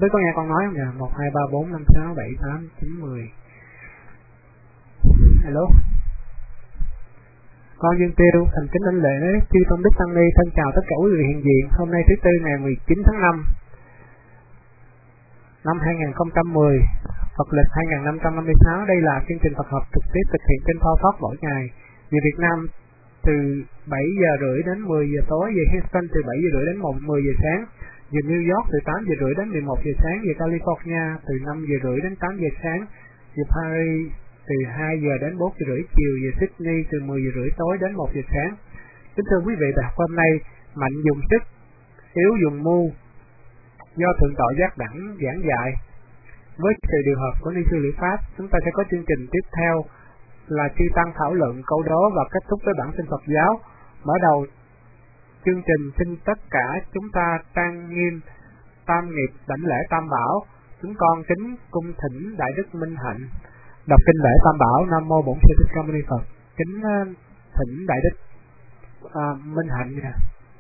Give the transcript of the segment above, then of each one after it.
Đức có nghe con nói không nhỉ? 1, 2, 3, 4, 5, 6, 7, 8, 9, 10. Hello. Con Dương Tiêu thành kính đảnh lễ chư tôn đức tăng ni, thân chào tất cả quý vị hiện diện. Hôm nay thứ Tư ngày 19 tháng 5 năm 2010, Phật lịch 2556. Đây là chương trình Phật học trực tiếp thực hiện trên Phao Thoát mỗi ngày. Về Việt Nam từ 7 giờ rưỡi đến 10 giờ tối, về Houston từ 7 giờ rưỡi đến 10 giờ sáng, về New York từ 8 giờ rưỡi đến 11 giờ sáng, về California từ 5 giờ rưỡi đến 8 giờ sáng, về Paris từ 2 giờ đến 4 giờ rưỡi chiều, về Sydney từ 10 giờ rưỡi tối đến 1 giờ sáng. Kính thưa quý vị, bài học hôm nay mạnh dùng sức, yếu dùng mưu, do Thượng tọa Giác Đẳng giảng dạy. Với sự điều hợp của Ni sư Liệu Pháp, chúng ta sẽ có chương trình tiếp theo là chư tăng thảo luận câu đố và kết thúc với bản tin Phật giáo. Mở đầu chương trình, xin tất cả chúng ta trang nghiêm tam nghiệp đảnh lễ Tam Bảo. Chúng con kính cung thỉnh Đại Đức Minh Hạnh đọc kinh lễ Tam Bảo. Nam mô Bổn Sư Thích Ca Mâu Ni Phật. Kính thỉnh Đại Đức Minh Hạnh nè.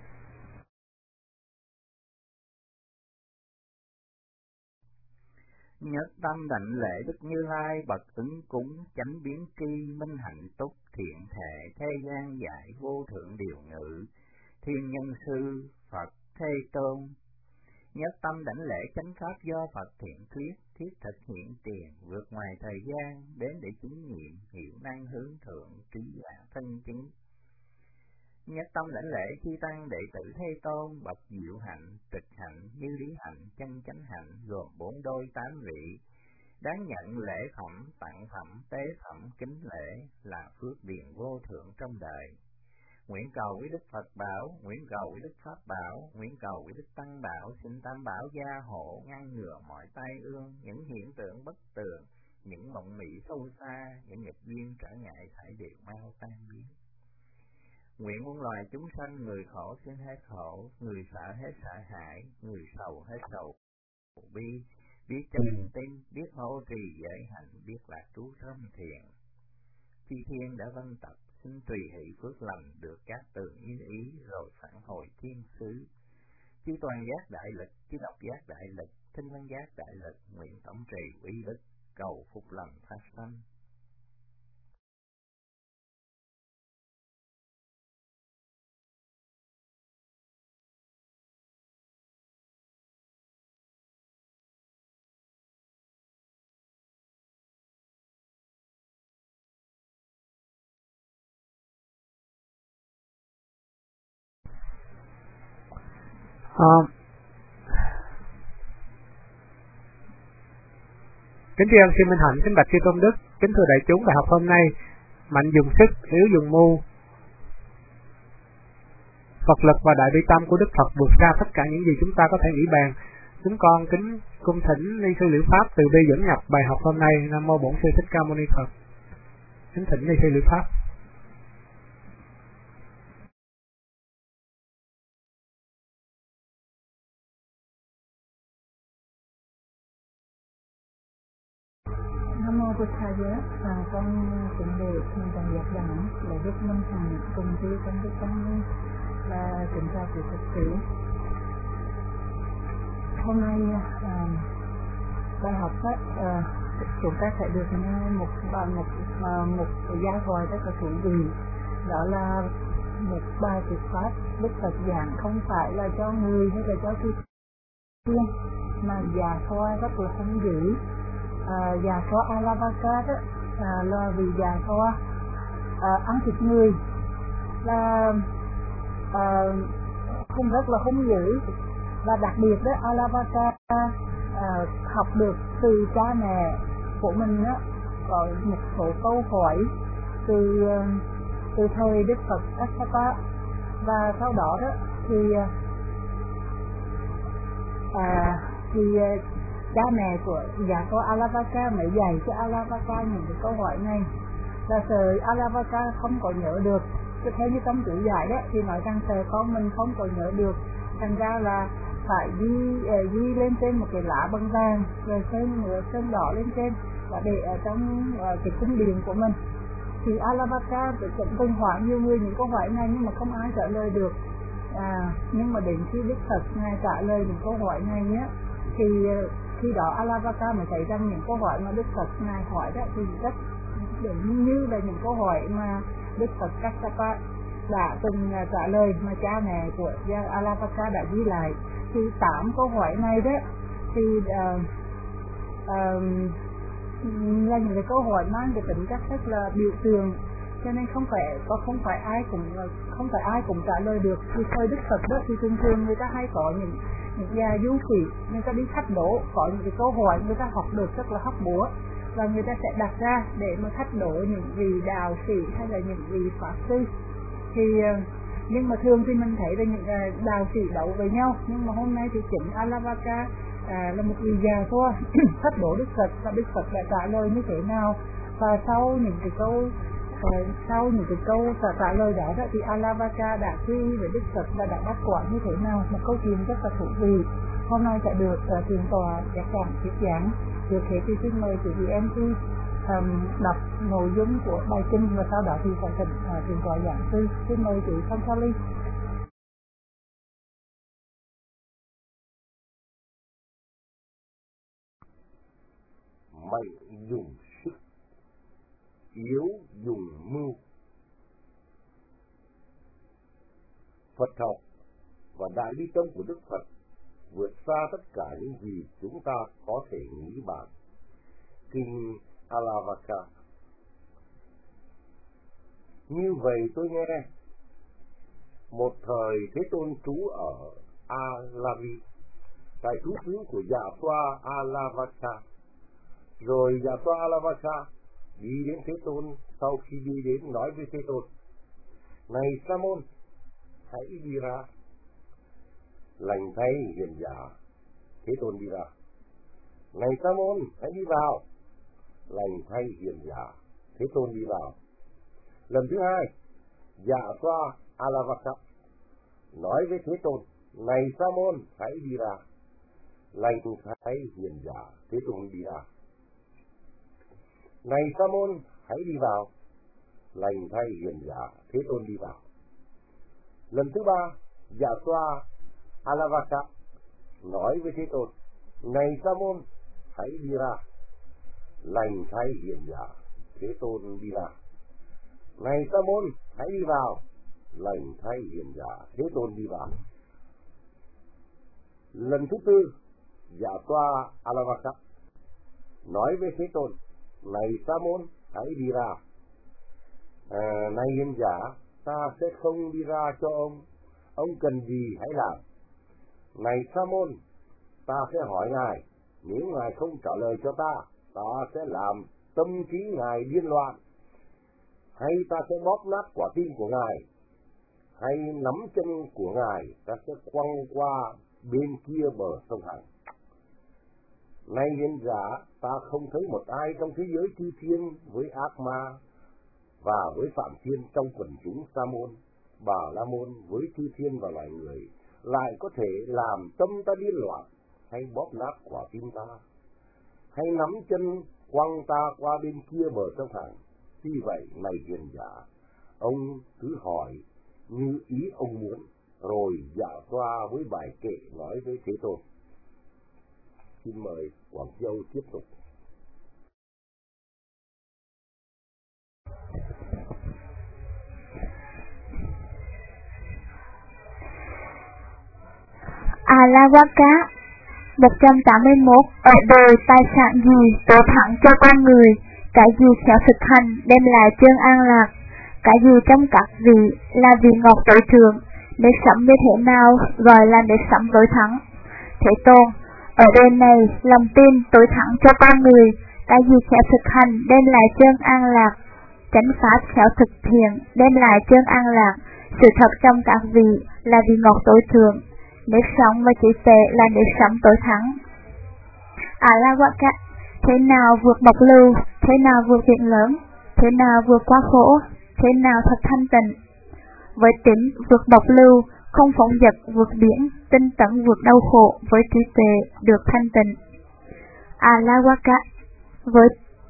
Nhất tâm đảnh lễ Đức Như Lai bậc ứng cúng, chánh biến tri minh hạnh túc, thiện thể thế gian dạy vô thượng điều ngự, thiên nhân sư Phật Thế Tôn. Nhất tâm đảnh lễ chánh pháp do Phật thiện thuyết, thiết thực hiện tiền, vượt ngoài thời gian, đến để chứng nghiệm, hiểu năng hướng thượng, trí là thân chứng. Nhất tâm lãnh lễ chư tăng đệ tử Thế Tôn, bậc diệu hạnh, trực hạnh, như lý hạnh, chân chánh hạnh, gồm 4 đôi 8 vị. Đáng nhận lễ phẩm, tặng phẩm, tế phẩm, kính lễ là phước điền vô thượng trong đời. Nguyện cầu với Đức Phật bảo, nguyện cầu với Đức Pháp bảo, nguyện cầu với Đức Tăng bảo, xin Tam bảo gia hộ, ngăn ngừa mọi tai ương, những hiện tượng bất tường, những mộng mị sâu xa, những nghịch duyên trở ngại phải đều mau tan biến. Nguyện muôn loài chúng sanh, người khổ xin hết khổ, người sợ hết sợ hãi, người sầu hết sầu bi, biết chân tin, biết hô trì giới hạnh, biết lạc trú thâm thiền. Chư thiên đã vân tập, xin tùy hỷ phước lành, được các tường như ý, rồi phản hồi thiên xứ. Chư toàn giác đại lực, chư độc giác đại lực, thinh văn giác đại lực, nguyện tổng trì uy đức, cầu phúc lành phát sanh. Kính thưa ông sư Minh Hạnh, kính bạch chư tôn đức, kính thưa đại chúng, bài học hôm nay mạnh dùng sức, yếu dùng mưu, Phật lực và đại bi tâm của Đức Phật vượt ra tất cả những gì chúng ta có thể nghĩ bàn. Chúng con kính cung thỉnh Ni sư Liệu Pháp từ bi dẫn nhập bài học hôm nay. Nam mô Bổn Sư Thích Ca Mâu Ni Phật. Kính thỉnh Ni sư Liệu Pháp. Nam mô Bụt Thầy Giá, con kính đề thượng tọa Giác Đẳng là Đức Minh Hạnh cùng chư con đức tăng ni và kính chào quý Phật tử. Hôm nay bài học chúng ta sẽ được nghe một giáo gọi rất là thú vị, đó là một bài thuyết pháp Đức Phật giảng không phải là cho người hay là cho chư thiên, mà già khoa rất là hung dữ. Già khoa Alavaka đó là vì già khoa ăn thịt người, là không rất là hung dữ, và đặc biệt đó Alavaka học được từ cha mẹ của mình đó, có một số câu hỏi từ thời Đức Phật Asapa, và sau đó đó thì cha mẹ của già khoa Alavaka mới dạy cho Alavaka những cái câu hỏi này, là sợ Alavaka không có nhớ được. Theo như tâm tự giải đó thì nói rằng sợ con mình không có nhớ được, thành ra là phải ghi lên trên một cái lá bằng vàng, rồi sơn đỏ lên trên, và để ở trong cái cung điện của mình. Thì Alavaka cũng từng hỏi nhiều người những câu hỏi này nhưng mà không ai trả lời được. Nhưng mà đến khi Đức Phật ngài trả lời những câu hỏi này nhé, Thì khi đó Alavaka mới thấy rằng những câu hỏi mà Đức Phật ngài hỏi đó thì rất đúng như là những câu hỏi mà Đức Phật Kassapa đã từng trả lời mà cha mẹ của Alavaka đã ghi lại. Thì 8 câu hỏi này đó thì là những cái câu hỏi mang cái tính chất rất là biểu tượng, cho nên không phải ai cũng trả lời được. Thì thời Đức Phật đó thì thường người ta hay có những nhà du sĩ, người ta đi thách đố, có những cái câu hỏi người ta học được rất là hóc búa và người ta sẽ đặt ra để mà thách đố những vị đạo sĩ hay là những vị pháp sư. Thì nhưng mà thường thì mình thấy là những đạo sĩ đấu với nhau, nhưng mà hôm nay thì chính Alavaka là một vị già thôi thách đố Đức Phật, và Đức Phật đã trả lời như thế nào. Và sau những cái câu trả lời đó thì Alavaka đã quy với Đức Phật và đã đắc quả như thế nào, một câu chuyện rất là thú vị. Hôm nay sẽ được truyền tòa các bạn thuyết giảng. Trước hết thì xin mời quý vị MC đọc nội dung của bài kinh và sau đó thì sẽ truyền tòa giảng sư. Xin mời chị Sanchali. Mạnh dùng sức, yếu dùng mưu. Phật học và đại bi tâm của Đức Phật vượt xa tất cả những gì chúng ta có thể nghĩ bàn. Kinh Alavaka. Như vậy tôi nghe, một thời Thế Tôn trú ở Alavi, tại trú xứ của Dạ Xoa Alavaka. Rồi Dạ Xoa Alavaka đi đến Thế Tôn. Sau khi đi đến nói với Thế Tôn: này Sa môn, hãy đi ra. Lành thay hiền giả. Thế Tôn đi ra. Này Sa môn, hãy đi vào. Lành thay hiền giả. Thế Tôn đi vào. Lần thứ hai, Dạ Xoa Alavaka nói với Thế Tôn: này Sa môn, hãy đi ra. Lành thay hiền giả. Thế Tôn đi ra. Này Sa môn, hãy đi vào. Lành thay hiền giả. Thế Tôn đi vào. Lần thứ ba, Dạ Xoa Alavaka nói với Thế Tôn: này Sa môn, hãy đi ra. Lành thay hiền giả. Thế Tôn đi ra. Này Sa môn, hãy đi vào. Lành thay hiền giả. Thế Tôn đi vào. Lần thứ tư, Dạ Xoa Alavaka nói với Thế Tôn: này Sa môn, hãy đi ra. Này hiền giả, ta sẽ không đi ra cho ông cần gì hãy làm. Này Sa môn, ta sẽ hỏi ngài, nếu ngài không trả lời cho ta sẽ làm tâm trí ngài điên loạn, hay ta sẽ bóp nát quả tim của ngài, hay nắm chân của ngài, ta sẽ quăng qua bên kia bờ sông Hằng. Này hiền giả, ta không thấy một ai trong thế giới chư thiên với ác ma và với phạm thiên trong quần chúng Sa môn, Bà La môn với chư thiên và loài người lại có thể làm tâm ta điên loạn, hay bóp nát quả tim ta, hay nắm chân quăng ta qua bên kia bờ sông Hằng. Vì vậy, này hiền giả, ông cứ hỏi như ý ông muốn. Rồi Dạ Xoa với bài kệ nói với Thế Tôn. Xin mời Quảng Châu tiếp tục. Alavaka 181. Ở đời tài sản gì tổ thẳng cho con người, cái gì khéo thực hành đem lại chân an lạc, cái gì trong các vị là vị ngọt tối thượng, nếp sống như thế nào gọi là nếp sống tối thắng. Thế Tôn, ở đời này lòng tin tối thắng cho con người, cái gì khéo thực hành đem lại chân an lạc, chánh pháp khéo thực thiện đem lại chân an lạc, sự thật trong các vị là vị ngọt tối thượng, nếp sống và trí tuệ là nếp sống tối thắng. Alavaka, thế nào vượt bộc lưu, thế nào vượt chuyện lớn, thế nào vượt quá khổ, thế nào thật thanh tịnh. Với tính vượt bộc lưu, không phóng dật vượt biển, tinh tấn vượt đau khổ, với trí tuệ được thanh tịnh. Alavaka, với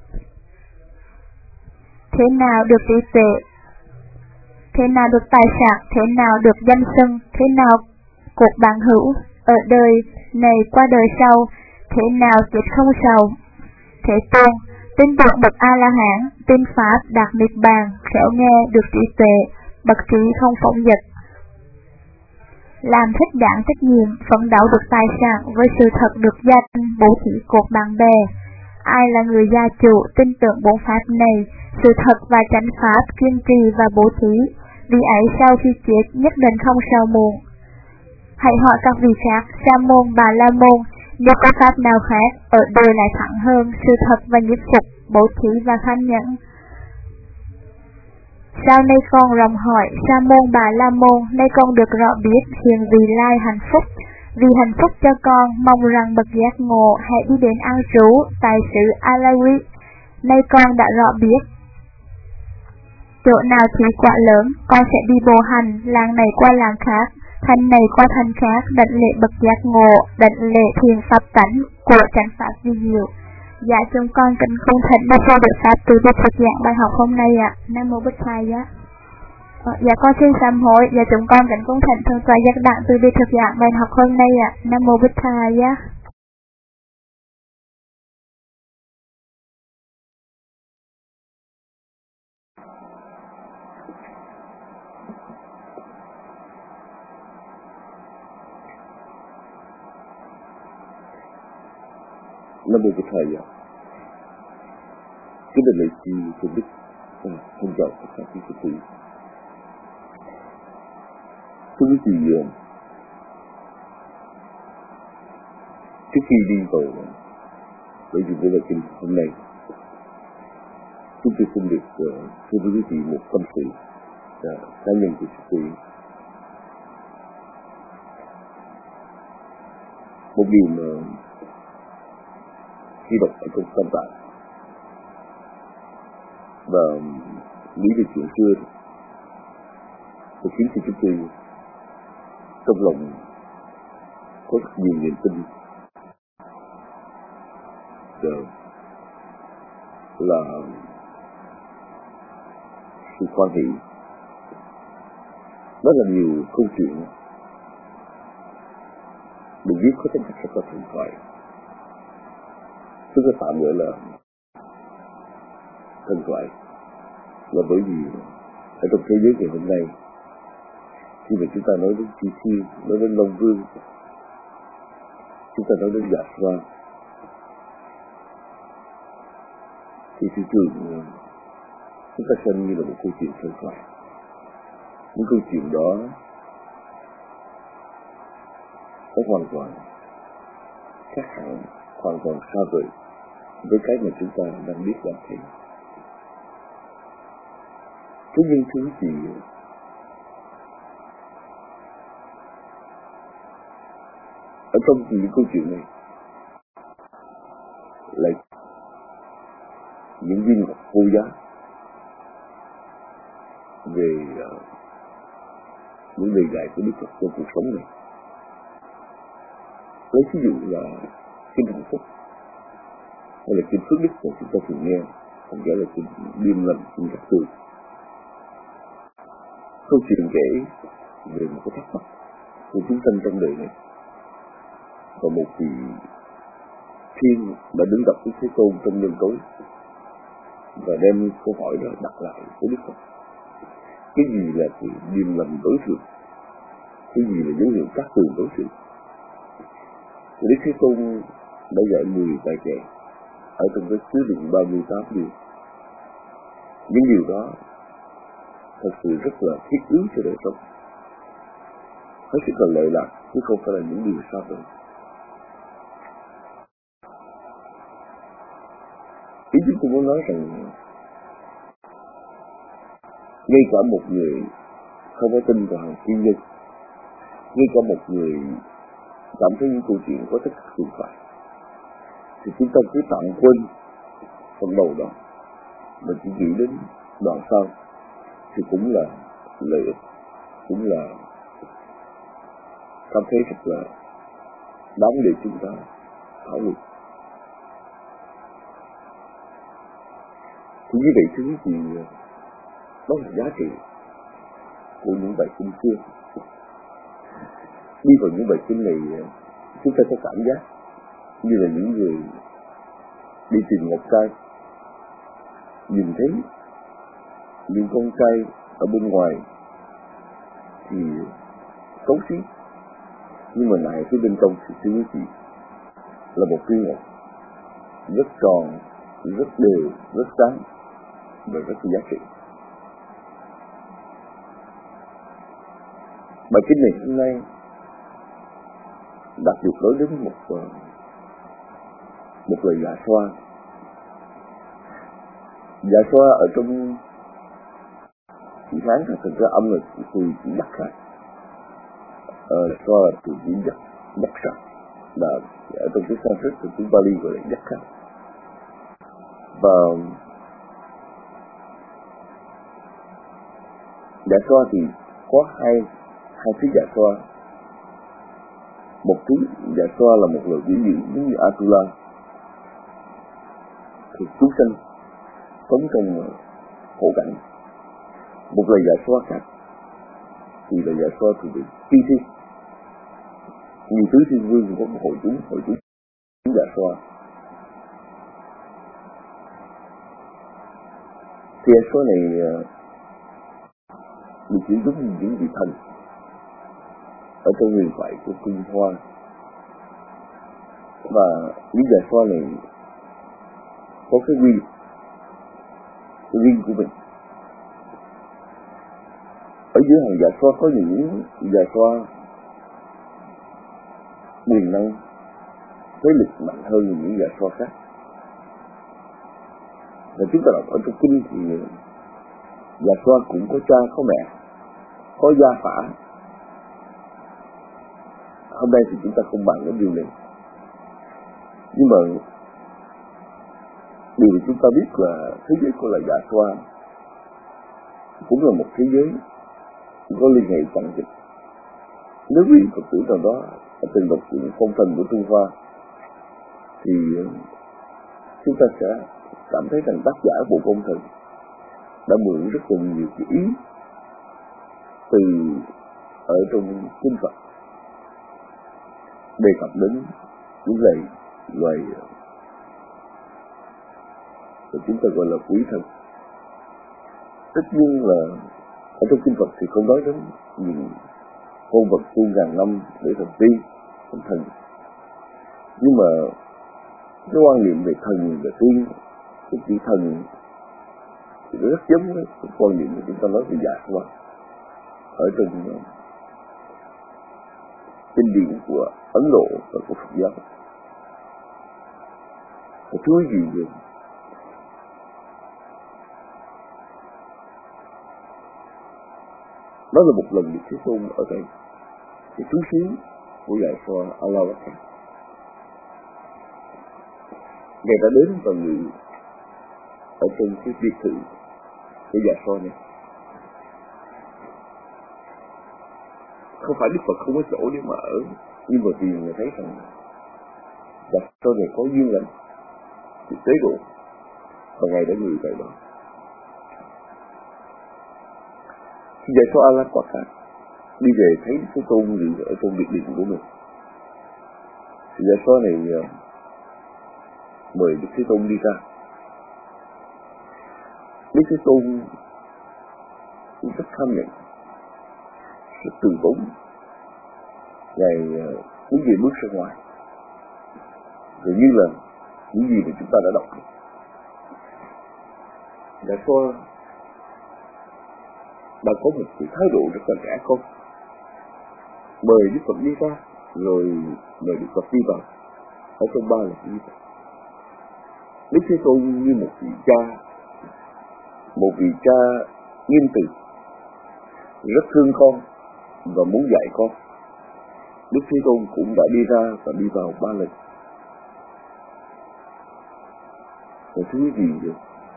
thế nào được trí tuệ, thế nào được tài sản, thế nào được danh xưng, thế nào cuộc bạn hữu, ở đời này qua đời sau, thế nào chết không sầu. Thế Tôn, tin tưởng bậc A-la-hán, tin Pháp đạt niết bàn, khéo nghe được trí tuệ, bậc trí không phóng dật. Làm thích đáng trách nhiệm, phấn đấu được tài sản với sự thật được gia đình, bố thí cột bạn bè. Ai là người gia chủ, tin tưởng bốn pháp này, sự thật và chánh pháp, kiên trì và bố thí, vì ấy sau khi chết nhất định không sầu muộn. Hãy hỏi các vị khác, Sa môn, Bà La môn, nếu có pháp nào khác, ở đời lại thẳng hơn, sự thật và nhiếp phục, bố thí và kham nhẫn. Sau này con rộng hỏi, Sa môn, Bà La môn, nay con được rõ biết hiện vị lai hạnh phúc. Vì hạnh phúc cho con, mong rằng bậc giác ngộ hãy đi đến an trú tại xứ Alawi. Nay con đã rõ biết. Chỗ nào thủy quả lớn, con sẽ đi bộ hành, làng này qua làng khác, thành này qua thành khác, đảnh lễ bậc giác ngộ, đảnh lễ thiền pháp tánh của chánh pháp vi diệu. Dạ chúng con kính cung thỉnh Đức Phật Đức Pháp từ bi thực giảng bài học hôm nay ạ. Nam mô Bích Thầy á. Dạ con xin sám hối. Dạ chúng con kính cung thỉnh thượng tọa giác đặng từ bi thực giảng bài học hôm nay ạ. Nam mô Bích Thầy á. Nam mô Bích Thầy ạ. Kính đảnh lễ chư tôn đức, thân trọng tất cả quý Phật tử. Thưa quý vị, trước khi đi vào để dùng với lời kinh hôm nay, chúng tôi xin được thưa với quý vị một tâm sự cá nhân của chúng tôi. Một điều mà khi đọc ở trong Tam Tạng và nghĩ về chuyện xưa thì khiến cho chúng tôi trong lòng có rất nhiều niềm tin là sự hoan hỷ. Đó là nhiều câu chuyện được viết có tính chất là thần thoại. Chúng ta tạm gọi là thần thoại là bởi vì ở trong thế giới ngày hôm nay, khi mà chúng ta nói đến Chi Thiên, nói đến Long Vương, chúng ta nói đến Dạ Xoa, thì thị trường chúng ta xem như là một câu chuyện thần thoại. Những câu chuyện đó nó hoàn toàn khác hẳn, hoàn toàn xa vời với cái mà chúng ta đang biết đang thấy. Thế nhưng thứ gì ở trong những câu chuyện này lại những viên ngọc vô giá về những lời dạy của Đức Phật trong cuộc sống này. Lấy ví dụ là kinh hạnh phúc hay là kinh phước đức mà chúng ta thường nghe, không phải là kinh điềm lành, kinh giác tươi. Câu chuyện kể về một cái thắc mắc của chúng sanh trong đời này, và một vị thiên đã đứng gặp với Thế Tôn trong đêm tối và đem câu hỏi đó đặt lại với Đức Phật. Cái gì là sự điềm lành đối thượng? Cái gì là dấu hiệu cát tường đối thượng? Đức Thế Tôn đã dạy 10 bài kệ ở trong cái chứa đựng 38 điều. Những điều đó thật sự rất là thiết yếu cho đời sống, hết sức là lợi lạc, chứ không phải là những điều xa vời. Ý chúng tôi muốn nói rằng ngay cả một người không có tin vào hàng thiên nhân, ngay cả một người cảm thấy những câu chuyện có tất cả huyền thoại, thì chúng ta cứ tạm quên phần đầu đó mà chỉ nghĩ đến đoạn sau thì cũng là lợi ích, cũng là cảm thấy rất là đáng để chúng ta thảo luận. Thì như vậy thứ gì đó là giá trị của những bài kinh xưa. Đi vào những bài kinh này chúng ta có cảm giác như là những người đi tìm ngọc trai, nhìn thấy những con trai ở bên ngoài thì xấu xí, nhưng mà lại phía bên trong thì thưa quý vị là một viên ngọc rất tròn, rất đều, rất sáng và rất giá trị. Bài kinh này hôm nay đặc biệt nói đến một lời dạ xoa. Dạ xoa ở trong chữ Hán là thực ra âm là từ chữ dắt ra. Xoa là từ chữ dắt ra, là ở trong cái Sanskrit từ chữ Pali gọi là dắt ra. Và dạ xoa thì có hai thứ dạ xoa. Một thứ dạ xoa là một lời ví dụ giống như Atula, thì chúng sanh sống trong khổ cảnh. Một lời dạ xoa khác thì là dạ xoa thuộc về phi thiên. Nhiều thứ thiên vương có một hội chúng dạ xoa. Thì dạ xoa này được chỉ giống như những vị thần ở trong huyền thoại của Trung Hoa. Và những dạ xoa này có cái riêng của mình. Ở dưới hàng dạ xoa có những dạ xoa quyền năng thế lực mạnh hơn những dạ xoa khác. Và chúng ta đọc ở trong kinh thì dạ xoa cũng có cha có mẹ, có gia phả. Hôm nay thì chúng ta không bàn đến điều này, nhưng mà điều chúng ta biết là thế giới của loài dạ xoa cũng là một thế giới có liên hệ chằng chịt. Nếu quý Phật tử nào đó từng đọc truyện Phong Thần của Trung Hoa thì chúng ta sẽ cảm thấy rằng tác giả bộ Phong Thần đã mượn rất là nhiều cái ý từ ở trong kinh Phật đề cập đến những loài và chúng ta gọi là quỷ thần. Tất nhiên là ở trong kinh Phật thì không nói đến những con vật tu ngàn năm để thành tiên, thành thần. Nhưng mà cái quan niệm về thần và tiên, cái chữ thần thì nó rất giống với cái quan niệm mà chúng ta nói về dạ xoa ở trong kinh điển của Ấn Độ và của Phật giáo. Và chú ý gì vậy? Đó là một lần Đức Thế Tôn ở đây thì chú xíu của dạ xoa Alavaka. Ngài đã đến và ngự ở trên cái biệt thự của dạ xoa này. Không phải Đức Phật không có chỗ để mà ở, nhưng mà vì người thấy rằng dạ xoa này có duyên lành thì tế độ, và Ngài đã ngự tại đó. Khi dạ xoa Alavaka đi về thấy Thế Tôn ngự ở trong biệt điện của mình, thì dạ xoa này mời Đức Thế Tôn đi ra. Đức Thế Tôn rất tham nhận, rất từ tốn. Ngài muốn gì bước ra ngoài, rồi như là những gì mà chúng ta đã đọc. Dạ xoa đã có một cái thái độ rất là trẻ con, mời Đức Phật đi ra, rồi mời Đức Phật đi vào. Ở trong ba là như vậy. Đức Thế Tôn như một vị cha nghiêm từ, rất thương con và muốn dạy con. Đức Thế Tôn cũng đã đi ra và đi vào 3 lần. Và thứ gì vậy?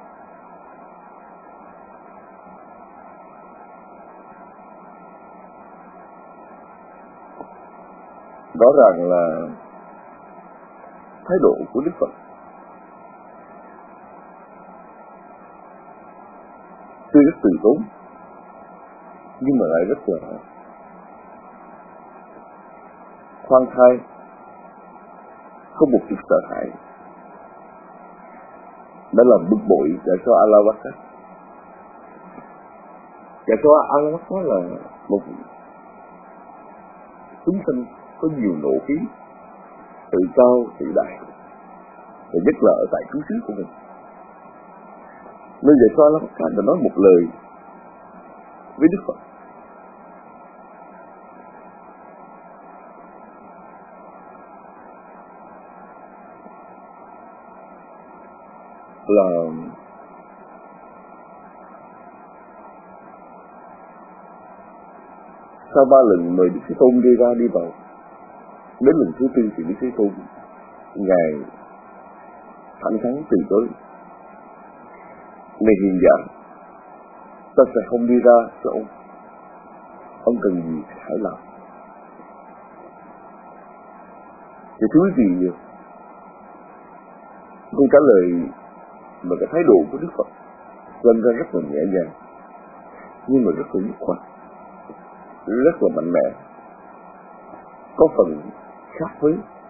Rõ ràng là thái độ của Đức Phật tuy rất từ tốn, nhưng mà lại rất là khoan thai không một chút sợ hãi, đã làm bực bội Dạ Xoa Alawaka. Dạ Xoa Alawaka là một chúng sinh có nhiều nộ khí, tự cao tự đại, và nhất là ở tại cứu xứ của mình. Nên Dạ Xoa Alawaka đã nói một lời với Đức Phật: là sau 3 lần mời Đức Thế Tôn đi vào, đến lần thứ 4 thì Đức Thế Tôn ngài thẳng thắn từ chối: này hiền giả, ta sẽ không đi ra cho ông cần gì hãy làm. Thì thứ gì câu trả lời và cái thái độ của Đức Phật lên ra rất là nhẹ nhàng, nhưng mà rất là dứt khoát, rất là mạnh mẽ, có phần khác với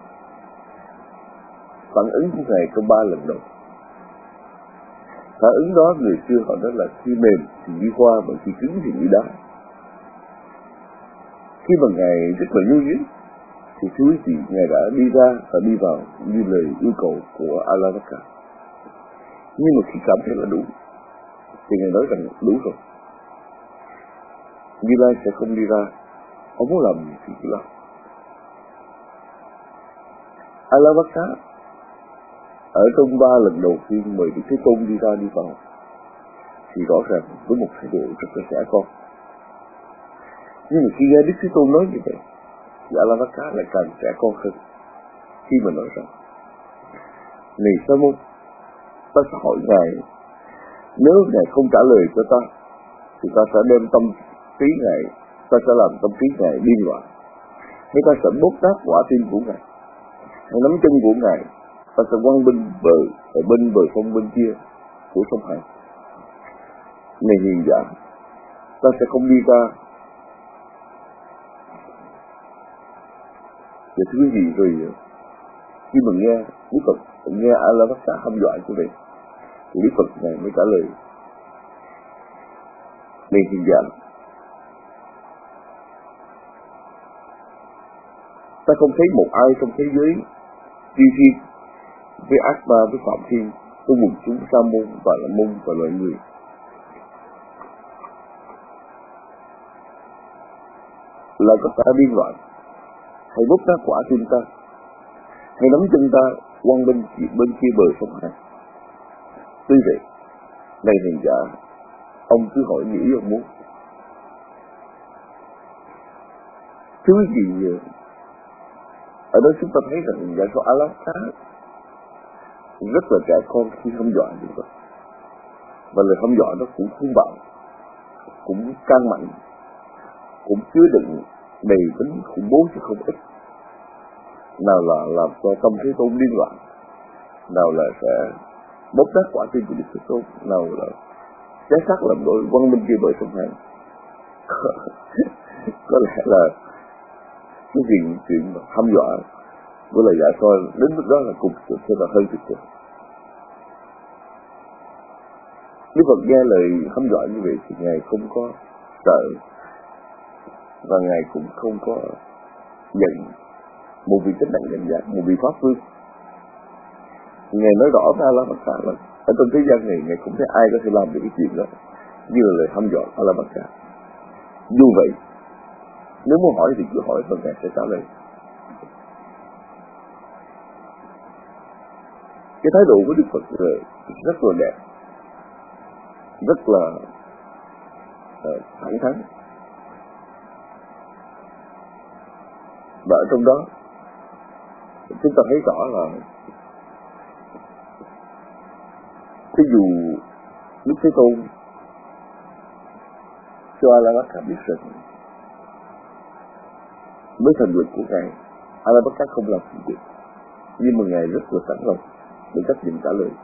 phản ứng của ngài trong 3 lần đầu. Phản ứng đó người xưa họ nói là khi mềm thì đi hoa, và khi cứng thì đi đá. Khi mà ngài rất là nhu nhuyễn thì thưa quý vị, ngài đã đi ra và đi vào như lời yêu cầu của Alawaka. Nhưng mà khi cảm thấy là đủ thì ngài nói rằng đủ rồi, Như Lai sẽ không đi ra, ông muốn làm gì thì cứ làm. Alawaka ở trong 3 lần đầu tiên mời Đức Thế Tôn đi ra đi vào thì rõ ràng với một thái độ rất là trẻ con. Nhưng mà khi nghe Đức Thế Tôn nói như vậy thì Alawaka lại càng trẻ con hơn, khi mà nói rằng: này Sa môn, ta sẽ hỏi ngài, nếu ngài không trả lời cho ta thì ta sẽ đem tâm trí ngài, ta sẽ làm tâm trí ngài điên loạn, hay ta sẽ bóp nát quả tim của ngài, hay nắm chân của ngài, ta sẽ quăng bên bờ sông bên kia của sông Hằng. Này hiền giả, ta sẽ không đi ra. Và thứ gì rồi khi mà nghe Đức Phật, nghe Alawaka hăm dọa như vậy thì Đức Phật ngài mới trả lời: này hiền giả, ta không thấy một ai trong thế giới chư thiên với ác ma, với phạm thiên, với quần chúng sa môn và la môn và loài người là có ta điên loạn, hay bóp nát quả tim ta, hay nắm chân ta quăng bên kia bờ sông Hằng. Tuy vậy, này hiền giả, ông cứ hỏi những ý ông muốn. Thứ gì ở đó chúng ta thấy rằng Dạ Xoa Alawaka rất là trẻ con khi hăm dọa như vậy, và lời hăm dọa đó cũng hung bạo, cũng can mạnh, cũng chứa đựng đầy tính khủng bố chứ không ít. Nào là làm cho tâm Thế Tôn điên loạn, nào là sẽ bóp nát quả tim của Đức Thế Tôn, nào là trái xác làm đôi quăng bên kia bờ sông Hằng. Có lẽ là cái chuyện hăm dọa với lời Dạ Xoa đến lúc đó là cùng cực, thế là hơn cực. Đức Phật nghe lời hăm dọa như vậy thì ngài không có sợ, và ngài cũng không có giận một vị chánh đẳng danh giác, một vị pháp vương. Ngài nói rõ với Alawaka là ở trong thế gian này ngài không thấy ai có thể làm được cái chuyện đó như là lời hăm dọa Alawaka. Dù vậy, nếu muốn hỏi thì cứ hỏi và ngài sẽ trả lời. Cái thái độ của Đức Phật rất là đẹp, rất là thẳng thắn, và ở trong đó chúng ta thấy rõ là ví dụ Đức Thế Tôn cho Alawaka biết rằng với thần lực của ngài, Alawaka không làm gì được, nhưng mà ngài rất là sẵn lòng để chấp nhận trả lời.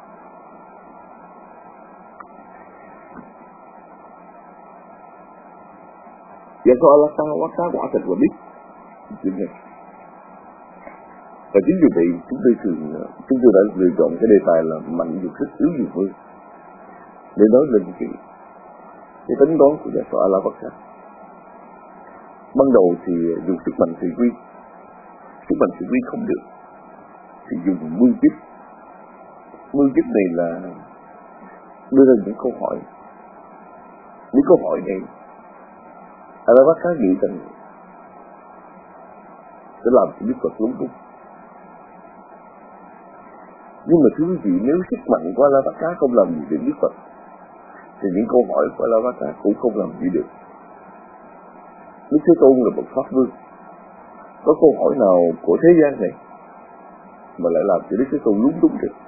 Và cho Alawaka quả thật là biết chuyện này. Và chính vì vậy chúng tôi đã lựa chọn cái đề tài là mạnh dùng sức, yếu dùng mưa, để nói lên cái tính toán của Giải Thoát A-la-vát-ca. Ban đầu thì dùng sức mạnh thị quy không được, thì dùng mưu chức. Mưu chức này là đưa ra những câu hỏi. Những câu hỏi này A-la-vát-ca nghĩ rằng sẽ làm cho Đức Phật lúng túng. Nhưng mà thưa quý vị, nếu sức mạnh của A-la-vát-ca không làm gì được Đức Phật, thì những câu hỏi của A-la-vát-ca cũng không làm gì được. Đức Thế Tôn là bậc Pháp Vương, có câu hỏi nào của thế gian này mà lại làm cho Đức Thế Tôn lúng túng được?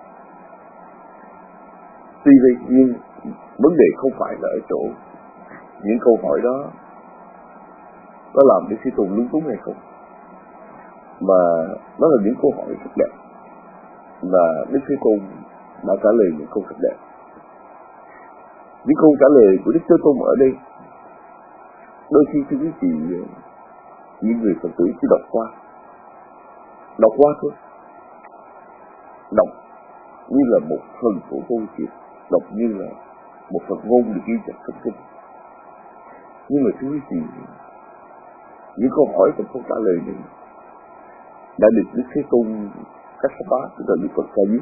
Tuy vậy, nhưng vấn đề không phải là ở chỗ những câu hỏi đó có làm Đức Thế Tôn lúng túng hay không, mà đó là những câu hỏi rất đẹp, và Đức Thế Tôn đã trả lời những câu rất đẹp. Những câu trả lời của Đức Thế Tôn ở đây, đôi khi thưa quý vị, những người Phật tử chỉ đọc qua thôi, đọc như là một phần của câu chuyện, đọc như là một phần ngôn được ghi chép trong kinh. Nhưng mà thưa quý vị, những câu hỏi trong câu trả lời này đã được Đức Thế Tôn Kassapa, tức là Đức Phật Ca Diếp,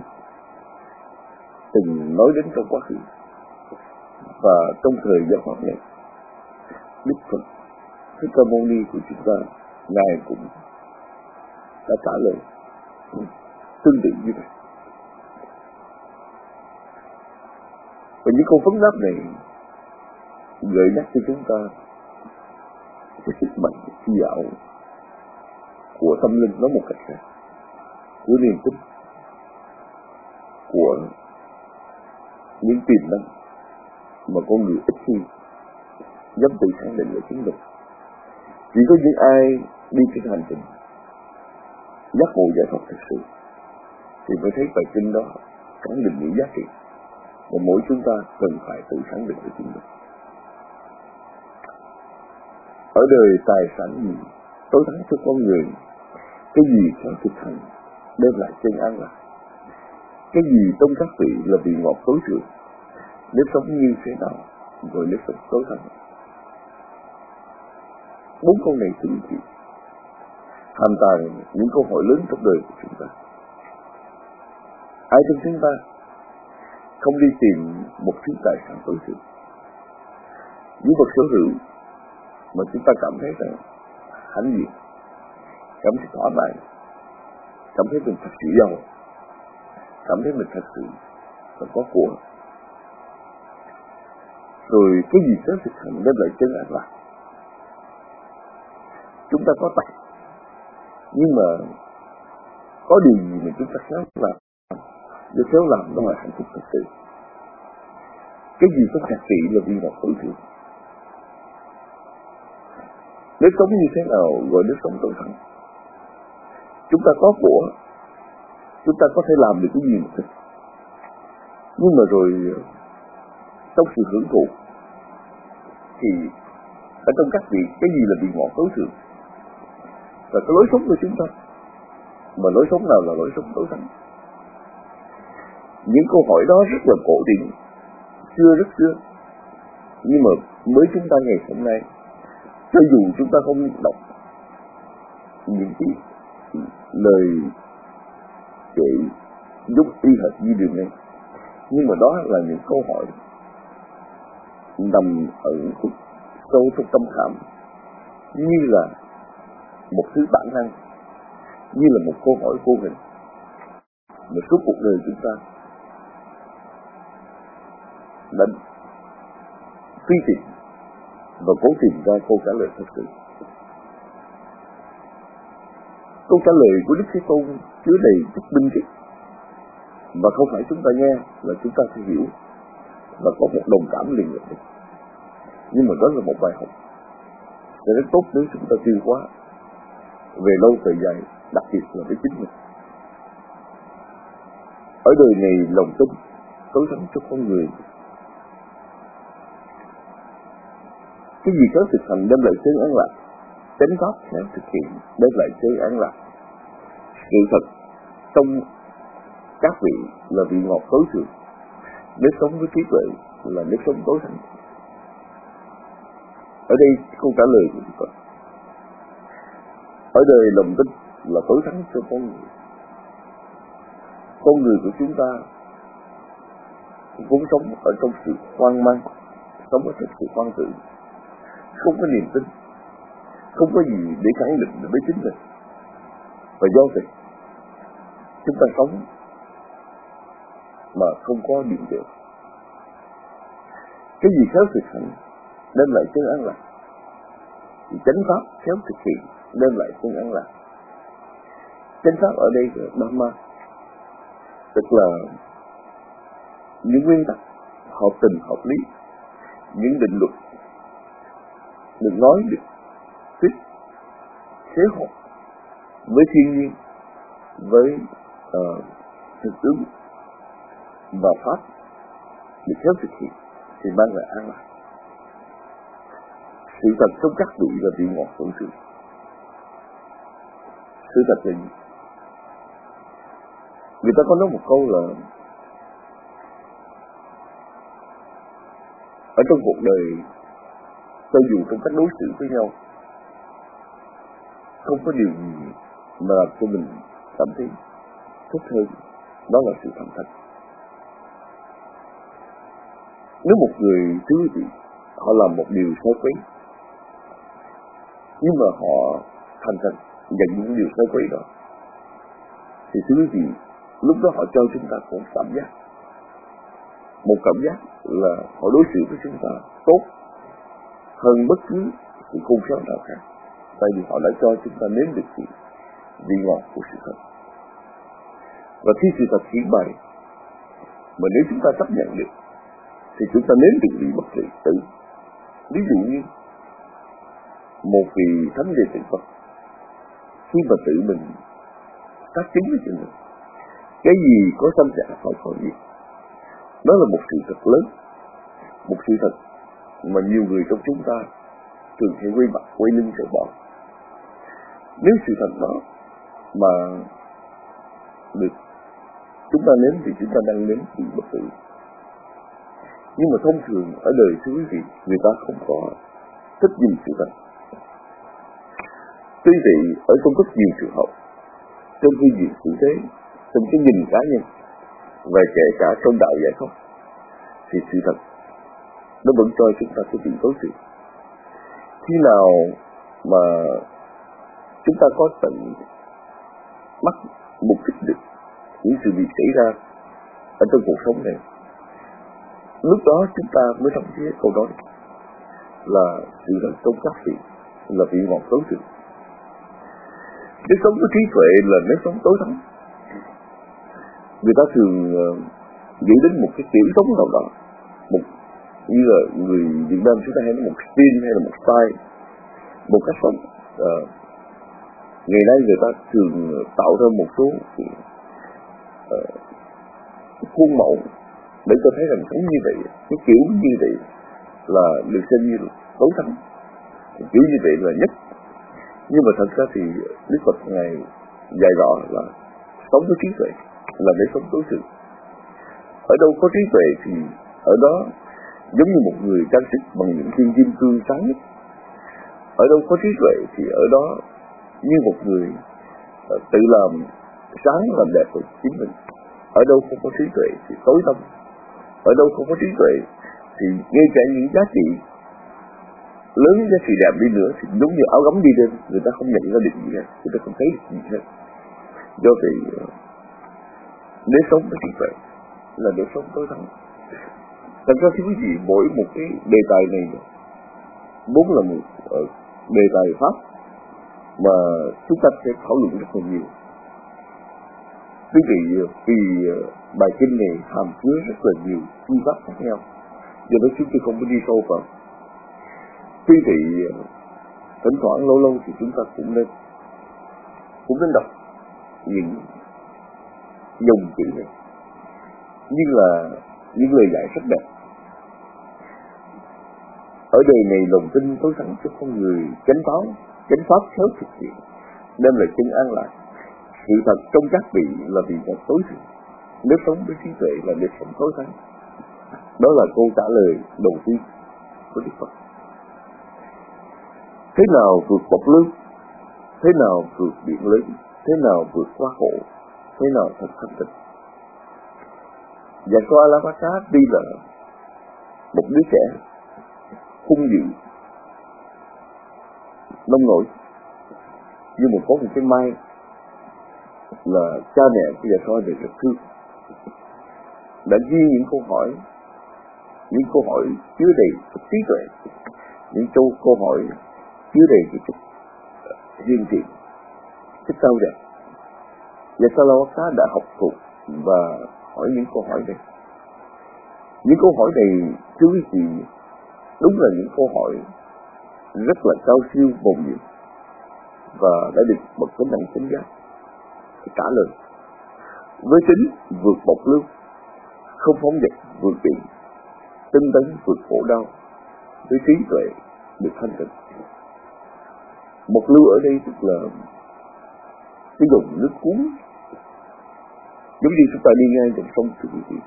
từng nói đến trong quá khứ. Và trong thời gian pháp này, Đức Phật Thích Ca Mâu Ni của chúng ta, Ngài cũng đã trả lời tương tự như vậy. Và những câu vấn đáp này gợi nhắc cho chúng ta cái sức mạnh chi dạo của tâm linh, nó một cách khác, của niềm tin, của những tiềm năng mà con người ít khi dám tự khẳng định là chính mình. Chỉ có những ai đi trên hành trình giác ngộ giải thoát thực sự thì mới thấy bài kinh đó khẳng định những giá trị mà mỗi chúng ta cần phải tự khẳng định với chính mình. Ở đời tài sản gì tối thắng cho con người, cái gì theo thực hành đem lại chân an lạc, cái gì trong các vị là vị ngọt tối thượng, nếu sống như thế nào rồi nếu sống tối thắng. Bốn câu này thưa quý vị hàm tàng những câu hỏi lớn trong đời của chúng ta. Ai trong chúng ta không đi tìm một thứ tài sản tối thượng, những vật sở hữu mà chúng ta cảm thấy rằng hãnh diện, cảm thấy thỏa mãn, cảm thấy mình thật sự giàu, cảm thấy mình thật sự là có của, rồi cái gì sẽ thực hành đem lại chân an lạc. Chúng ta có tài, nhưng mà có điều gì mà chúng ta khéo làm, để khéo làm đó là hạnh phúc thật sự. Cái gì có thật sự là vì ngọt tối thượng. Nếu sống như thế nào gọi nếu sống tối thắng? Chúng ta có của, chúng ta có thể làm được cái gì mà thích, nhưng mà rồi trong sự hưởng thụ thì ở trong các vị cái gì là vị ngọt tối thượng? Và cái lối sống của chúng ta, mà lối sống nào là lối sống tối thắng? Những câu hỏi đó rất là cổ điển, rất xưa, nhưng mà mới chúng ta ngày hôm nay, cho dù chúng ta không đọc những cái lời kể giúp y hệt như điều này, nhưng mà đó là những câu hỏi nằm ẩn sâu trong tâm khảm, như là một thứ bản năng, như là một câu hỏi vô hình mà suốt cuộc đời chúng ta đã truy tìm và cố tìm ra câu trả lời thật sự. Câu trả lời của Đức Thế Tôn chứa đầy chút minh triết, và không phải chúng ta nghe là chúng ta sẽ hiểu và có một đồng cảm liền lập tức. Nhưng mà đó là một bài học sẽ rất tốt nếu chúng ta tiêu hóa về lâu thời dài, đặc biệt là với chính mình. Ở đời này lòng tin tối thắng cho con người. Cái gì có thực hành đem lại chân an lạc, chánh pháp khéo thực hiện đem lại chân an lạc, Sự thật trong các vị là vị ngọt tối thượng, nếp sống với trí tuệ là nếp sống tối thắng. Ở đây câu trả lời của chúng ta, ở đời lòng tin là tối thắng cho con người. Con người của chúng ta vốn sống ở trong sự hoang mang, sống ở trong sự hoang tưởng, không có niềm tin, không có gì để khẳng định với chính mình. Và do vậy chúng ta sống mà không có điểm tựa. Cái gì khéo thực hành đem lại chân an lạc, thì chánh pháp khéo thực hiện đem lại chân an lạc. Chánh pháp ở đây là Dhamma, tức là những nguyên tắc hợp tình hợp lý, những định luật được nói, được thuyết thế hợp với thiên nhiên, với thực tướng và pháp được khéo thực hiện thì mang lại an lạc. Sự thật trong các vị là vị ngọt tối thượng. Sự thật là gì? Người ta có nói một câu là ở trong cuộc đời, cho dù trong cách đối xử với nhau, không có điều gì mà làm cho mình cảm thấy thích hơn, đó là sự thành thật. Nếu một người, thưa quý vị, họ làm một điều sai quấy, nhưng mà họ thành thật nhận những điều sai quấy đó, thì thưa quý vị, lúc đó họ cho chúng ta một cảm giác, là họ đối xử với chúng ta tốt hơn bất cứ sự khôn khéo nào khác, tại vì họ đã cho chúng ta nếm được sự vị ngọt của sự thật. Và khi sự thật hiển bày, mà nếu chúng ta chấp nhận được, thì chúng ta nếm được vị bất trị tử. Ví dụ như một vị thánh đệ tử Phật, khi mà tự mình xác chứng với chính mình, cái gì có tâm trạng phải có gì, đó là một sự thật lớn, một sự thật mà nhiều người trong chúng ta thường hay quay mặt quay lưng sợ bỏ. Nếu sự thật đó mà được chúng ta nếm thì chúng ta đang nếm sự bất tử. Nhưng mà thông thường ở đời thưa quý vị, người ta không có thích nhìn sự thật. Quý vị ở trong rất nhiều trường hợp, trong khi diện sự thế, trong cái nhìn cá nhân, và kể cả trong đạo giải thoát, thì sự thật nó vẫn cho chúng ta cái vị tối thượng. Khi nào mà chúng ta có tận mắt mục đích được những sự việc xảy ra ở trong cuộc sống này, lúc đó chúng ta mới thấm thía câu nói là sự thật trong các vị là vị ngọt tối thượng. Nếp sống với trí tuệ là nếp sống tối thắng. Người ta thường nghĩ đến một cái kiểu sống nào đó, một như là người Việt Nam chúng ta hay nói một style hay là một style, một cách sống. Ngày nay người ta thường tạo ra một số khuôn mẫu để cho thấy rằng sống như vậy, cái kiểu như vậy là được xem như tối thắng, kiểu như vậy là nhất. Nhưng mà thật ra thì Đức Phật Ngài dạy rõ là sống với trí tuệ là để sống tối thượng. Ở đâu có trí tuệ thì ở đó giống như một người trang sức bằng những viên kim cương sáng nhất. Ở đâu có trí tuệ thì ở đó như một người tự làm sáng làm đẹp của chính mình. Ở đâu không có trí tuệ thì tối tăm. Ở đâu không có trí tuệ thì ngay cả những giá trị lớn, giá trị đẹp đi nữa thì giống như áo gấm đi lên, người ta không nhận ra được gì hết, người ta không thấy được gì hết. Do vậy nếu sống với trí tuệ là để sống tối thắng. Thật ra quý vị, mỗi một cái đề tài này vốn là một đề tài pháp mà chúng ta sẽ thảo luận rất là nhiều. Quý vị, vì bài kinh này hàm chứa rất là nhiều phương pháp khác nhau, do đó chúng tôi không có đi sâu vào. Quý vị thỉnh thoảng lâu lâu thì chúng ta cũng nên đọc những dòng chữ này như là những lời dạy rất đẹp. Ở đời này lòng tin tối thắng cho con người, chánh pháp khéo thực hiện, đem lại chân an lạc. Sự thật trong các vị là vị thật tối thượng, nếu sống với trí tuệ là nếp sống tối thắng. Đó là câu trả lời đầu tiên của Đức Phật. Thế nào vượt bậc lương, thế nào vượt biển lớn, thế nào vượt qua khổ, thế nào thật thanh tịnh. Và có A-la-va-ca tuy là một đứa trẻ hung dữ, nông nổi, nhưng mà có một cái may là cha mẹ của Dạ Xoa đều rất thương, đã ghi những câu hỏi chứa đầy trí tuệ, những câu hỏi chứa đầy cái chất hiền thiện, chất cao đẹp. Và A-la-va-ca đã học thuộc và hỏi những câu hỏi này. Những câu hỏi này, thưa quý vị, đúng là những câu hỏi rất là cao siêu bồn nhiệm và đã được bậc Chánh Đẳng Chánh Giác trả lời. Với tính vượt bộc lưu, không phóng dật vượt biển, tinh tấn vượt khổ đau, với trí tuệ được thanh tịnh. Bộc lưu ở đây tức là cái dòng nước cuốn, giống như chúng ta đi ngang dòng sông thưa quý vị.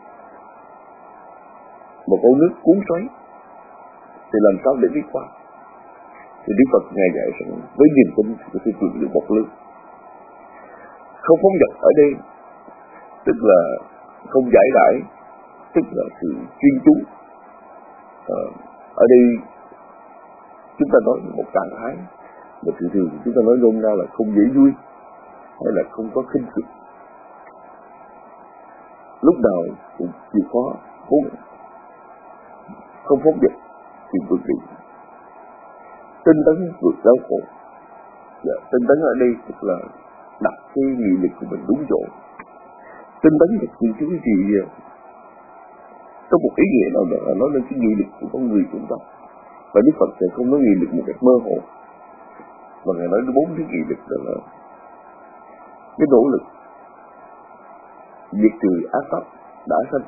Một con nước cuốn xoáy thì làm sao để đi qua? Thì Đức Phật Ngài dạy rằng với niềm tin thì có thể vượt được bộc lưu. Không phóng dật ở đây tức là không giải đãi, tức là sự chuyên chú. Ở đây chúng ta nói một trạng thái mà thường chúng ta nói nôm na là không dễ vui hay là không có khinh suất. Lúc nào cũng chịu khó cố gắng, không phóng dật thì vượt đi, tinh tấn vượt đau khổ. Tinh tấn ở đây tức là đặt cái nghị lực của mình đúng chỗ. Tinh tấn là những cái gì có một ý nghĩa nào đó là nói lên cái nghị lực của con người chúng ta. Và Đức Phật sẽ không nói nghị lực một cách mơ hồ, mà Ngài nói 4 cái nghị lực đó là cái nỗ lực diệt trừ ác pháp đã sanh,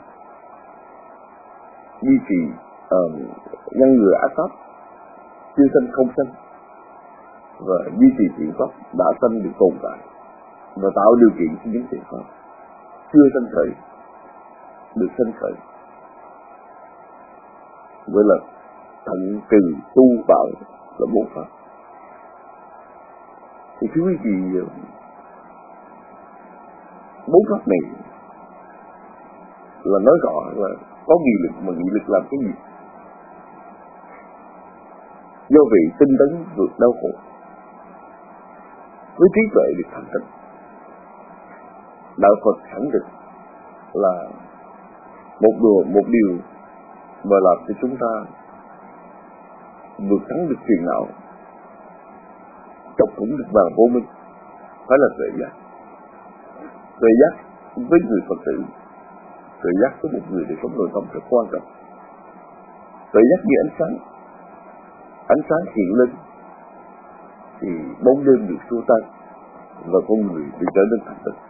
duy trì ngăn ngừa ác pháp chưa sanh không sanh, và duy trì thiện pháp đã sanh được tồn tại, và tạo điều kiện cho những thiện pháp chưa sanh khởi được sanh khởi. Với là tận trừ tu tạo là 4 pháp. Thì thưa quý vị, 4 pháp này là nói rõ là có nghị lực, mà nghị lực làm cái gì? Do vị tinh tấn vượt đau khổ, với trí tuệ được thanh tịnh. Đạo Phật khẳng định là một điều mà làm cho chúng ta vượt thắng được phiền não, chọc thủng được vàng vô minh, phải là tuệ giác. Tuệ giác với người Phật tử, tuệ giác với một người đời sống nội tâm rất quan trọng. Tuệ giác như ánh sáng hiện lên thì bóng đêm được xua tan và con người được trở nên thanh tịnh.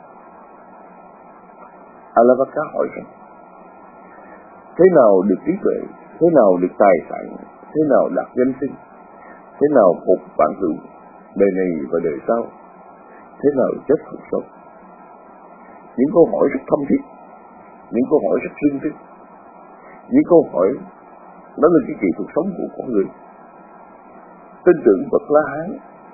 A-la-va-ca hỏi rằng thế nào được trí tuệ, thế nào được tài sản, thế nào đạt danh sinh, thế nào phục vạn hữu, đời này và đời sau, thế nào chết không sống. Những câu hỏi rất thâm thiết, những câu hỏi rất riêng tư, những câu hỏi đó là cái kỹ thuật sống của con người. Tin tưởng Phật La Hán,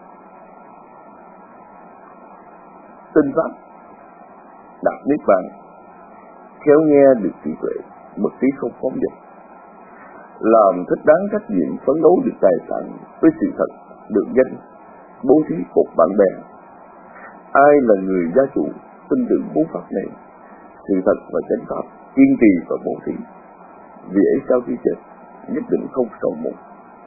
tin pháp, đạt niết bàn, khéo nghe được trí tuệ, mật trí không phóng dật, làm thích đáng trách nhiệm, phấn đấu được tài sản với sự thật, được danh, bố thí phục bạn bè. Ai là người gia chủ tin tưởng 4 pháp này, sự thật và chánh pháp, kiên trì và bố thí, vì ấy sau khi chết nhất định không sầu muộn.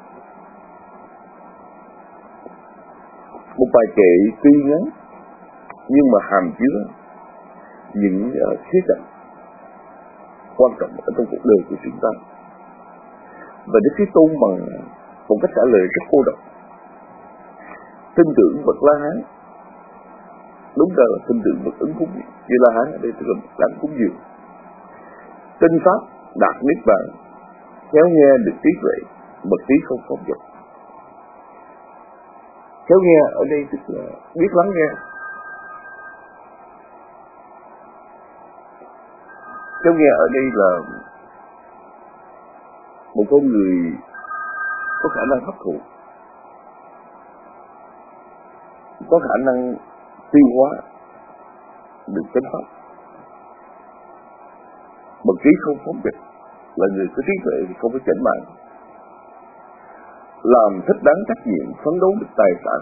Một bài kệ tuy ngắn nhưng mà hàm chứa những khía cạnh quan trọng ở trong cuộc đời của chúng ta. Và Đức Thế Tôn bằng một cách trả lời rất cô độc. Tin tưởng Phật La Hán, đúng ra là tin tưởng Phật ứng cúng như La Hán ở đây tức là đảnh cúng dường. Tin pháp đạt niết bàn, khéo nghe được trí tuệ, mật trí không phóng dật. Khéo nghe ở đây tức là biết lắng nghe, Cháu nghe ở đây là một con người có khả năng hấp thụ, có khả năng tiêu hóa được chánh pháp, bậc trí không phóng dật, là người có trí tuệ thì không có chảnh mạng, làm thích đáng trách nhiệm, phấn đấu được tài sản,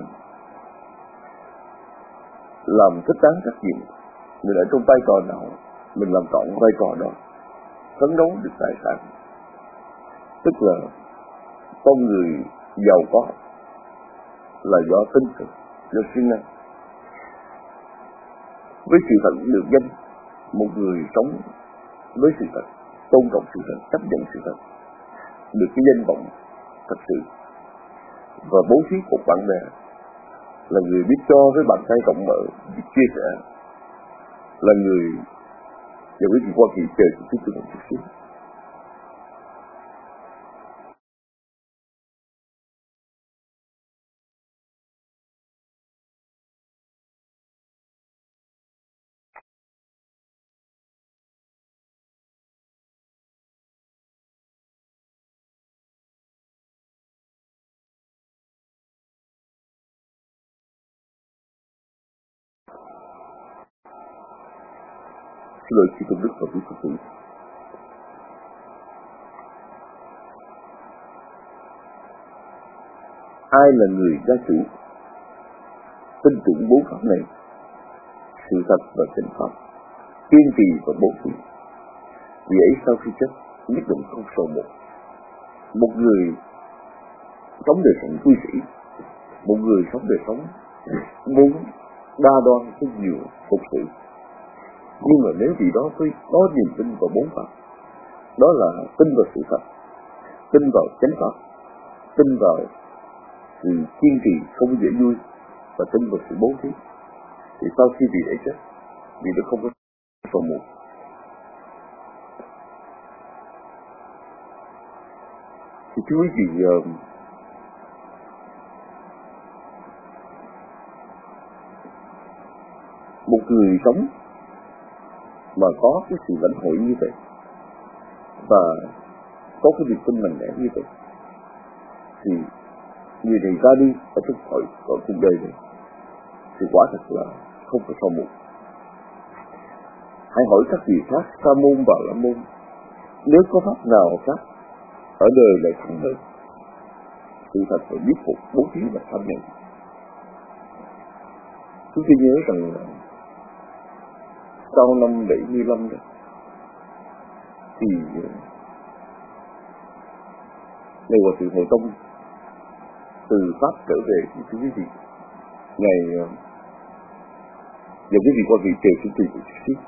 làm thích đáng trách nhiệm. Mình ở trong vai trò nào mình làm trọn vai trò đó, phấn đấu được tài sản, tức là con người giàu có là do tinh thần, do siêng năng. Với sự thật được danh, một người sống với sự thật, tôn trọng sự thật, chấp nhận sự thật, được cái danh vọng thật sự, và bố thí một bạn bè, là người biết cho với bàn tay rộng mở, biết chia sẻ, là người và quý vị Hoa Kỳ chờ chút chút một chút xíu. Xin lỗi chị Tôn Đức và quý Phật tử. Ai là người gia chủ tin tưởng bốn pháp này, sự thật và chánh pháp, kiên trì và bố thí, vì ấy sau khi chết nhất định không sầu một. Một người sống đời sống vui sĩ, một người sống đời sống muốn đa đoan có nhiều phục sự. Nhưng mà nếu vì đó có niềm tin vào bốn pháp, đó là tin vào sự thật, tin vào chánh pháp, tin vào sự kiên trì không dễ vui, và tin vào sự bố thí, thì sau khi bị ấy chết, vì nó không có sầu muộn. Thì thưa quý vị, một người sống mà có cái sự lãnh hội như vậy và có cái niềm tin mạnh mẽ như vậy, thì người này ra đi ở trong khỏi cuộc đời này thì quả thật là không có sầu muộn. Hãy hỏi các vị khác, Sa môn và La môn, nếu có pháp nào khác ở đời lại thẳng hơn, sự thật phải biết phục, bố thí và tham nhận. Chúng tôi nhớ rằng sau năm 75 đó, thì Ngài Hòa Thượng Hội Tông từ Pháp trở về, thì thưa quý vị, Ngài và quý vị qua vị trời xin tùy một chút xíu.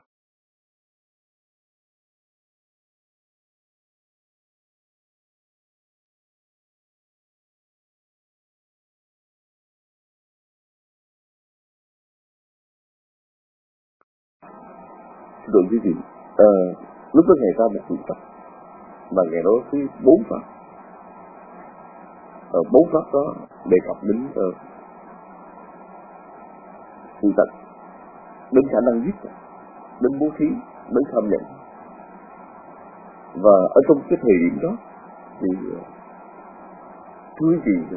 Xin lỗi quý vị, lúc đó Ngài ra một quyển sách mà Ngài nói tới 4 pháp. 4 pháp đó đề cập đến sự thật, đến khả năng giết, đến bố thí, đến tham nhận. Và ở trong cái thời điểm đó thì thưa quý vị,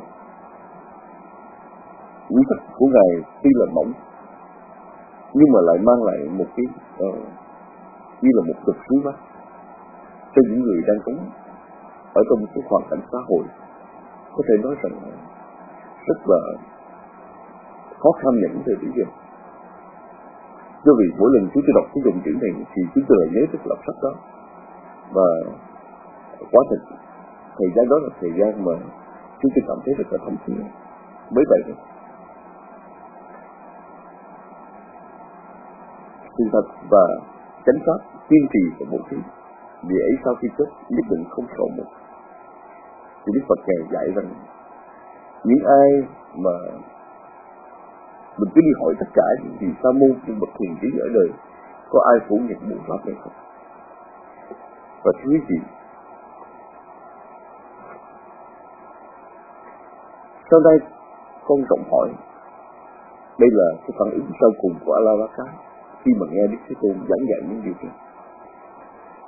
quyển sách của Ngài tuy là mỏng nhưng mà lại mang lại một cái như là một cực suối mắt cho những người đang sống ở trong cái hoàn cảnh xã hội, có thể nói rằng rất là khó khăn nhận về bây giờ. Do vì mỗi lần chúng tôi đọc cái dòng chữ này thì chúng tôi lại nhớ tới lập sách đó, và quá thật thời gian đó là thời gian mà chúng tôi cảm thấy rất là thấm thía với vậy đó. Sự thật và chánh pháp, kiên trì và bố thí, vì ấy sau khi chết nhất định không sầu muộn. Thì Đức Phật Ngài dạy rằng những ai mà mình cứ đi hỏi tất cả những vị sa môn, những bậc thiền trí ở đời, có ai phủ nhận bốn pháp này không? Và thưa quý vị, sau đây con trọng hỏi, đây là cái phản ứng sau cùng của A-la-la-cá khi mà nghe Đức Thế Tôn giảng dạy những điều này.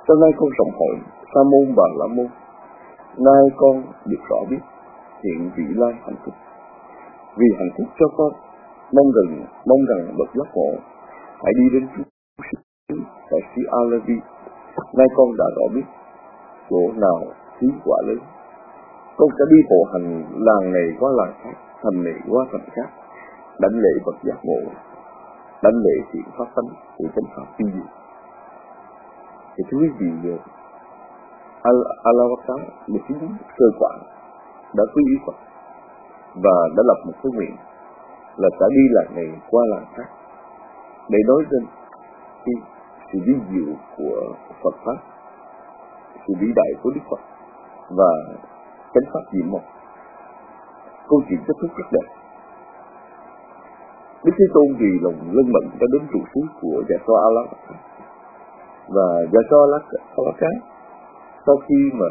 Sau nay con trọng hỏi Sa môn Bà La môn, nay con được rõ biết hiện vị lai hạnh phúc. Vì hạnh phúc cho con, mong rằng bậc giác ngộ hãy đi đến tại xứ A-la-vi. Nay con đã rõ biết chỗ nào xứ quả lớn. Con sẽ đi bộ hành làng này qua làng khác, thành này qua thành khác, đảnh lễ bậc giác ngộ, đảnh lễ thiện pháp tánh của chánh pháp tiêu diệu. Thì thưa quý vị, A-la-va-ca một chính sơ quả đã quy y Phật và đã lập một cái nguyện là sẽ đi làng này qua làng khác để nói lên sự vi diệu của Phật pháp, sự vĩ đại của Đức Phật và chánh pháp diệu mộc. Câu chuyện kết thúc rất đẹp. Đức Thế Tôn vì lòng lân mẫn đã đến trụ xứ của Dạ So A-la-va-ca, và Dạ So A-la-va-ca sau khi mà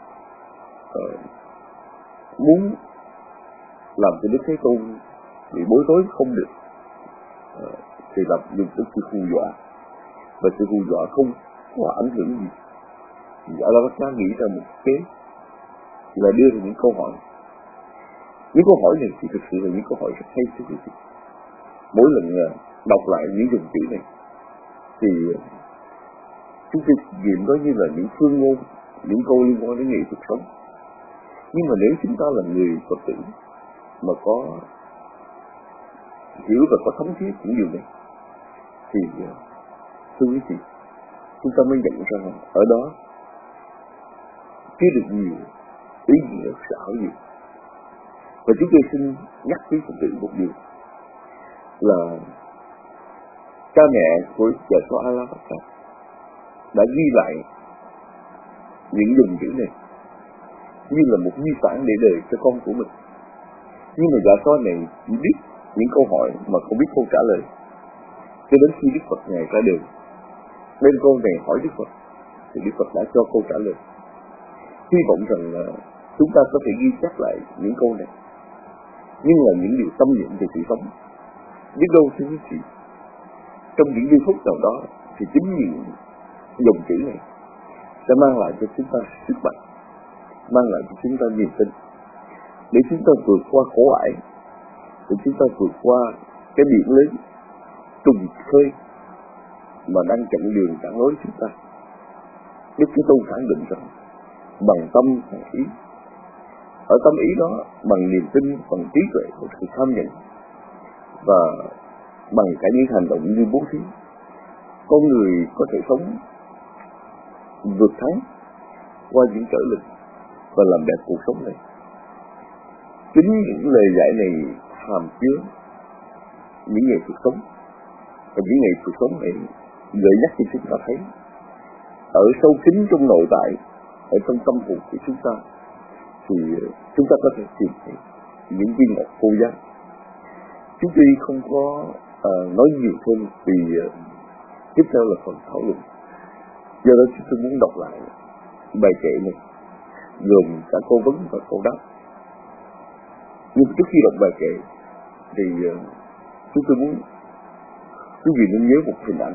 muốn làm cho Đức Thế Tôn bị bối rối không được, thì làm dùng tới sự hù dọa, và sự hù dọa không có ảnh hưởng gì. Thì A-la-va-ca nghĩ ra một kế là đưa ra những câu hỏi. Những câu hỏi này thì thực sự là những câu hỏi rất hay thưa quý vị. Mỗi lần đọc lại những dòng chữ này thì chúng tôi nghiệm đó như là những phương ngôn, những câu liên quan đến nghệ thuật sống. Nhưng mà nếu chúng ta là người Phật tử mà có hiểu và có thấm thiết những điều này thì thưa quý vị, chúng ta mới nhận ra rằng ở đó chứa được nhiều ý nghĩa rất ảo diệu. Và chúng tôi xin nhắc quý Phật tử một điều là cha mẹ của Dạ So A-la-va-ca đã ghi lại những dòng chữ này như là một di sản để đời cho con của mình. Nhưng mà Dạ So này chỉ biết những câu hỏi mà không biết câu trả lời, cho đến khi Đức Phật Ngài ra đời bên con này hỏi Đức Phật thì Đức Phật đã cho câu trả lời. Hy vọng rằng là chúng ta có thể ghi chép lại những câu này, nhưng là những điều tâm niệm về sự sống. Biết đâu thưa quý vị, trong những giây phút nào đó thì chính những dòng chữ này sẽ mang lại cho chúng ta sức mạnh, mang lại cho chúng ta niềm tin để chúng ta vượt qua khổ ải, để chúng ta vượt qua cái biển lớn trùng khơi mà đang chặn đường chặn lối chúng ta. Đức Thế Tôn khẳng định rằng bằng tâm bằng ý, ở tâm ý đó bằng niềm tin, bằng trí tuệ, bằng sự tham nhận và bằng cả những hành động như bố thí, con người có thể sống vượt thắng qua những trở lực và làm đẹp cuộc sống này. Chính những lời dạy này hàm chứa những nghệ thuật sống, và những nghệ thuật sống này gợi nhắc cho chúng ta thấy ở sâu kín trong nội tại, ở trong tâm hồn của chúng ta thì chúng ta có thể tìm thấy những viên ngọc vô giá. Chúng tôi không có nói nhiều thêm vì tiếp theo là phần thảo luận. Do đó chúng tôi muốn đọc lại bài kệ này gồm cả câu vấn và câu đáp. Nhưng trước khi đọc bài kệ thì chúng tôi muốn quý vị nên nhớ một hình ảnh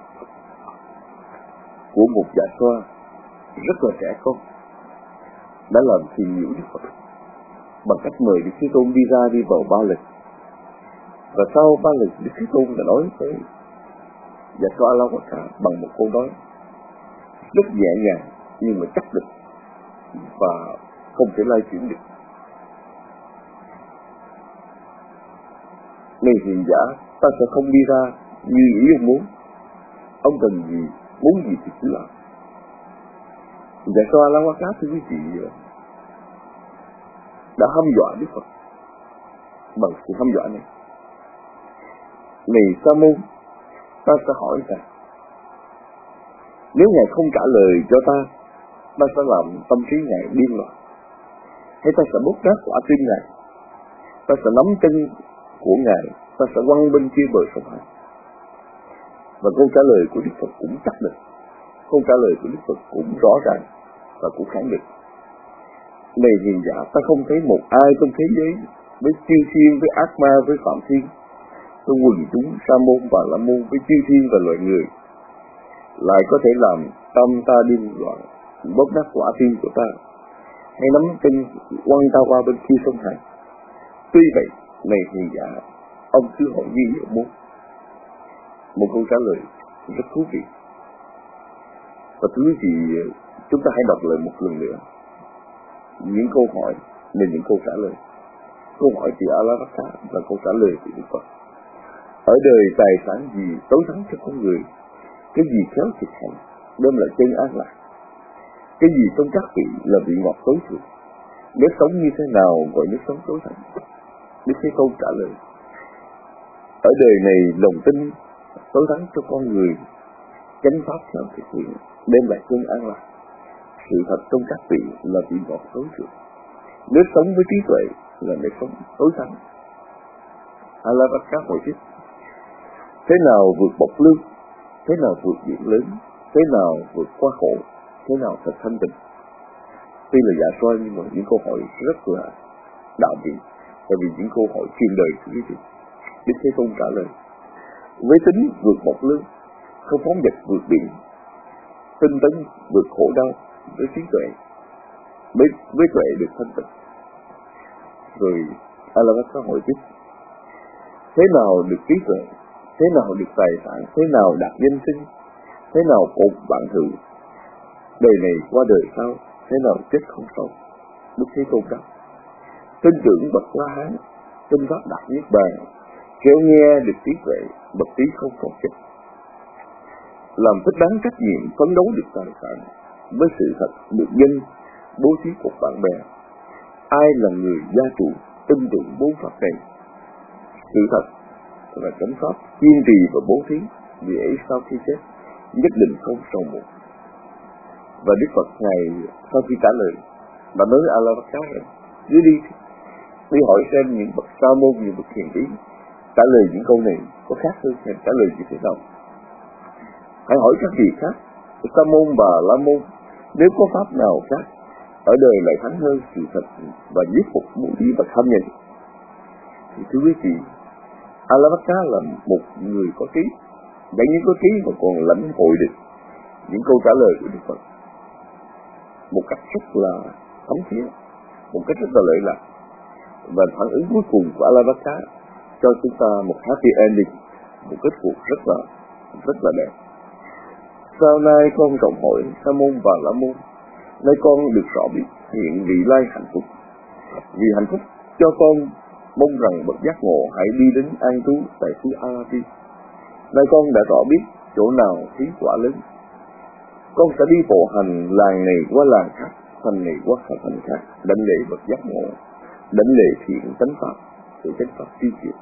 của một Dạ So rất là trẻ con đã làm phiền nhiễu Đức Phật bằng cách mời Đức Thế Tôn đi vào ba lần. Và sau ba lần Đức Thế Tôn đã nói với Dạ So A-la-va-ca bằng một câu nói rất nhẹ nhàng nhưng mà chắc định và không thể lay chuyển được. Này hiền giả, ta sẽ không đi ra như ý ông muốn. Ông cần gì, muốn gì thì cứ làm. Dạ So A-la-va-ca thưa quý vị đã hăm dọa Đức Phật bằng sự hăm dọa này. Này Sa môn, ta sẽ hỏi rằng nếu Ngài không trả lời cho ta sẽ làm tâm trí Ngài điên loạn, hay ta sẽ bốc rác quả tim Ngài, ta sẽ nắm chân của Ngài, ta sẽ quăng bên kia bờ sông Hằng. Và câu trả lời của Đức Phật cũng chắc định, câu trả lời của Đức Phật cũng rõ ràng và cũng khẳng định. Này hiền giả, ta không thấy một ai trong thế giới với chư thiên, với ác ma, với phạm thiên, với quần chúng Sa môn và La môn, với chư thiên và loài người lại có thể làm tâm ta điên loạn, bóp nát quả tim của ta, hay nắm chân quăng ta qua bên kia sông Hàn. Tuy vậy, này hiền giả, ông cứ hỏi gì ông muốn. Một câu trả lời rất thú vị. Và thứ gì chúng ta hãy đọc lại một lần nữa những câu hỏi nên những câu trả lời. Câu hỏi thì A-la-vát-ta và câu trả lời thì Đức Phật. Ở đời tài sản gì tối thắng cho con người? Cái gì khéo thực hành đem lại chân an lạc? Cái gì trong các vị là vị ngọt tối thượng? Nếu sống như thế nào gọi nước sống tối thắng? Đức Thế Tôn trả lời: ở đời này lòng tin tối thắng cho con người, chánh pháp khéo thực hiện đem lại chân an lạc. Sự thật trong các vị là vị ngọt tối thượng. Nếu sống với trí tuệ là nếp sống tối thắng. A-la-vát-ta hỏi tiếp: thế nào vượt bộc lưu? Thế nào vượt biển lớn? Thế nào vượt qua khổ? Thế nào thật thanh tịnh? Tuy là dạ xoa nhưng mà những câu hỏi rất là đạo vị, tại vì những câu hỏi truyền đời của quý vị. Đức Thế Tôn trả lời: với tính vượt bộc lưu, không phóng dật vượt biển, tinh tấn vượt khổ đau, với trí tuệ, với tuệ được thanh tịnh. Rồi A-la-vát-ta hỏi tiếp: thế nào được trí tuệ? Thế nào được tài sản? Thế nào đạt danh sinh? Thế nào cột vạn thự? Đời này qua đời sau, thế nào chết không sâu? Đức Thế Tôn đáp: tin tưởng bậc La Hán, tin pháp đạt niết bàn, khéo nghe được trí tuệ, bậc trí không còn chết. Làm thích đáng trách nhiệm, phấn đấu được tài sản, với sự thật được dân, bố thí của bạn bè. Ai là người gia trụ, tin tưởng bốn pháp này? Sự thật là chánh pháp, kiên trì và bố thí, vì ấy sau khi chết nhất định không sầu muộn. Và Đức Phật Ngài sau khi trả lời đã nói với A-la-vát-ta rằng: đi hỏi xem những bậc sa môn, những bậc thiền trí trả lời những câu này có khác hơn hay trả lời như thế nào. Hãy hỏi các vị khác, sa môn và la môn, nếu có pháp nào khác ở đời lại thắng hơn sự thật và giết phục bố thí và tham nhẫn. Thì thưa quý vị, A-la-vát-ta là một người có trí, chẳng những có trí mà còn lãnh hội được những câu trả lời của Đức Phật một cách rất là thấm thía, một cách rất là lợi lạc. Và phản ứng cuối cùng của A-la-vát-ta cho chúng ta một happy ending, một kết cuộc rất là đẹp. Sau nay con trọng hỏi sa môn và la môn, nay con được rõ biết hiện vị lai hạnh phúc. Vì hạnh phúc cho con mong rằng bậc giác ngộ hãy đi đến an trú tại xứ A-la-ti. Nay con đã rõ biết chỗ nào thí quả lớn. Con sẽ đi bộ hành làng này qua làng khác, thành này qua thành khác, đảnh lễ bậc giác ngộ, đảnh lễ thiện chánh pháp, để chánh pháp tri kiến.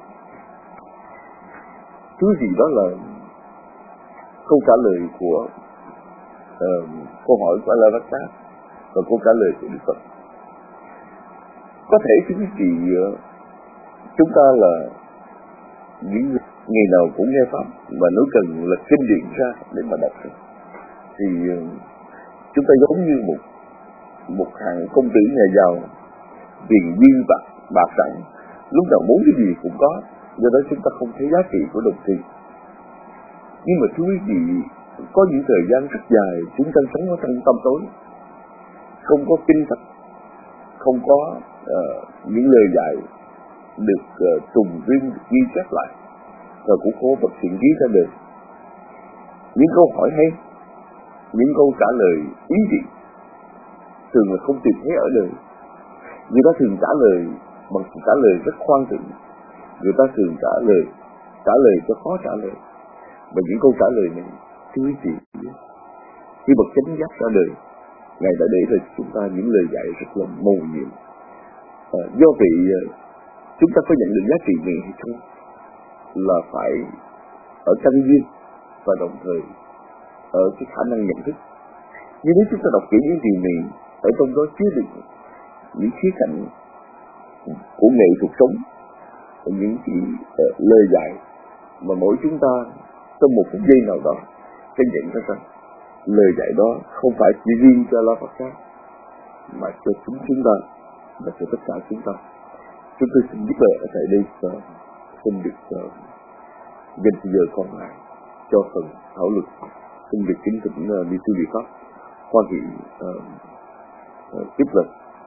Thứ gì đó là câu trả lời của câu hỏi của A-la-vát-ta và câu trả lời của Đức Phật. Có thể quý vị chúng ta là những ngày nào cũng nghe pháp và nếu cần là kinh điển ra để mà đọc, thì chúng ta giống như một hạng công tử nhà giàu, tiền dư bạc sẵn, lúc nào muốn cái gì cũng có, do đó chúng ta không thấy giá trị của đồng tiền. Nhưng mà thưa quý vị, có những thời gian rất dài chúng ta sống ở trong tâm tối, không có kinh Phật, không có những lời dạy được trùng riêng ghi chép lại, và cũng có bậc thiện trí ra đời. Những câu hỏi hay, những câu trả lời ý vị thường là không tìm thấy ở đời. Người ta thường trả lời bằng sự trả lời rất khoan thượng, người ta thường trả lời cho khó trả lời. Và những câu trả lời này, thưa quý vị, khi bậc chánh giác ra đời, Ngài đã để lại chúng ta những lời dạy rất là mầu nhiệm. Do vậy, chúng ta có nhận được giá trị này hay không là phải ở căn duyên và đồng thời ở cái khả năng nhận thức. Nhưng nếu chúng ta đọc kỹ những điều này, ở trong đó chứa được những khía cạnh của nghệ thuật sống, những lời dạy mà mỗi chúng ta trong một phút giây nào đó sẽ nhận ra rằng lời dạy đó không phải chỉ riêng cho La Phật khác, mà cho chúng ta và cho tất cả chúng ta. Chúng tôi xin giúp đỡ ở tại đây và xin được dành thời giờ còn lại cho phần thảo luận. xin được kính thỉnh đi sư địa pháp Hoa Thị tiếp lời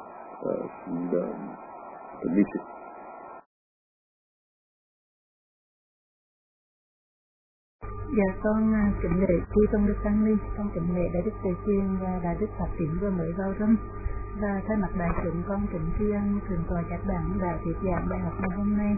thỉnh đi sư. Dạ con kính lễ chư tôn đức tăng ni, con kính lễ đại đức Từ Chuyên và đại đức Pháp Tịnh vừa mới vào râm. Và thay mặt đại chúng con kính tri ân thượng tọa các bạn đã thuyết giảng bài học ngày hôm nay.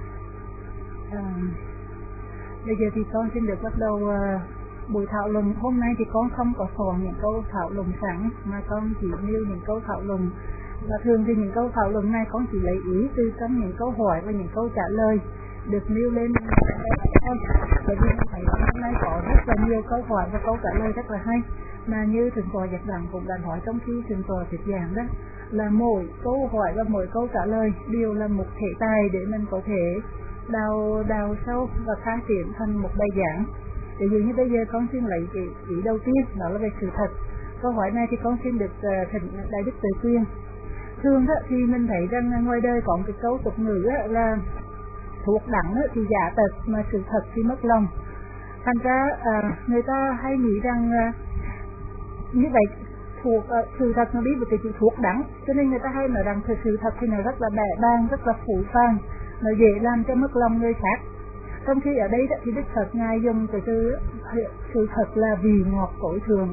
Bây giờ thì con xin được bắt đầu buổi thảo luận. Hôm nay thì con không có soạn những câu thảo luận sẵn mà con chỉ nêu những câu thảo luận. Và thường thì những câu thảo luận này con chỉ lấy ý từ trong những câu hỏi và những câu trả lời được nêu lên thôi. Bởi vì mình thấy hôm nay có rất là nhiều câu hỏi và câu trả lời rất là hay. Mà như thượng tọa Giác Đẳng cũng đã nói trong khi thượng tọa thuyết giảng đó, là mỗi câu hỏi và mỗi câu trả lời đều là một thể tài để mình có thể đào sâu và phát triển thành một bài giảng. Ví dụ như bây giờ con xin lấy cái ý đầu tiên, đó là về sự thật. Câu hỏi này thì con xin được thỉnh đại đức Từ Chuyên. Thường thì mình thấy rằng ngoài đời có một cái câu tục ngữ là thuốc đắng thì giả tật mà sự thật thì mất lòng. Thành ra người ta hay nghĩ rằng như vậy sự thật nó đi với cái chữ thuốc đắng, cho nên người ta hay nói rằng sự thật thì nó rất là bẻ bàng, rất là phũ phàng, nó dễ làm cho mất lòng người khác. Trong khi ở đây thì Đức Phật ngài dùng cái từ sự thật là vị ngọt tối thượng.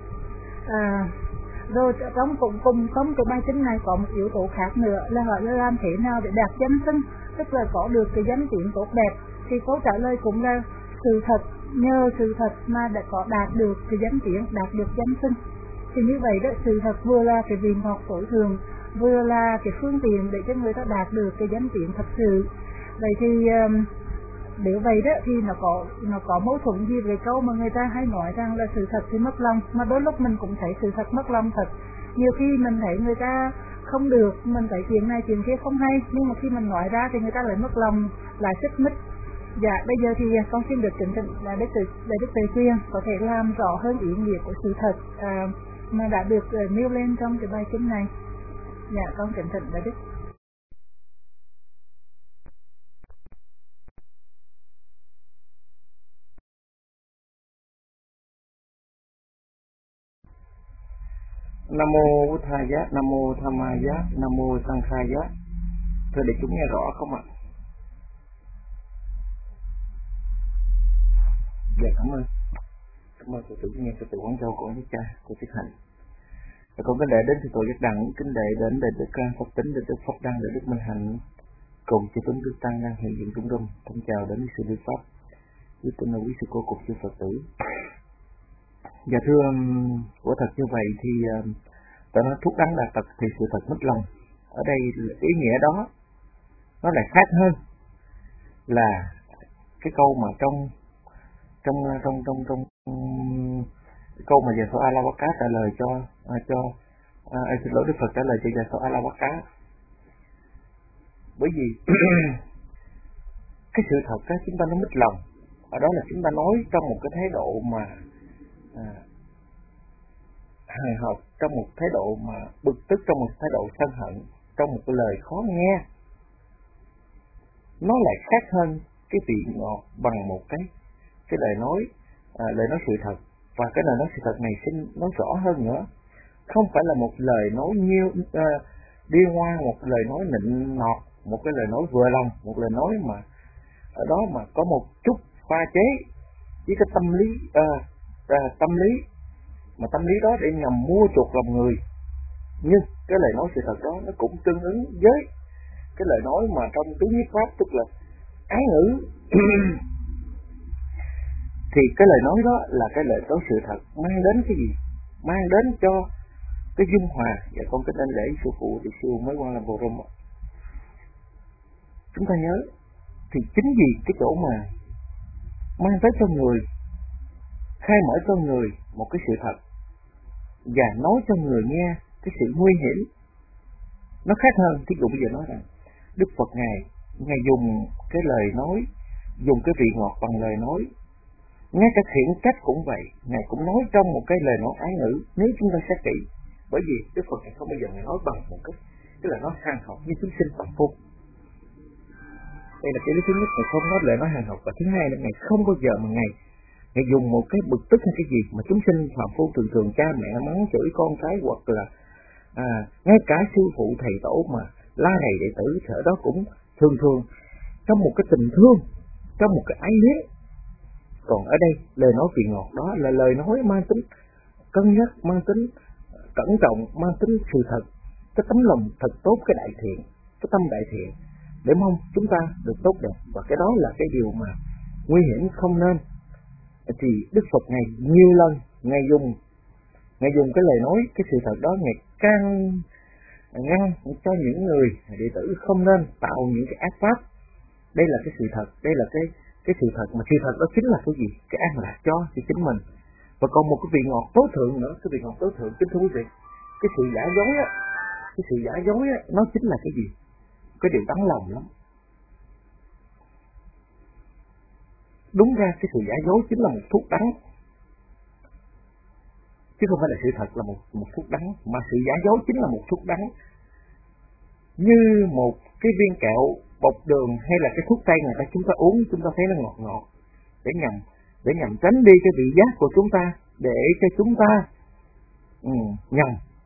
Rồi cùng trong cái bài kinh này có một yếu tố khác nữa là hỏi là làm thế nào để đạt danh xưng, tức là có được cái danh tiếng tốt đẹp. Thì câu trả lời cũng là sự thật, nhờ sự thật mà đã có đạt được cái danh tiếng, đạt được danh xưng. Thì như vậy đó, sự thật vừa là cái vị ngọt tối thượng, vừa là cái phương tiện để cho người ta đạt được cái danh tiếng thật sự. Vậy thì nếu vậy đó thì nó có mâu thuẫn gì về câu mà người ta hay nói rằng là sự thật thì mất lòng. Mà đôi lúc mình cũng thấy sự thật mất lòng thật. Nhiều khi mình thấy người ta không được, mình thấy chuyện này chuyện kia không hay, nhưng mà khi mình nói ra thì người ta lại mất lòng, lại xích mích. Dạ, bây giờ thì con xin được kính thỉnh đại đức Từ Chuyên có thể làm rõ hơn ý nghĩa của sự thật mà đã được nêu lên trong cái bài kinh này. Dạ, con kính thỉnh đại đức. Nam mô Bụt Thầy Giá, Nam mô Tham Ma Giá, Nam mô Sang Khai Giá. Thưa để chúng nghe rõ không ạ? Dạ cảm ơn cô tử nghe cô tử Quảng Châu, cô với cha, cô Tiết Hạnh. Và con kính lễ đến thượng tọa Giác Đẳng, kính lễ đến đại đức Pháp Tịnh, đại đức Pháp Đăng, đại đức Minh Hạnh, cùng chư tôn đức tăng đang hiện diện trung đông. Thân chào đến sư Lý Pháp, với tôn quý sư cô cục sư Phật tử. Dạ thưa, quả thật như vậy thì ta nói thuốc đắng là tật thì sự thật mất lòng. Ở đây ý nghĩa đó nó lại khác hơn là cái câu mà trong câu mà Già Sở A La Bát Cá trả lời xin lỗi Đức Phật trả lời cho Già Sở A La Bát Cá. Bởi vì cái sự thật đó chúng ta nó mất lòng. Ở đó là chúng ta nói trong một cái thái độ mà hài học, trong một thái độ mà bực tức, trong một thái độ sân hận, trong một cái lời khó nghe. Nó lại khác hơn cái vị ngọt bằng một cái lời nói sự thật. Và cái lời nói sự thật này xin nói rõ hơn nữa, không phải là một lời nói điêu ngoa, một lời nói nịnh nọt, một cái lời nói vừa lòng, một lời nói mà ở đó mà có một chút pha chế với cái tâm lý mà tâm lý đó để nhằm mua chuộc lòng người. Nhưng cái lời nói sự thật đó nó cũng tương ứng với cái lời nói mà trong tứ nhiếp pháp, tức là ái ngữ. Thì cái lời nói đó là cái lời nói sự thật mang đến cái gì? Mang đến cho cái dung hòa. Và con kính anh lễ sư phụ thì sư mới qua làm bộ rung. Chúng ta nhớ thì chính vì cái chỗ mà mang tới cho người, khai mở cho người một cái sự thật và nói cho người nghe cái sự nguy hiểm, nó khác hơn. Thí dụ bây giờ nói rằng Đức Phật Ngài dùng cái lời nói, dùng cái vị ngọt bằng lời nói. Ngay cả thiện cách cũng vậy, Ngài cũng nói trong một cái lời nói ái ngữ. Nếu chúng ta xét kỹ, bởi vì Đức Phật Ngài không bao giờ Ngài nói bằng một cái lời nói hàng học như chúng sinh phạm phu. Đây là cái lý thứ nhất, Ngài không nói lời nói hàng học. Và thứ hai là Ngài không bao giờ mà Ngài Ngài dùng một cái bực tức hay cái gì mà chúng sinh phàm phu thường cha mẹ mắng chửi con cái, hoặc là ngay cả sư phụ thầy tổ mà la rầy đệ tử, ở đó cũng thường trong một cái tình thương, trong một cái ái luyến. Còn ở đây lời nói vị ngọt đó là lời nói mang tính cân nhắc, mang tính cẩn trọng, mang tính sự thật, cái tấm lòng thật tốt, cái đại thiện, cái tâm đại thiện, để mong chúng ta được tốt đẹp. Và cái đó là cái điều mà nguy hiểm không nên. Thì Đức Phật Ngài nhiều lần Ngài dùng cái lời nói, cái sự thật đó, Ngài can ngăn cho những người đệ tử không nên tạo những cái ác pháp. Đây là cái sự thật, đây là cái sự thật, mà sự thật đó chính là cái gì? Cái an lạc cho chính mình. Và còn một cái vị ngọt tối thượng nữa, cái vị ngọt tối thượng, kính thưa quý vị, cái sự giả dối á, cái sự giả dối á, nó chính là cái gì? Cái điều đắng lòng lắm. Đúng ra cái sự giả dối chính là một thuốc đắng, chứ không phải là sự thật là một thuốc đắng, mà sự giả dối chính là một thuốc đắng. Như một cái viên kẹo bột đường hay là cái thuốc tây người ta chúng ta uống, chúng ta thấy nó ngọt ngọt để nhằm tránh đi cái vị giác của chúng ta, để cho chúng ta nhầm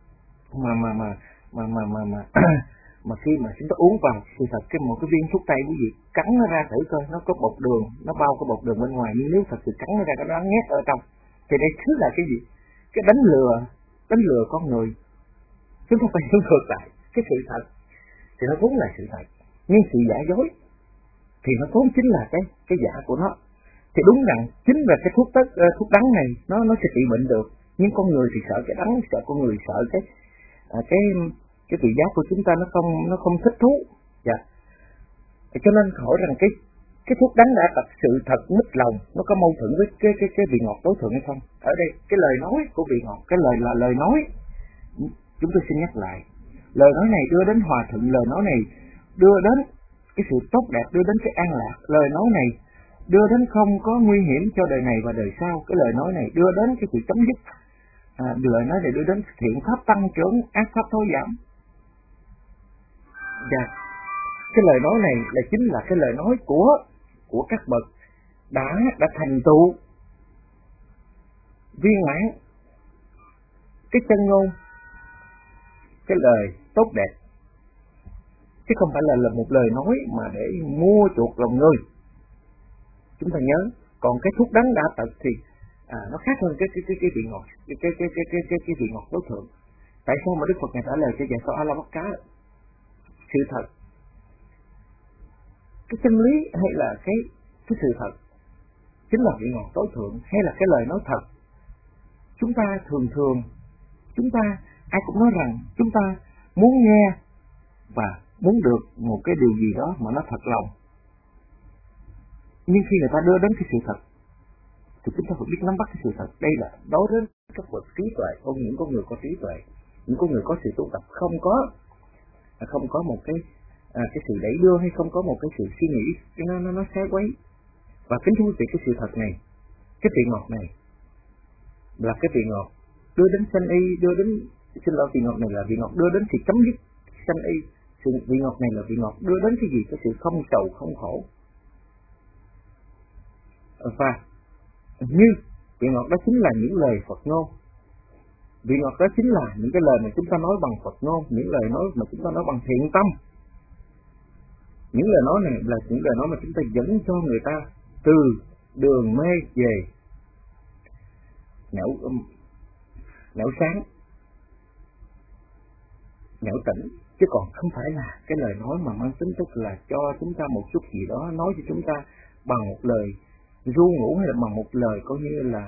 mà khi mà chúng ta uống vào, sự thật một cái viên thuốc tây quý vị cắn nó ra thử coi, nó có bột đường, nó bao cái bột đường bên ngoài, nhưng nếu thật sự cắn nó ra cái đó nhét ở trong, thì đây chính là cái gì? Cái đánh lừa con người. Chúng ta phải hiểu ngược lại cái sự thật thì nó vốn là sự thật, nhưng sự giả dối thì nó vốn chính là cái giả của nó. Thì đúng rằng chính là cái thuốc đắng này nó sẽ trị bệnh được, nhưng con người thì sợ cái đắng, sợ con người sợ cái vị giác của chúng ta nó không thích thú. Dạ. Cho nên hỏi rằng cái thuốc đắng đã thật sự thật mít lòng, nó có mâu thuẫn với cái vị ngọt tối thượng hay không? Ở đây cái lời nói của vị ngọt, cái lời là lời nói. Chúng tôi xin nhắc lại, lời nói này đưa đến hòa thuận, lời nói này đưa đến cái sự tốt đẹp, đưa đến cái an lạc, lời nói này đưa đến không có nguy hiểm cho đời này và đời sau, cái lời nói này đưa đến cái sự chấm dứt, lời nói này đưa đến thiện pháp tăng trưởng, ác pháp thối giảm. Và cái lời nói này là chính là cái lời nói của các bậc đã thành tựu viên mãn cái chân ngôn, cái lời tốt đẹp, chứ không phải là một lời nói mà để mua chuộc lòng người. Chúng ta nhớ, còn cái thuốc đắng đã tật thì nó khác hơn cái vị ngọt, cái vị ngọt tối thượng. Tại sao mà Đức Phật Ngài trả lời cho Dạ So A La Bắt Cá? Sự thật, cái chân lý hay là cái sự thật chính là vị ngọt tối thượng, hay là cái lời nói thật? Chúng ta thường chúng ta ai cũng nói rằng chúng ta muốn nghe và muốn được một cái điều gì đó mà nó thật lòng, nhưng khi người ta đưa đến cái sự thật thì chúng ta phải biết nắm bắt cái sự thật. Đây là đối với các bậc trí tuệ, những con người có trí tuệ, những con người có sự tu tập, không có một cái sự đẩy đưa, hay không có một cái sự suy nghĩ nó xé quấy. Và kính thưa quý vị, cái sự thật này, cái vị ngọt này là cái vị ngọt đưa đến sanh y, vị ngọt này là vị ngọt đưa đến sự chấm dứt sanh y. Vị ngọt này là vị ngọt đưa đến cái gì? Cái sự không sầu không khổ. Và như vị ngọt đó chính là những lời Phật ngôn. Vị ngọt đó chính là những cái lời mà chúng ta nói bằng Phật ngôn, những lời nói mà chúng ta nói bằng thiện tâm. Những lời nói này là những lời nói mà chúng ta dẫn cho người ta từ đường mê về nẻo sáng, nẻo tỉnh, chứ còn không phải là cái lời nói mà mang tính tức là cho chúng ta một chút gì đó, nói cho chúng ta bằng một lời ru ngủ, hay là bằng một lời coi như là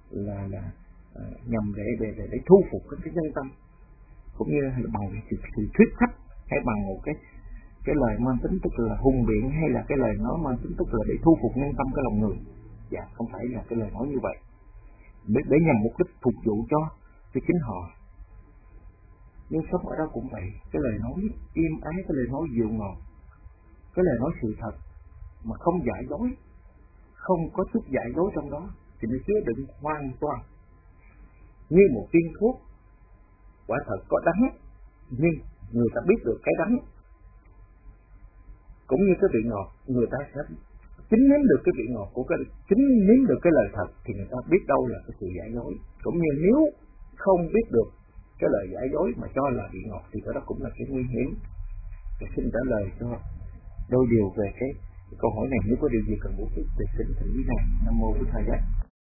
nhằm để thu phục cái nhân tâm, cũng như là bằng sự thuyết khách, hay bằng một cái lời mang tính tức là hùng biện, hay là cái lời nói mang tính tức là để thu phục nhân tâm cái lòng người. Dạ, không phải là cái lời nói như vậy để nhằm mục đích phục vụ cho chính họ. Nhưng sống ở đó cũng vậy, cái lời nói im ái, cái lời nói dịu ngọt, cái lời nói sự thật mà không giả dối, không có chút giả dối trong đó, thì nó chứa đựng hoàn toàn như một viên thuốc. Quả thật có đắng, nhưng người ta biết được cái đắng, cũng như cái vị ngọt, người ta sẽ chính nếm được cái vị ngọt của chính nếm được cái lời thật thì người ta biết đâu là cái sự giả dối. Cũng như nếu không biết được cái lời giả dối mà cho là vị ngọt thì đó cũng là cái nguy hiểm. Tôi xin trả lời cho đôi điều về cái câu hỏi này. Nếu có điều gì cần bổ sung thì xin thỉnh quý thầy. Nam mô Bổn Thầy.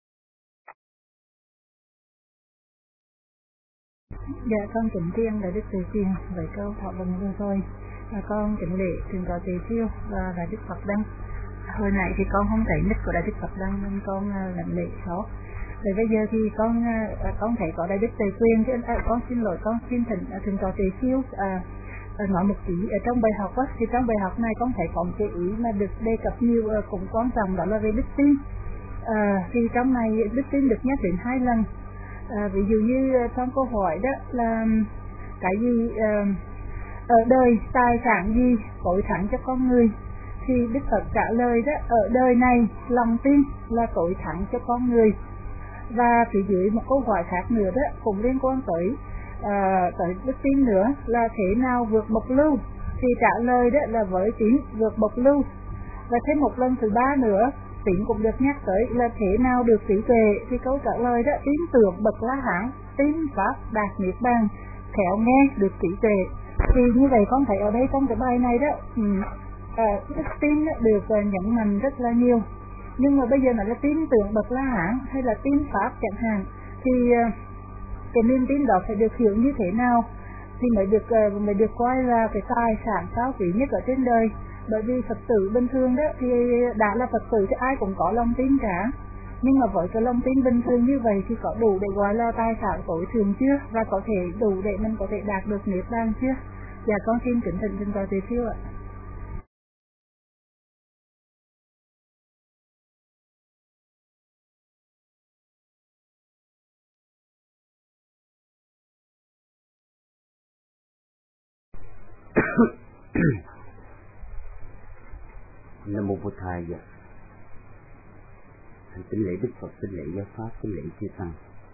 Dạ, con kính thiên Đại Đức Từ Truyền với câu thảo luận vừa rồi. Con kính lễ Thượng tọa Tề Siêu và Đại Đức Phật Đăng. Hồi nãy thì con không thấy nick của Đại Đức Phật Đăng nên con lãnh lễ sót. Rồi bây giờ thì con thấy có Đại Đức Tề Quyền chứ con xin lỗi, con xin thỉnh Thượng tọa Tề Siêu nói một tí ở trong bài học á. Thì trong bài học này con thấy có một cái ý mà được đề cập nhiều cũng quan trọng, đó là về đức tin. Thì trong này đức tin được nhắc đến 2 lần. Ví dụ như trong câu hỏi đó là cái gì ở đời tài sản gì cội thẳng cho con người, thì Đức Phật trả lời đó, ở đời này lòng tin là cội thẳng cho con người. Và phía dưới một câu hỏi khác nữa đó cũng liên quan tới đức tin nữa là thế nào vượt bộc lưu, thì trả lời đó là với tín vượt bộc lưu. Và thêm một lần thứ 3 nữa tín cũng được nhắc tới là thế nào được trí tuệ, thì câu trả lời đó tín tưởng bậc La Hán, tín pháp đạt niết bàn, khéo nghe được trí tuệ. Thì như vậy con thấy ở đây trong cái bài này đó đức tin được nhấn mạnh rất là nhiều. Nhưng mà bây giờ nói là tin tưởng bậc La Hán hay là tin pháp chẳng hạn, thì cái niềm tin đó phải được hiểu như thế nào thì mới được coi là cái tài sản cao quý nhất ở trên đời. Bởi vì Phật tử bình thường đó thì đã là Phật tử thì ai cũng có lòng tin cả. Nhưng mà với cái lòng tin bình thường như vậy thì có đủ để gọi là tài sản tối thượng chưa? Và có thể đủ để mình có thể đạt được niết bàn chưa? Dạ con xin kính thỉnh Thượng tọa Tề Siêu ạ. Nam mô Bổn Thầy. Kính lễ Đức Phật, kính lễ Giáo Pháp, kính lễ chư tăng.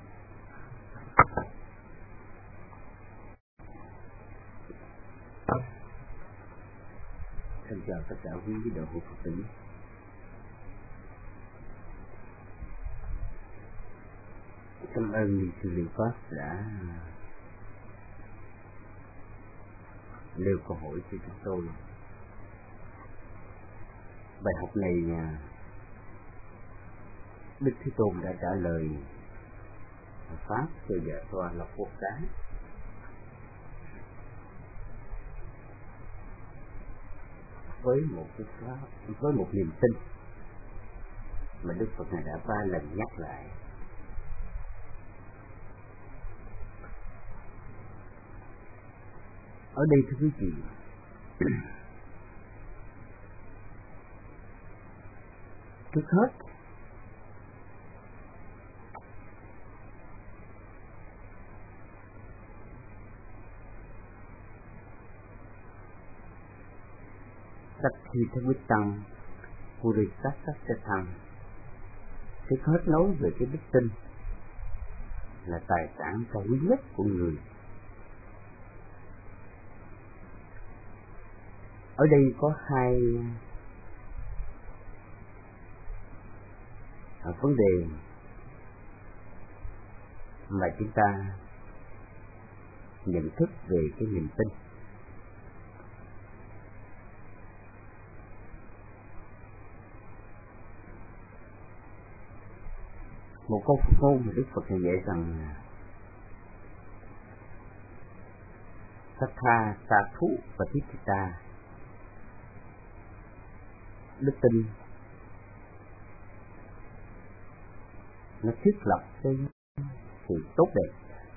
Xin chào tất cả quý vị đạo hữu Phật tử. Cảm ơn sư Liệu Pháp đã nêu câu hỏi cho chúng tôi. Bài học này Đức Thế Tôn đã trả lời pháp cho Dạ Xoa Lộc Quốc Cá. Với một niềm tin mà Đức Phật này đã 3 lần nhắc lại. Ở đây thưa quý vị, trước hết Sakkhi Thuyết Tăng Purisasatthang trước hết nói về cái đức tin là tài sản cao quý nhất của người. Ở đây có 2 vấn đề mà chúng ta nhận thức về cái niềm tin. Một câu Phật ngôn mà Đức Phật dạy rằng Sattha Sathu Patittha, đức tin nó thiết lập cái sự tốt đẹp,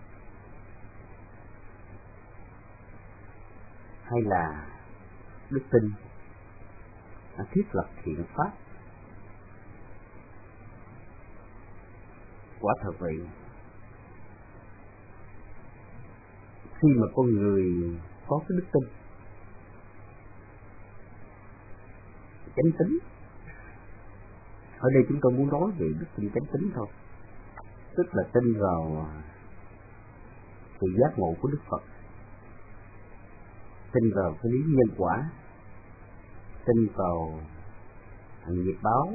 hay là đức tin nó thiết lập thiện pháp. Quả thật vậy, khi mà con người có cái đức tin chánh tín, ở đây chúng tôi muốn nói về đức tin chánh tín thôi, tức là tin vào sự giác ngộ của Đức Phật, tin vào cái lý nhân quả, tin vào Nghiệp báo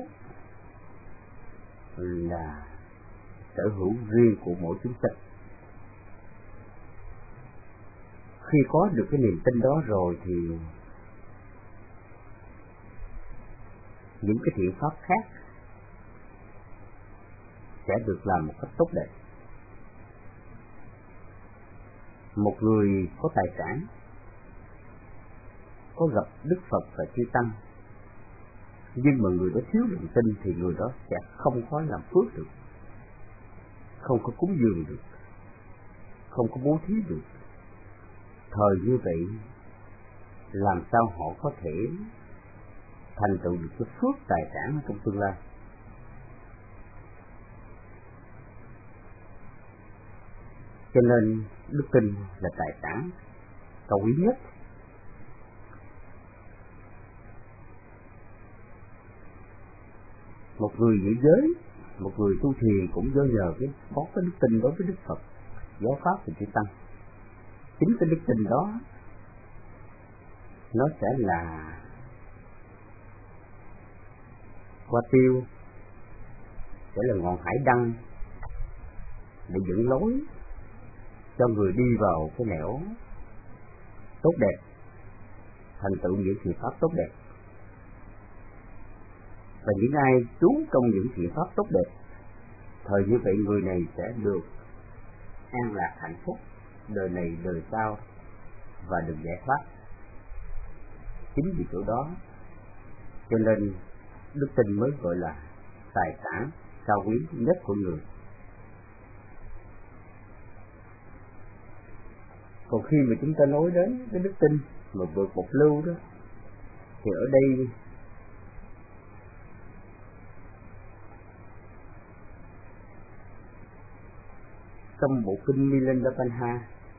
là sở hữu riêng của mỗi chúng sinh. Khi có được cái niềm tin đó rồi thì những cái thiện pháp khác sẽ được làm một cách tốt đẹp. Một người có tài sản, có gặp Đức Phật và Chư Tăng, nhưng mà người đó thiếu niềm tin thì người đó sẽ không có làm phước được, không có cúng dường được, không có bố thí được. Thời như vậy, làm sao họ có thể thành tựu được cái phước tài sản trong tương lai? Cho nên đức tin là tài sản cao quý nhất. Một người giữ giới, một người tu thiền cũng do nhờ có cái đức tin đối với Đức Phật, giáo pháp và Chư Tăng. Chính cái đức tin đó nó sẽ là qua tiêu, sẽ là ngọn hải đăng để dẫn lối cho người đi vào cái nẻo tốt đẹp, thành tựu những thiện pháp tốt đẹp. Và những ai trú trong những thiện pháp tốt đẹp, thời như vậy người này sẽ được an lạc hạnh phúc đời này đời sau và được giải thoát. Chính vì chỗ đó cho nên đức tin mới gọi là tài sản cao quý nhất của người. Còn khi mà chúng ta nói đến cái đức tin mà vượt một lưu đó, thì ở đây trong bộ kinh Milendapanha,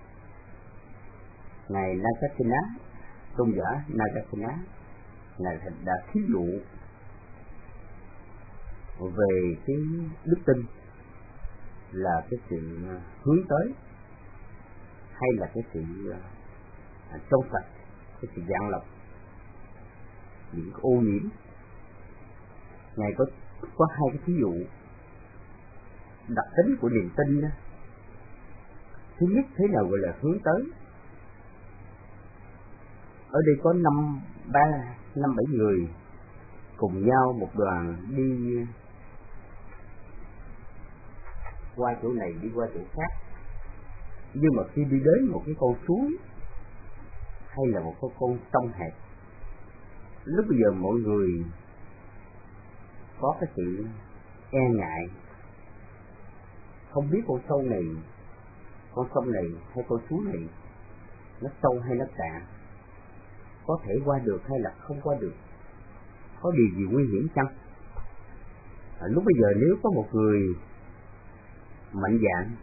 ngài Nagasena, tôn giả Nagasena, ngài đã thí dụ về cái đức tin là cái sự hướng tới, hay là cái sự trong sạch, cái sự dạng lọc những ô nhiễm. Ngài có hai cái thí dụ đặc tính của niềm tin đó. Thứ nhất, thế nào gọi là hướng tới? Ở đây có năm bảy người cùng nhau một đoàn đi qua chỗ này đi qua chỗ khác, nhưng mà khi đi đến một cái con suối hay là một con sông hẹp, lúc bây giờ mọi người có cái sự e ngại, không biết con sông này, con sông này hay con suối này nó sâu hay nó cạn, có thể qua được hay là không qua được, có điều gì nguy hiểm chăng? Lúc bây giờ nếu có một người mạnh dạn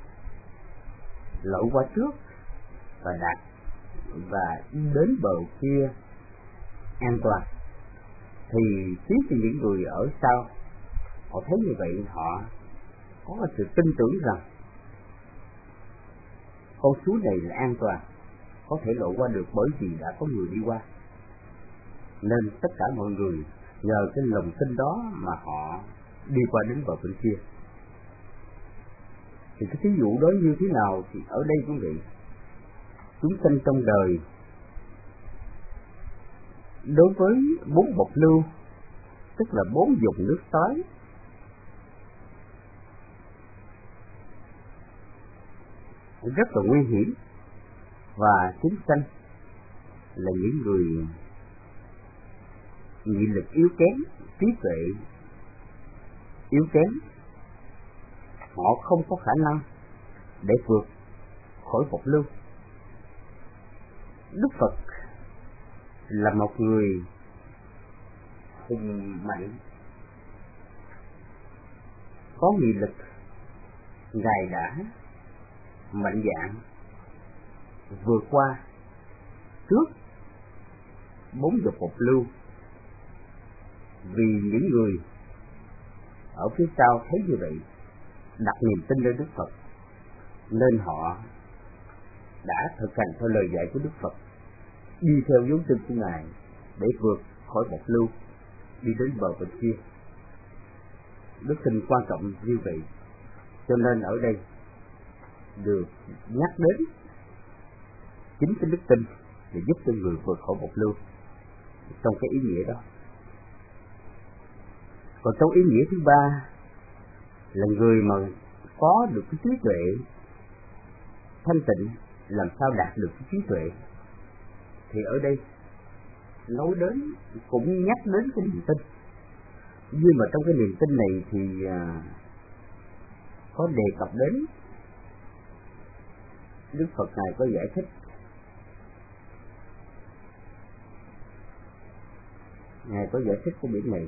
lội qua trước và đạt và đến bờ kia an toàn, thì khiến cho những người ở sau họ thấy như vậy, họ có sự tin tưởng rằng con suối này là an toàn, có thể lội qua được bởi vì đã có người đi qua. Nên tất cả mọi người nhờ cái lòng tin đó mà họ đi qua đến bờ bên kia. Thì cái thí dụ đó như thế nào thì ở đây quý vị, chúng sinh trong đời đối với 4 bộc lưu, tức là 4 vùng nước tới, rất là nguy hiểm, và chúng sanh là những người nghị lực yếu kém, trí tuệ yếu kém, họ không có khả năng để vượt khỏi bộc lưu. Đức Phật là một người hùng mạnh, có nghị lực, ngài đã mạnh dạn vượt qua trước 4 dục bộc lưu, vì những người ở phía sau thấy như vậy đặt niềm tin lên Đức Phật, nên họ đã thực hành theo lời dạy của Đức Phật, đi theo dấu chân của ngài để vượt khỏi bộc lưu, đi đến bờ bên kia. Đức tin quan trọng như vậy, cho nên ở đây được nhắc đến chính cái đức tin để giúp cho người vượt khỏi một lưu trong cái ý nghĩa đó. Còn trong ý nghĩa thứ ba là người mà có được cái trí tuệ thanh tịnh, làm sao đạt được cái trí tuệ, thì ở đây nói đến cũng nhắc đến cái niềm tin. Nhưng mà trong cái niềm tin này thì có đề cập đến, Đức Phật Ngài có giải thích. Ngài có giải thích cái điểm này.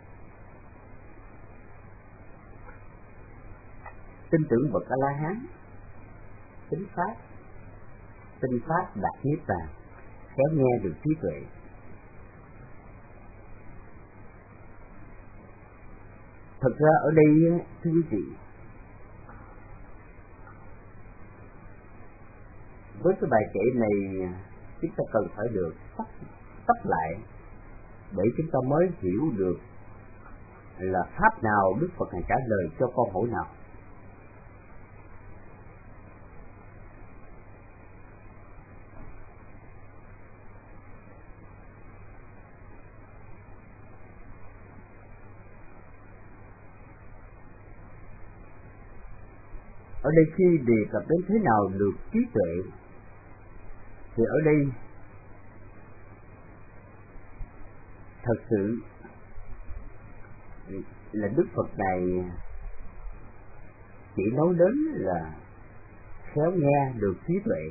Tin tưởng bậc A-la-hán, tính pháp, tinh pháp đạt niết bàn, khéo nghe được trí tuệ. Thật ra ở đây, thưa quý vị, với cái bài kệ này chúng ta cần phải được tắt lại để chúng ta mới hiểu được là pháp nào Đức Phật Ngài trả lời cho câu hỏi nào. Ở đây khi đề cập đến thế nào được trí tuệ, thì ở đây thật sự là Đức Phật Ngài chỉ nói đến là khéo nghe được trí tuệ.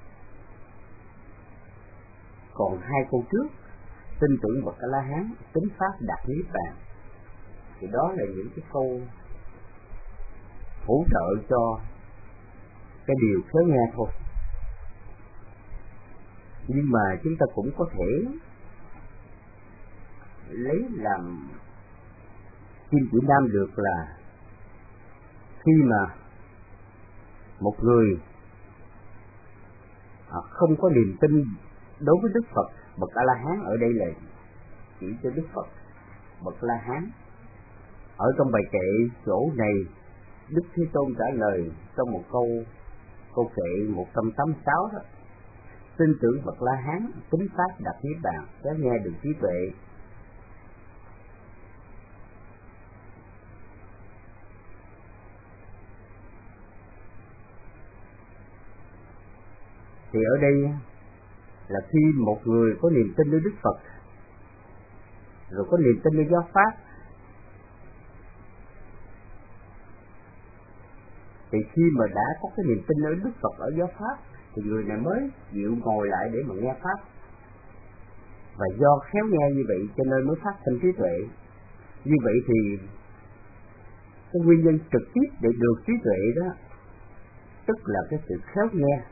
Còn hai câu trước, tin tưởng bậc A-la-hán, tính pháp đạt niết bàn, thì đó là những cái câu hỗ trợ cho cái điều khéo nghe thôi. Nhưng mà chúng ta cũng có thể lấy làm kim chỉ nam được là khi mà một người không có niềm tin đối với Đức Phật bậc A-la-hán, ở đây là chỉ cho Đức Phật bậc A-la-hán. Ở trong bài kệ chỗ này, Đức Thế Tôn trả lời trong một câu kệ 186 đó: tin tưởng bậc La-hán, tính pháp đạt niết bàn, khéo nghe được trí tuệ. Thì ở đây là khi một người có niềm tin nơi Đức Phật, rồi có niềm tin nơi giáo pháp, thì khi mà đã có cái niềm tin nơi Đức Phật ở giáo pháp, thì người này mới chịu ngồi lại để mà nghe pháp. Và do khéo nghe như vậy cho nên mới phát sinh trí tuệ. Như vậy thì cái nguyên nhân trực tiếp để được trí tuệ đó, tức là cái sự khéo nghe.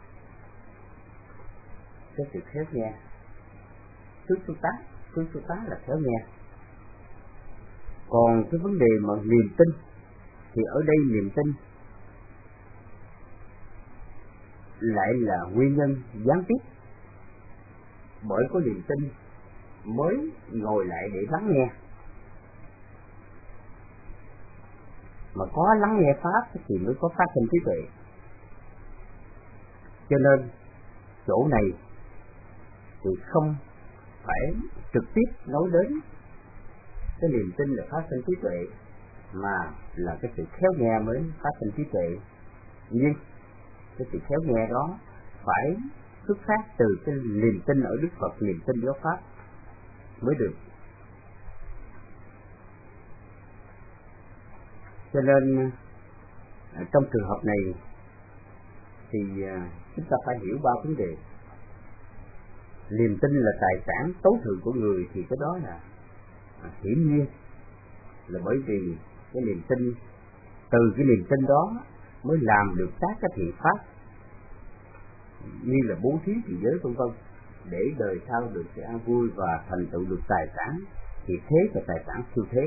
Cái sự khéo nghe, thứ số tá là khéo nghe. Còn cái vấn đề mà niềm tin, thì ở đây niềm tin lại là nguyên nhân gián tiếp. Bởi có niềm tin mới ngồi lại để lắng nghe. Mà có lắng nghe pháp thì mới có phát sinh trí tuệ. Cho nên chỗ này thì không phải trực tiếp nói đến cái niềm tin là phát sinh trí tuệ, mà là cái sự khéo nghe mới phát sinh trí tuệ. Nhưng cái sự khéo nghe đó phải xuất phát từ cái niềm tin ở Đức Phật, niềm tin giáo pháp mới được. Cho nên trong trường hợp này thì chúng ta phải hiểu ba vấn đề. Niềm tin là tài sản tối thượng của người, thì cái đó là hiển nhiên, là bởi vì cái niềm tin, từ cái niềm tin đó mới làm được các cái thiện pháp như là bố thí trì giới vân vân, để đời sau được sự an vui và thành tựu được tài sản thì thế và tài sản siêu thế,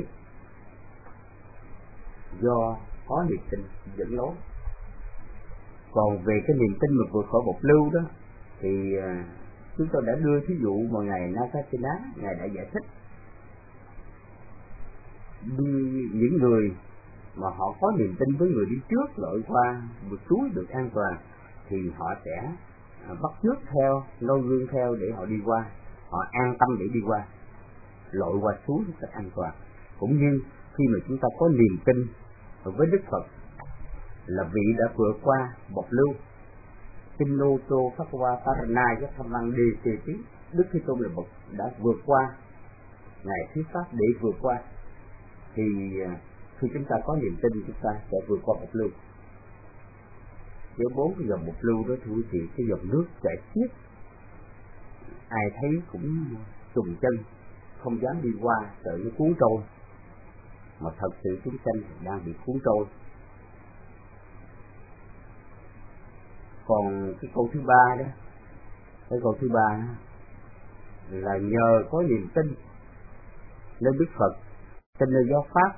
do có niềm tin dẫn lối. Còn về cái niềm tin mà vượt khỏi một lưu đó thì chúng tôi đã đưa thí dụ mà ngài Nagasena ngài đã giải thích. những người mà họ có niềm tin với người đi trước lội qua vượt suối được an toàn thì họ sẽ bắt chước theo, noi gương theo để họ đi qua, họ an tâm để đi qua, lội qua suối một cách an toàn. Cũng như khi mà chúng ta có niềm tin với Đức Phật là vị đã vượt qua bộc lưu, Kinh Nô Tô Pháp Hoa Parana với Tham Văn Đề Tề Tí, Đức Thế Tôn là bậc đã vượt qua, ngài thuyết pháp để vượt qua, thì khi chúng ta có niềm tin chúng ta sẽ vượt qua bộc lưu. Giữa 4 cái dòng bộc lưu đó thưa quý vị, cái dòng nước chảy xiết, ai thấy cũng trùng chân, không dám đi qua, sợ nó cuốn trôi, mà thật sự chúng sanh đang bị cuốn trôi. Còn cái câu thứ ba đó, cái câu thứ ba là nhờ có niềm tin nên Đức Phật, tin nơi giáo pháp,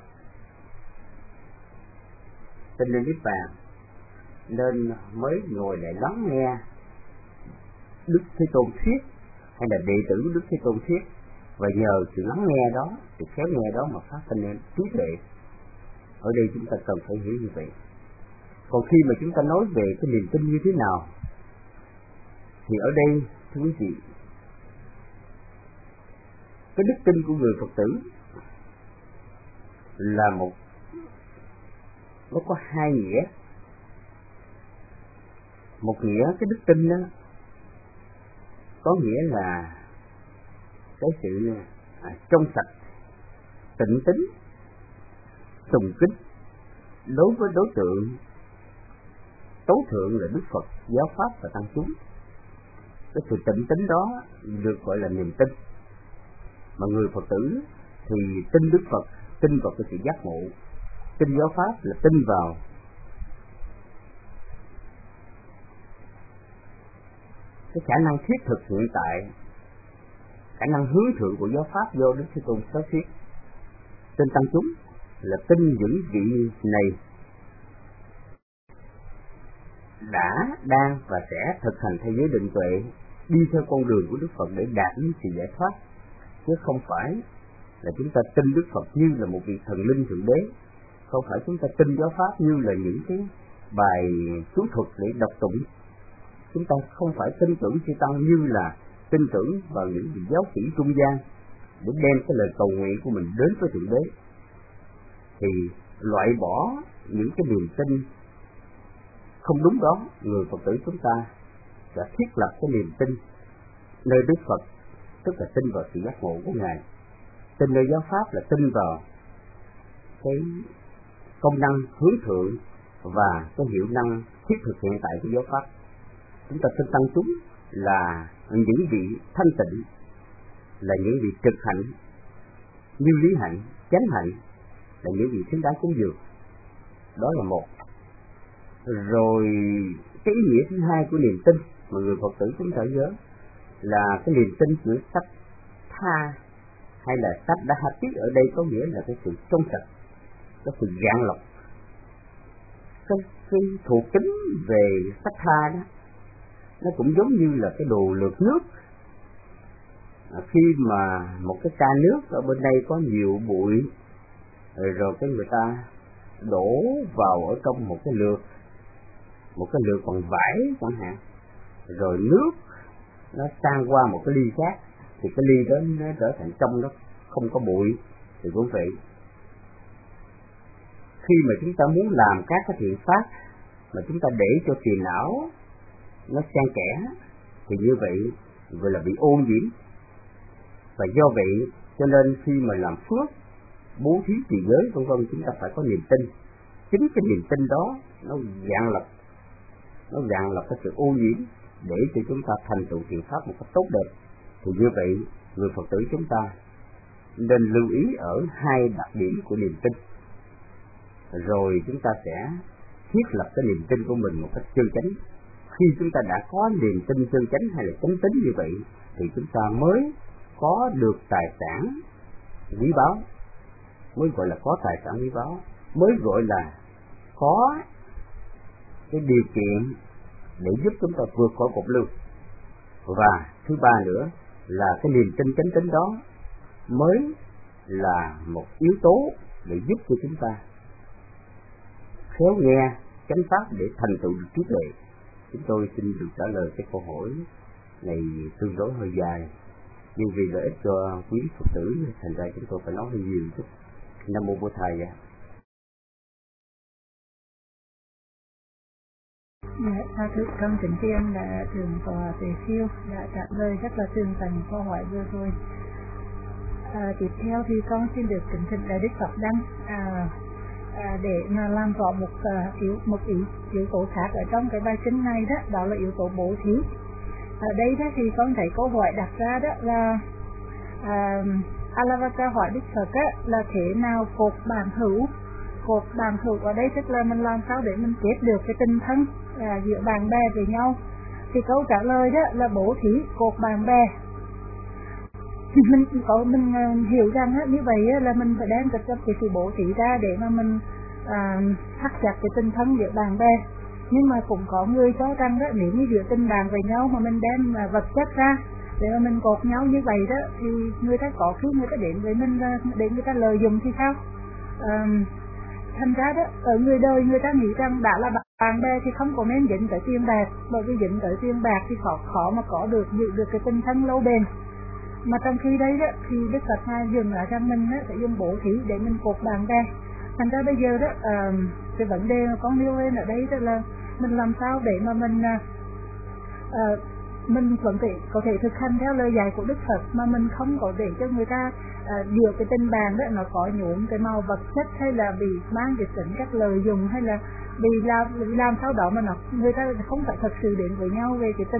tin nơi niết bàn, nên mới ngồi lại lắng nghe Đức Thế Tôn thuyết, hay là đệ tử Đức Thế Tôn thuyết, và nhờ sự lắng nghe đó, sự khéo nghe đó mà phát sinh nên trí tuệ. Ở đây chúng ta cần phải hiểu như vậy. Còn khi mà chúng ta nói về cái niềm tin như thế nào, thì ở đây thưa quý vị, cái đức tin của người Phật tử là nó có hai nghĩa. Một nghĩa cái đức tin đó có nghĩa là cái sự trong sạch, tịnh tín, sùng kính đối với đối tượng tối thượng là Đức Phật, giáo pháp và tăng chúng. Cái sự tịnh tín đó được gọi là niềm tin. Mà người Phật tử thì tin Đức Phật, tin vào cái sự giác ngộ, tin giáo pháp là tin vào cái khả năng thiết thực hiện tại, khả năng hướng thượng của giáo pháp do Đức Thế Tôn giáo thuyết. Tin tăng chúng là tin những vị này đã, đang và sẽ thực hành theo giới định tuệ, đi theo con đường của Đức Phật để đạt đến sự giải thoát, chứ không phải là chúng ta tin Đức Phật như là một vị thần linh thượng đế, không phải chúng ta tin giáo pháp như là những cái bài chú thuật để đọc tụng. Chúng ta không phải tin tưởng chư tăng như là tin tưởng vào những vị giáo sĩ trung gian để đem cái lời cầu nguyện của mình đến với thượng đế. Thì loại bỏ những cái niềm tin không đúng đó, người Phật tử chúng ta sẽ thiết lập cái niềm tin nơi Đức Phật, tức là tin vào sự giác ngộ của ngài. Tin nơi giáo pháp là tin vào cái công năng hướng thượng và cái hiệu năng thiết thực hiện tại của giáo pháp. Chúng ta tin tăng chúng là những vị thanh tịnh, là những vị trực hạnh, như lý hạnh, chánh hạnh, là những vị xứng đáng cúng dường. Đó là một. Rồi cái ý nghĩa thứ hai của niềm tin mà người Phật tử chúng ta nhớ là cái niềm tin của sách tha hay là sách Dahati, ở đây có nghĩa là cái sự trong sạch, cái sự rạng lọc. Cái thuộc tính về sách tha đó nó cũng giống như là cái đồ lược nước. Khi mà một cái ca nước ở bên đây có nhiều bụi, rồi cái người ta đổ vào ở trong một cái lược bằng vải chẳng hạn, rồi nước nó sang qua một cái ly khác, thì cái ly đó nó trở thành trong nó không có bụi. Thì cũng vậy, khi mà chúng ta muốn làm các cái thiện pháp mà chúng ta để cho phiền não nó xen kẽ, thì như vậy gọi là bị ô nhiễm. Và do vậy cho nên khi mà làm phước, bố thí trì giới vân vân, chúng ta phải có niềm tin. Chính cái niềm tin đó nó rạng lập cái sự ô nhiễm để cho chúng ta thành tựu thiện pháp một cách tốt đẹp. Thì như vậy người Phật tử chúng ta nên lưu ý ở hai đặc điểm của niềm tin, rồi chúng ta sẽ thiết lập cái niềm tin của mình một cách chân chánh. Khi chúng ta đã có niềm tin chân chánh hay là chánh tín như vậy, thì chúng ta mới có được tài sản quý báu, mới gọi là có tài sản quý báu, mới gọi là có cái điều kiện để giúp chúng ta vượt khỏi cột lưu. Và thứ ba nữa là cái niềm tin chánh tín đó mới là một yếu tố để giúp cho chúng ta khéo nghe, chánh pháp để thành tựu được trí tuệ. Chúng tôi xin được trả lời cái câu hỏi này tương đối hơi dài, nhưng vì lợi ích cho quý Phật tử thành ra chúng tôi phải nói hơi nhiều chút. Nam mô Bổn Thầy ạ. Dạ, thưa con kính tri ân là Thượng tọa Tuệ Siêu đã trả lời rất là tường tận câu hỏi vừa rồi. Tiếp theo thì con xin được kính thỉnh Đại Đức Phật Đăng để mà làm rõ một yếu tố khác ở trong cái bài kinh này đó, đó là yếu tố bố thí. Ở đây đó thì con thấy câu hỏi đặt ra đó là Alavaka hỏi Đức Phật á, là thế nào cột bàn hữu. Cột bàn hữu ở đây tức là mình làm sao để mình kết được cái tinh thân giữa bạn bè với nhau. Thì câu trả lời đó là bố thí cột bạn bè. Mình hiểu rằng á, như vậy á, là mình phải đem cái sự bố thí ra để mà mình thắt chặt cái tinh thân giữa bạn bè. Nhưng mà cũng có người cho rằng đó, nếu như giữa tình bạn với nhau mà mình đem vật chất ra để mà mình cột nhau như vậy đó, thì người ta có khi người ta đến với mình để người ta lợi dụng thì sao? Thành ra đó, ở người đời người ta nghĩ rằng đã là bạn bè thì không có nên dính tới tiền bạc, bởi vì dính tới tiền bạc thì khó mà có được giữ được cái tinh thân lâu bền. Mà trong khi đấy đó thì Đức Phật Ngài dừng lại rằng mình đó, phải dùng bố thí để mình cột bạn bè. Thành ra bây giờ đó cái vấn đề mà con nêu lên ở đây đó là mình làm sao để mà mình vẫn có thể thực hành theo lời dạy của Đức Phật mà mình không có để cho người ta điều cái tình bạn đó nó có nhuộm cái màu vật chất, hay là bị mang cái tính các lợi dụng, hay là vì làm sao đó mà người ta không phải thật sự đến với nhau về cái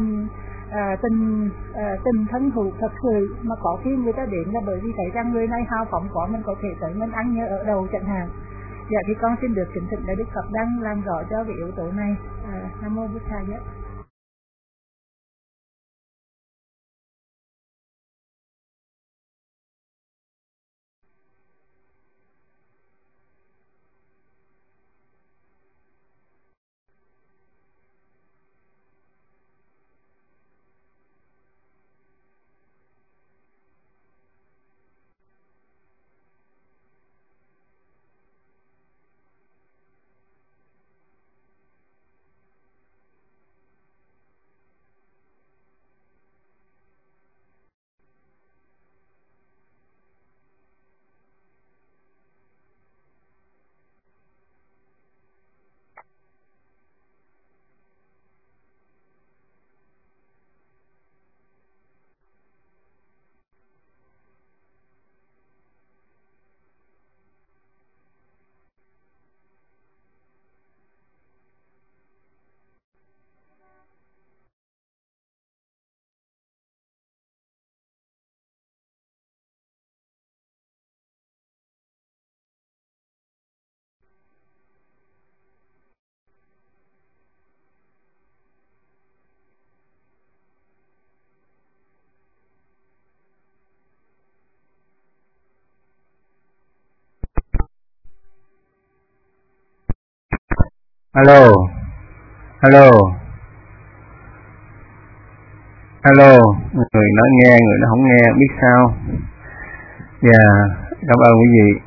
tình thân hữu thật sự, mà có khi người ta đến là bởi vì thấy rằng người này hào phóng quá, mình có thể tới mình ăn nhớ ở đầu chẳng hạn. Dạ thì con xin được kính thỉnh Đại Đức Phật Đăng làm rõ cho cái yếu tố này. Nam mô Bổn Thầy. Alo, người nói nghe, người nó không nghe, biết sao. Dạ, cảm ơn quý vị.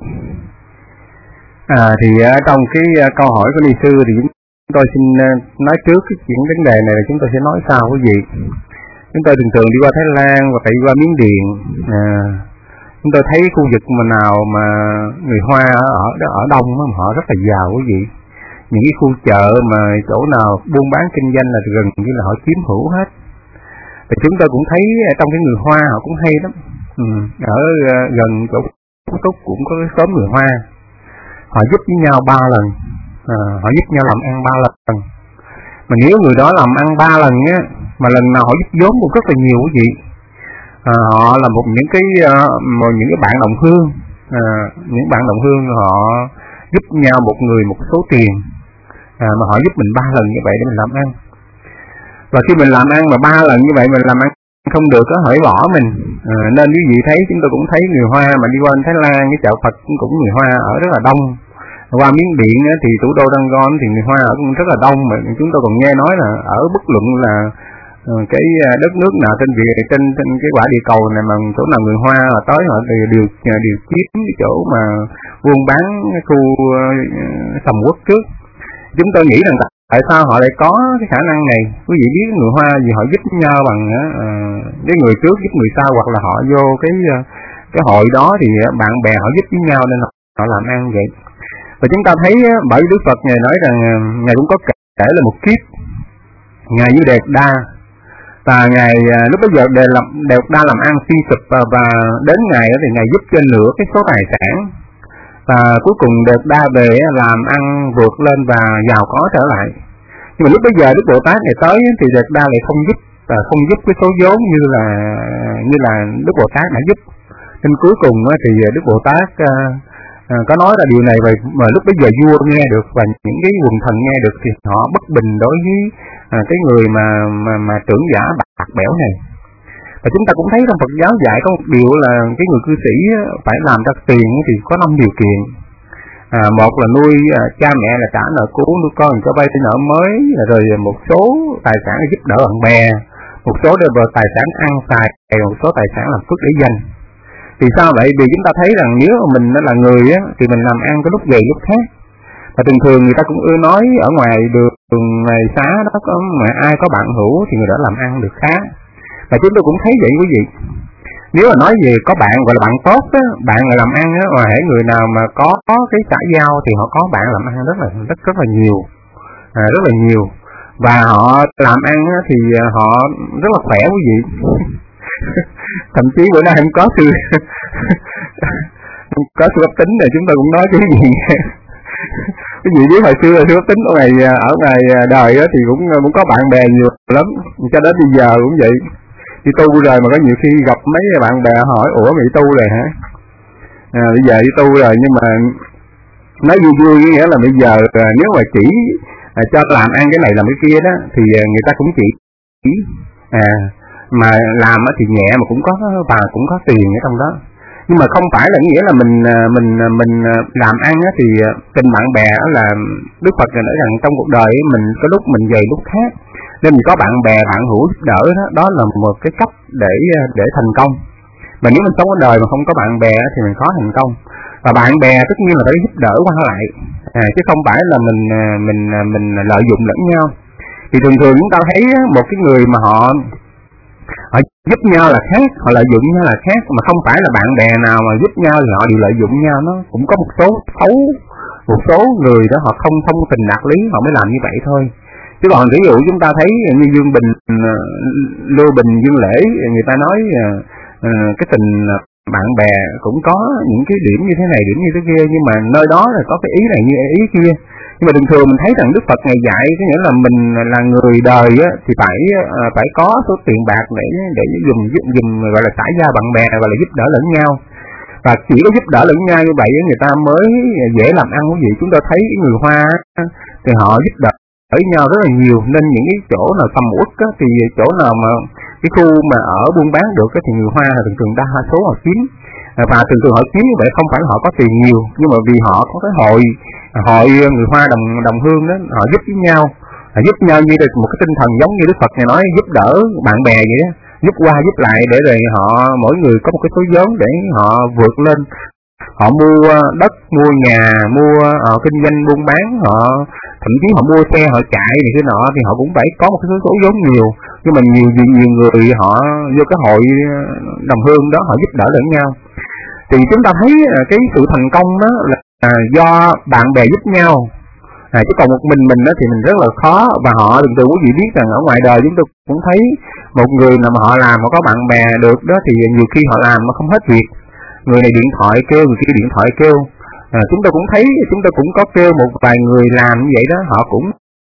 Thì trong cái câu hỏi của ni sư thì chúng tôi xin nói trước cái chuyện vấn đề này là chúng tôi sẽ nói sau quý vị. Chúng tôi thường đi qua Thái Lan và phải đi qua Miến Điện. Chúng tôi thấy khu vực nào mà người Hoa ở đông họ rất là giàu quý vị. Những cái khu chợ mà chỗ nào buôn bán kinh doanh là gần như là họ chiếm hữu hết. Thì chúng tôi cũng thấy trong cái người Hoa họ cũng hay lắm. Ở gần chỗ Phú Túc cũng có cái xóm người Hoa. Họ giúp với nhau 3 lần. Họ giúp nhau làm ăn 3 lần. Mà nếu người đó làm ăn 3 lần á, mà lần nào họ giúp vốn cũng rất là nhiều quý vị. Họ là những cái bạn đồng hương. Những bạn đồng hương họ giúp nhau một người một số tiền. Mà họ giúp mình 3 lần như vậy để mình làm ăn. Và khi mình làm ăn mà 3 lần như vậy mình làm ăn không được có hỡi bỏ mình. Nên quý vị thấy, chúng tôi cũng thấy người Hoa mà đi qua Thái Lan, cái chợ Phật cũng người Hoa ở rất là đông. Qua Miến Điện thì thủ đô Yangon thì người Hoa ở cũng rất là đông, mà chúng tôi còn nghe nói là ở bất luận là cái đất nước nào trên cái quả địa cầu này mà chỗ nào người Hoa là tới họ đều chiếm cái chỗ mà buôn bán khu sầm uất trước. Chúng tôi nghĩ rằng tại sao họ lại có cái khả năng này? Quý vị biết người Hoa vì họ giúp nhau bằng cái người trước giúp người sau, hoặc là họ vô cái hội đó thì bạn bè họ giúp với nhau nên họ làm ăn vậy. Và chúng ta thấy bởi Đức Phật Ngài nói rằng Ngài cũng có kể là một kiếp Ngài với Đề Đa, và Ngài lúc bây giờ Đề Đa làm ăn suy sụp, và đến Ngài thì Ngài giúp cho nửa cái số tài sản, và cuối cùng Đề Đa về làm ăn vượt lên và giàu có trở lại. Nhưng mà lúc bây giờ Đức Bồ Tát Ngài tới thì Đề Đa lại không giúp cái số vốn như là Đức Bồ Tát đã giúp. Nên cuối cùng thì Đức Bồ Tát có nói là điều này, mà lúc bây giờ vua nghe được và những cái quần thần nghe được thì họ bất bình đối với cái người mà trưởng giả bạc bẽo này. Và chúng ta cũng thấy trong Phật giáo dạy có một điều là cái người cư sĩ phải làm ra tiền thì có 5 điều kiện. Một là nuôi cha mẹ, là trả nợ cũ, nuôi con cho vay nợ mới, rồi một số tài sản giúp đỡ bạn bè, một số đều về tài sản ăn xài, một số tài sản làm phước để dành. Vì sao vậy? Vì chúng ta thấy rằng nếu mình là người thì mình làm ăn có lúc về lúc khác. Và thường người ta cũng ưa nói ở ngoài đường ngoài xá đó mà ai có bạn hữu thì người đó làm ăn được khá. Và chúng tôi cũng thấy vậy quý vị. Nếu mà nói về có bạn gọi là bạn tốt á, bạn là làm ăn á, mà hễ người nào mà có cái xã giao thì họ có bạn làm ăn rất là nhiều, rất là nhiều. Và họ làm ăn á, thì họ rất là khỏe quý vị. Thậm chí bữa nay không có sư pháp tính này chúng ta cũng nói cái gì. Cái gì biết hồi xưa là sư pháp tính ở ngoài đời á, thì cũng có bạn bè nhiều lắm, cho đến bây giờ cũng vậy. Đi tu rồi mà có nhiều khi gặp mấy bạn bè hỏi ủa mày tu rồi hả? Bây giờ đi tu rồi, nhưng mà nói vui nghĩa là bây giờ nếu mà chỉ cho làm ăn cái này làm cái kia đó thì người ta cũng chỉ mà làm thì nhẹ mà cũng có và cũng có tiền ở trong đó. Nhưng mà không phải là nghĩa là mình làm ăn thì tình bạn bè là Đức Phật nói rằng trong cuộc đời mình có lúc mình dày lúc khác, nên mình có bạn bè bạn hữu giúp đỡ đó là một cái cách để thành công. Mà nếu mình sống ở đời mà không có bạn bè thì mình khó thành công. Và bạn bè tất nhiên là phải giúp đỡ qua lại, chứ không phải là mình lợi dụng lẫn nhau. Thì thường chúng ta thấy một cái người mà họ giúp nhau là khác, họ lợi dụng nhau là khác, mà không phải là bạn bè nào mà giúp nhau thì họ đều lợi dụng nhau. Nó cũng có một số xấu, một số người đó họ không tình đạt lý họ mới làm như vậy thôi. Chứ còn ví dụ chúng ta thấy như Dương Bình, Lưu Bình, Dương Lễ, người ta nói cái tình bạn bè cũng có những cái điểm như thế này, điểm như thế kia, nhưng mà nơi đó là có cái ý này như ý kia. Nhưng mà thường mình thấy rằng Đức Phật Ngài dạy có nghĩa là mình là người đời thì phải có số tiền bạc để dùng gọi là xã giao bạn bè, gọi là giúp đỡ lẫn nhau. Và chỉ có giúp đỡ lẫn nhau như vậy người ta mới dễ làm ăn quý vị. Chúng ta thấy người Hoa thì họ giúp đỡ với nhau rất là nhiều, nên những cái chỗ nào sầm uất thì chỗ nào mà cái khu mà ở buôn bán được thì người Hoa thường đa số họ chiếm. Và thường họ chiếm như vậy không phải là họ có tiền nhiều, nhưng mà vì họ có cái hội người Hoa đồng hương đó, họ giúp với nhau, như là một cái tinh thần giống như Đức Phật Ngài nói giúp đỡ bạn bè vậy đó, giúp qua giúp lại để rồi họ mỗi người có một cái số vốn để họ vượt lên, họ mua đất, mua nhà, mua kinh doanh buôn bán, họ thậm chí họ mua xe, họ chạy này cái nọ thì họ cũng phải có một cái số vốn nhiều. Nhưng mà nhiều người họ vô cái hội đồng hương đó họ giúp đỡ lẫn nhau. Thì chúng ta thấy cái sự thành công đó là do bạn bè giúp nhau. Chứ còn một mình đó thì mình rất là khó. Và họ từ quý vị biết rằng ở ngoài đời chúng tôi cũng thấy một người nào mà họ làm mà có bạn bè được đó thì nhiều khi họ làm mà không hết việc. Người này điện thoại kêu, người kia điện thoại kêu. Chúng tôi cũng thấy, chúng tôi cũng có kêu một vài người làm như vậy đó, họ cũng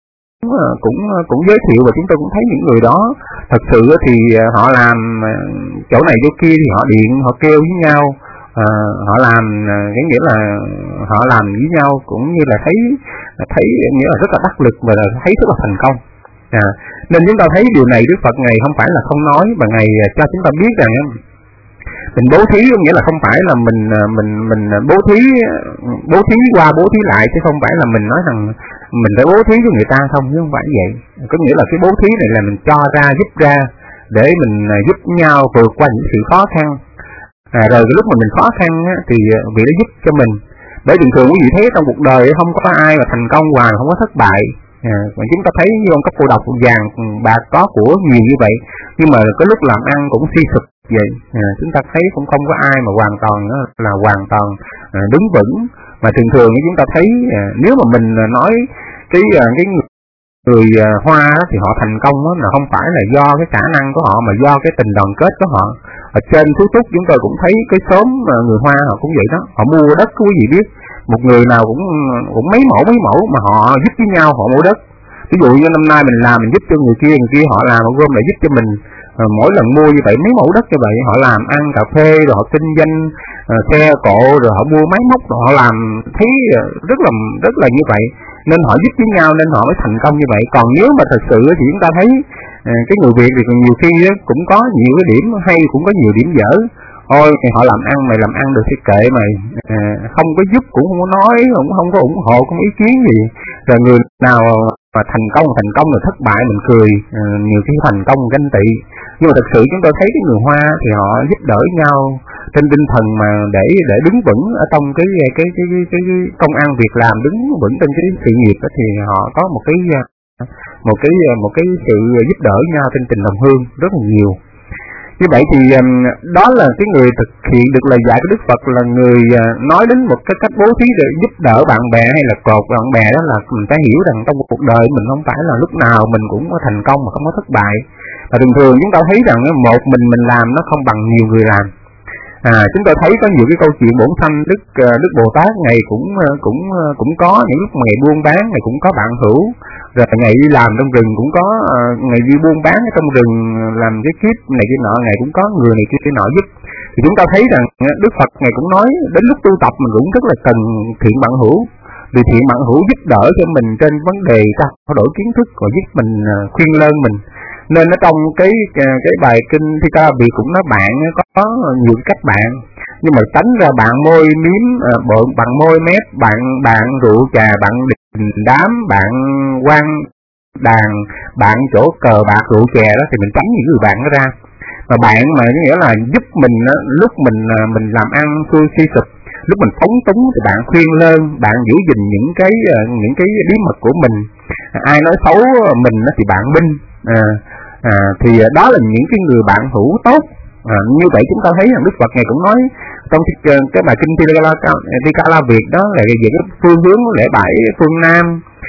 giới thiệu, và chúng tôi cũng thấy những người đó thật sự thì họ làm chỗ này chỗ kia thì họ điện, họ kêu với nhau, họ làm cái nghĩa là họ làm với nhau cũng như là thấy nghĩa là rất là đắc lực và thấy rất là thành công. Nên chúng ta thấy điều này Đức Phật Ngài không phải là không nói, mà Ngài cho chúng ta biết rằng mình bố thí nghĩa là không phải là mình bố thí qua bố thí lại, chứ không phải là mình nói rằng mình phải bố thí cho người ta không, chứ không phải vậy. Có nghĩa là cái bố thí này là mình cho ra, giúp ra để mình giúp nhau vượt qua những sự khó khăn. Rồi cái lúc mà mình khó khăn á, thì vị đã giúp cho mình. Bởi thường thường quý vị thấy trong cuộc đời không có ai mà thành công hoài, không có thất bại. Mà chúng ta thấy như ông cấp cô độc vàng bạc có của nhiều như vậy, nhưng mà có lúc làm ăn cũng suy sụp vậy. Chúng ta thấy cũng không có ai mà hoàn toàn đứng vững. Mà thường thường chúng ta thấy nếu mà mình nói cái người Hoa thì họ thành công là không phải là do cái khả năng của họ, mà do cái tình đoàn kết của họ. Ở trên Phú Túc chúng tôi cũng thấy cái xóm người Hoa họ cũng vậy đó, họ mua đất, quý vị biết, một người nào cũng mấy mẫu mà họ giúp với nhau, họ mua đất. Ví dụ như năm nay mình làm mình giúp cho người kia họ làm, họ gom lại giúp cho mình. Mỗi lần mua như vậy mấy mẫu đất như vậy, họ làm ăn cà phê, rồi họ kinh doanh xe cộ, rồi họ mua máy móc, rồi họ làm thấy rất là như vậy, nên họ giúp với nhau nên họ mới thành công như vậy. Còn nếu mà thật sự thì chúng ta thấy cái người Việt thì nhiều khi cũng có nhiều cái điểm hay, cũng có nhiều điểm dở. Thôi thì họ làm ăn, mày làm ăn được thì kệ mày, không có giúp cũng không có nói, không có ủng hộ, không có ý kiến gì. Rồi người nào mà thành công rồi thất bại mình cười, nhiều khi thành công ganh tị. Nhưng mà thật sự chúng tôi thấy cái người Hoa thì họ giúp đỡ nhau trên tinh thần mà để đứng vững ở trong cái công ăn việc làm, đứng vững trên cái sự nghiệp đó, thì họ có một cái sự giúp đỡ nhau trên tình đồng hương rất là nhiều. Như vậy thì đó là cái người thực hiện được lời dạy của Đức Phật, là người nói đến một cái cách bố thí để giúp đỡ bạn bè hay là cột bạn bè. Đó là mình phải hiểu rằng trong cuộc đời mình không phải là lúc nào mình cũng có thành công mà không có thất bại. Và thường chúng ta thấy rằng một mình làm nó không bằng nhiều người làm. Chúng tôi thấy có nhiều cái câu chuyện bổn sanh Đức Bồ Tát ngày cũng có những lúc ngày buôn bán, ngày cũng có bạn hữu, rồi ngày đi làm trong rừng cũng có, ngày đi buôn bán ở trong rừng làm cái kiếp này kia nọ, ngày cũng có người này kia nọ giúp. Thì chúng ta thấy rằng Đức Phật ngày cũng nói đến lúc tu tập mình cũng rất là cần thiện bạn hữu, vì thiện bạn hữu giúp đỡ cho mình trên vấn đề trao đổi kiến thức, và giúp mình khuyên lơn mình. Nên ở trong cái bài kinh Thi Ca Biệt cũng nói bạn có nhiều cách bạn, nhưng mà tránh ra bạn môi miếm, bạn môi mép, bạn rượu trà, bạn đình đám, bạn quan đàn, bạn chỗ cờ bạc rượu chè đó, thì mình tránh những người bạn đó ra. Mà bạn mà nghĩa là giúp mình lúc mình làm ăn suy sụp, lúc mình phóng túng thì bạn khuyên lơn, bạn giữ gìn những cái bí mật của mình. Ai nói xấu mình thì bạn binh. Thì đó là những cái người bạn hữu tốt. Như vậy chúng ta thấy rằng Đức Phật này cũng nói trong cái bài kinh Thi Ca La Việt đó là về cái phương hướng lễ bãi phương Nam.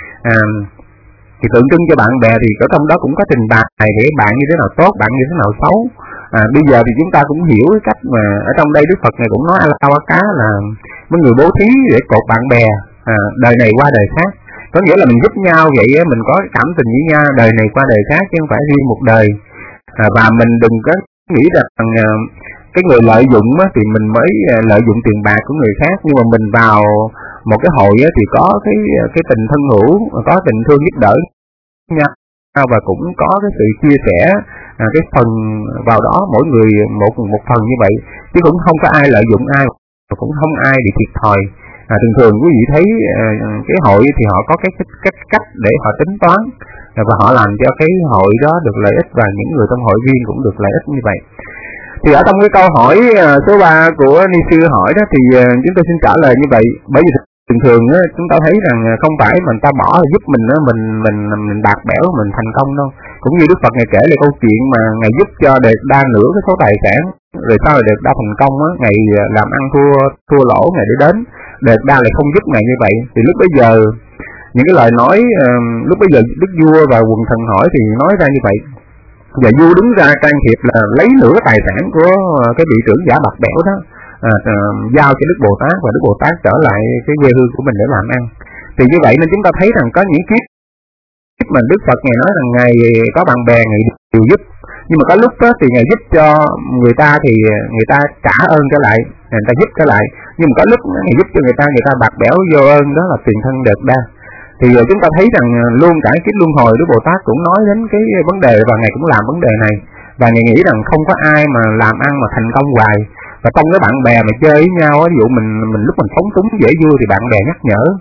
Thì tượng trưng cho bạn bè thì ở trong đó cũng có trình bày để bạn như thế nào tốt, bạn như thế nào xấu. Bây giờ thì chúng ta cũng hiểu cái cách mà ở trong đây Đức Phật này cũng nói Alawaka là mấy người bố thí để cột bạn bè đời này qua đời khác. Có nghĩa là mình giúp nhau vậy, mình có cảm tình với nhau đời này qua đời khác, chứ không phải riêng một đời. Và mình đừng có nghĩ rằng cái người lợi dụng thì mình mới lợi dụng tiền bạc của người khác, nhưng mà mình vào một cái hội thì có cái tình thân hữu, có tình thương giúp đỡ nhau, và cũng có cái sự chia sẻ cái phần vào đó, mỗi người một phần như vậy, chứ cũng không có ai lợi dụng ai, và cũng không ai bị thiệt thòi. Thường quý vị thấy cái hội thì họ có cái cách để họ tính toán, và họ làm cho cái hội đó được lợi ích, và những người trong hội viên cũng được lợi ích như vậy. Thì ở trong cái câu hỏi số 3 của Ni Sư hỏi đó, thì chúng tôi xin trả lời như vậy. Bởi vì thường chúng ta thấy rằng không phải mình ta bỏ giúp mình bạc bẽo mình thành công đâu. Cũng như Đức Phật ngày kể lại câu chuyện mà ngày giúp cho được đa nửa cái số tài sản, rồi sau rồi được đa thành công á, ngày làm ăn thua lỗ ngày để đến, được đa lại không giúp ngày như vậy. Thì lúc bây giờ những cái lời nói lúc bây giờ Đức Vua và quần thần hỏi thì nói ra như vậy, và vua đứng ra can thiệp là lấy nửa tài sản của cái vị trưởng giả bạc bẽo đó, giao cho Đức Bồ Tát, và Đức Bồ Tát trở lại cái quê hương của mình để làm ăn. Thì như vậy nên chúng ta thấy rằng có những kiếp mà Đức Phật ngày nói rằng Ngài có bạn bè Ngài đều giúp, nhưng mà có lúc đó thì Ngài giúp cho người ta thì người ta trả ơn trở lại, người ta giúp trở lại, nhưng mà có lúc Ngài giúp cho người ta bạc bẽo vô ơn, đó là tiền thân đợt đa. Thì chúng ta thấy rằng luôn cả kiếp luân hồi Đức Bồ Tát cũng nói đến cái vấn đề, và Ngài cũng làm vấn đề này, và Ngài nghĩ rằng không có ai mà làm ăn mà thành công hoài. Và trong cái bạn bè mà chơi với nhau, ví dụ mình lúc mình phóng túng dễ vui thì bạn bè nhắc nhở,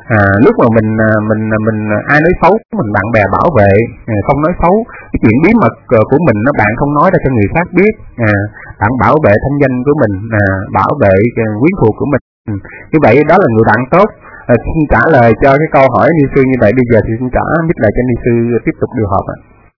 Lúc mà mình ai nói xấu mình bạn bè bảo vệ, không nói xấu, cái chuyện bí mật của mình nó bạn không nói ra cho người khác biết, bạn bảo vệ thanh danh của mình, bảo vệ quyến thuộc của mình. Như vậy đó là người bạn tốt. Xin trả lời cho cái câu hỏi ni sư như vậy. Bây giờ thì xin trả mic lại cho ni sư tiếp tục điều họp ạ.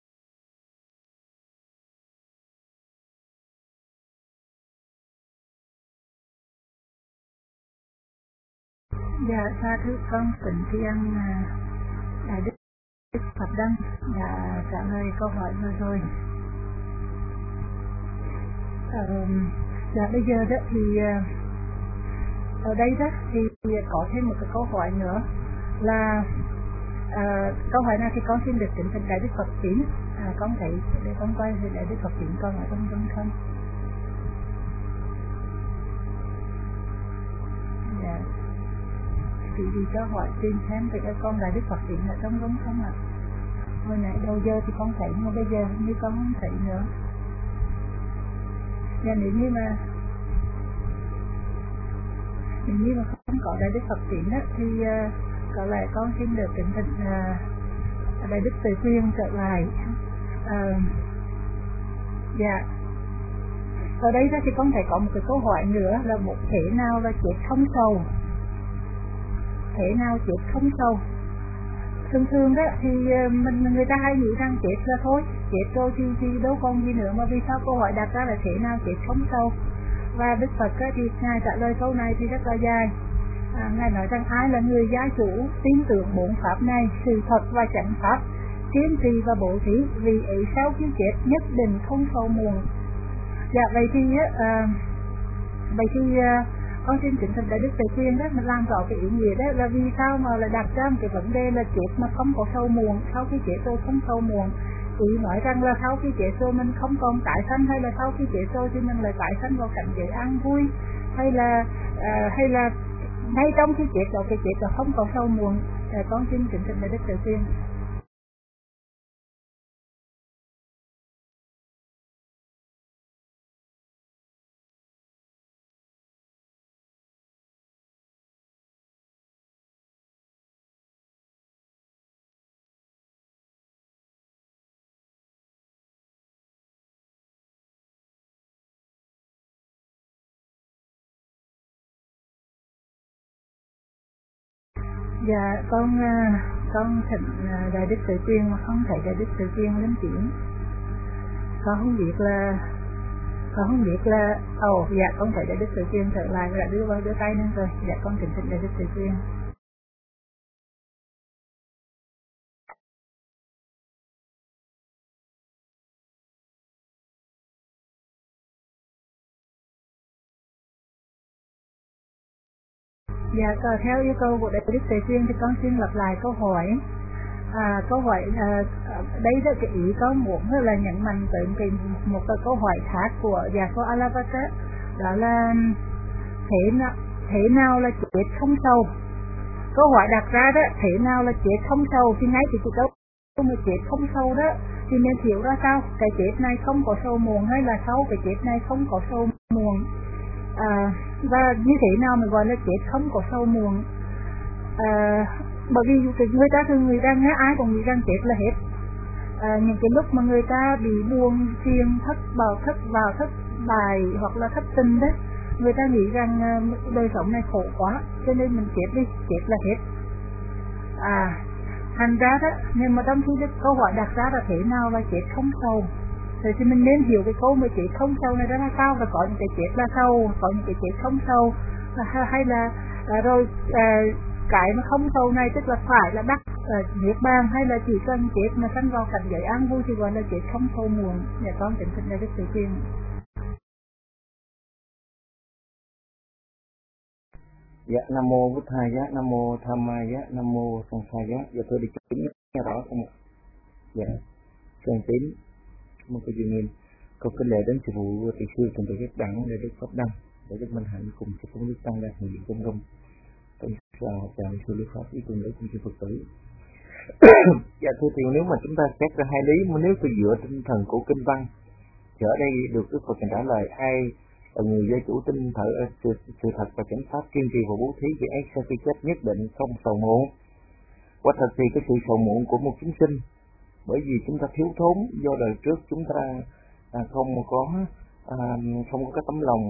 Dạ, tha thứ con Tịnh Thiên Đại Đức Phật Đăng đã trả lời câu hỏi vừa rồi. Dạ, bây giờ đó thì ở đây đó thì có thêm một cái câu hỏi nữa là câu hỏi này thì con xin được kính thỉnh Đại Đức Phật Tín. Con thấy để con quay thì Đại Đức Phật Tín con ở trong trung không? Dạ. Chị đi cho hỏi xin xem thì con Đại Đức Phật Tín ở trong đúng không ạ? Hồi nãy đầu giờ thì con thấy, nhưng bây giờ như con không thấy nữa. Và nếu như mà không có Đại Đức Phật Tín á, thì có lẽ con xin được kính thỉnh Đại Đức Từ Quyên trở lại. Dạ. Ở đây thì con thấy có một cái câu hỏi nữa là một thể nào là chết không sầu? Thể nào chết không sầu? Thường đó thì người ta hay nghĩ rằng chết là thôi, chết rồi thì đâu còn gì nữa, mà vì sao câu hỏi đặt ra là thể nào chết không sầu? Và Đức Phật thì Ngài trả lời câu này thì rất là dài. Ngài nói rằng ai là người gia chủ tin tưởng bốn pháp này, sự thật và chánh pháp, kiên trì và bố thí, vì ấy sau khi chết nhất định không sầu muộn. Dạ, vậy thì con xin kính thỉnh Đại Đức Từ Quyên đó, mình làm rõ cái ý nghĩa đó là vì sao mà lại đặt ra một cái vấn đề là chết mà không có sầu muộn, sau khi chết tôi không sầu muộn. Ý nói rằng là sau khi chết rồi mình không còn tái sanh, hay là sau khi chết rồi thì mình lại tái sanh vào cảnh giới an vui, hay là ngay trong khi chết rồi cái chết là không còn sầu muộn. Con xin kính thỉnh Đại Đức Từ Quyên. Dạ, con thỉnh Đại Đức Từ Quyên mà không thấy Đại Đức Từ Quyên lên tiếng. Con không biết là dạ con thấy Đại Đức Từ Quyên trở lại và đã đưa tay lên rồi. Dạ con thỉnh Đại Đức Từ Quyên. Dạ, theo yêu cầu của Đại Đức Từ Quyên thì con xin lặp lại câu hỏi. Câu hỏi đây là cái ý con muốn là nhấn mạnh tới một cái câu hỏi khác của Dạ Cô Alavata, đó là thế nào là chết không sầu? Câu hỏi đặt ra đó, thế nào là chết không sầu? Thì ngay từ cái câu mà chết không sầu đó thì nên hiểu ra sao? Cái chết này không có sầu muộn, hay là sau cái chết này không có sầu muộn? Và như thế nào mà gọi là chết không có sầu muộn? Bởi vì người ta nghe ai cũng nghĩ rằng chết là hết. Những cái lúc mà người ta bị buồn phiền, thất bại hoặc là thất tình đấy, người ta nghĩ rằng đời sống này khổ quá cho nên mình chết đi, chết là hết. Thành ra đó, nhưng mà trong khi câu hỏi đặt ra là thế nào là chết không sầu, thì mình nên hiểu cái câu mà chết không sầu này ra là sao, và có những cái chết là sầu, có những cái chết không sầu, hay là rồi cái mà không sầu này tức là phải là đắc niết bàn, hay là chỉ cần chết mà sanh vào cảnh giới an vui thì gọi là chết không sầu muộn. Dạ con kính thỉnh Đại Đức Từ Quyên. Dạ, Nam mô Bụt Thầy giá, Nam mô Tham Ma giá, Nam mô Song Sa giá. Dạ tôi đi chứng nghe rõ không ạ? Dạ, Sơn Tín, một cái duyên nghiêm. Câu kính lễ đến sư phụ tỷ sư cùng với các đẳng để Đức Pháp Đăng, để Đức Minh Hạnh cùng sư phụ Đức Tăng đạt hiện diện công công. Tôi chào sư Lý Pháp ý cùng lễ cùng sư Phật tử. Dạ thưa thiền, nếu mà chúng ta xét ra hai lý, mà nếu tôi dựa tinh thần của kinh văn thì ở đây được Đức Phật trả lời ai người gia chủ tin sự thật và chánh pháp, kiên trì và bố thí, vì ấy sau khi chết nhất định không sầu muộn. Quả thật thì cái sự sầu muộn của một chúng sinh, bởi vì chúng ta thiếu thốn do đời trước chúng ta không có cái tấm lòng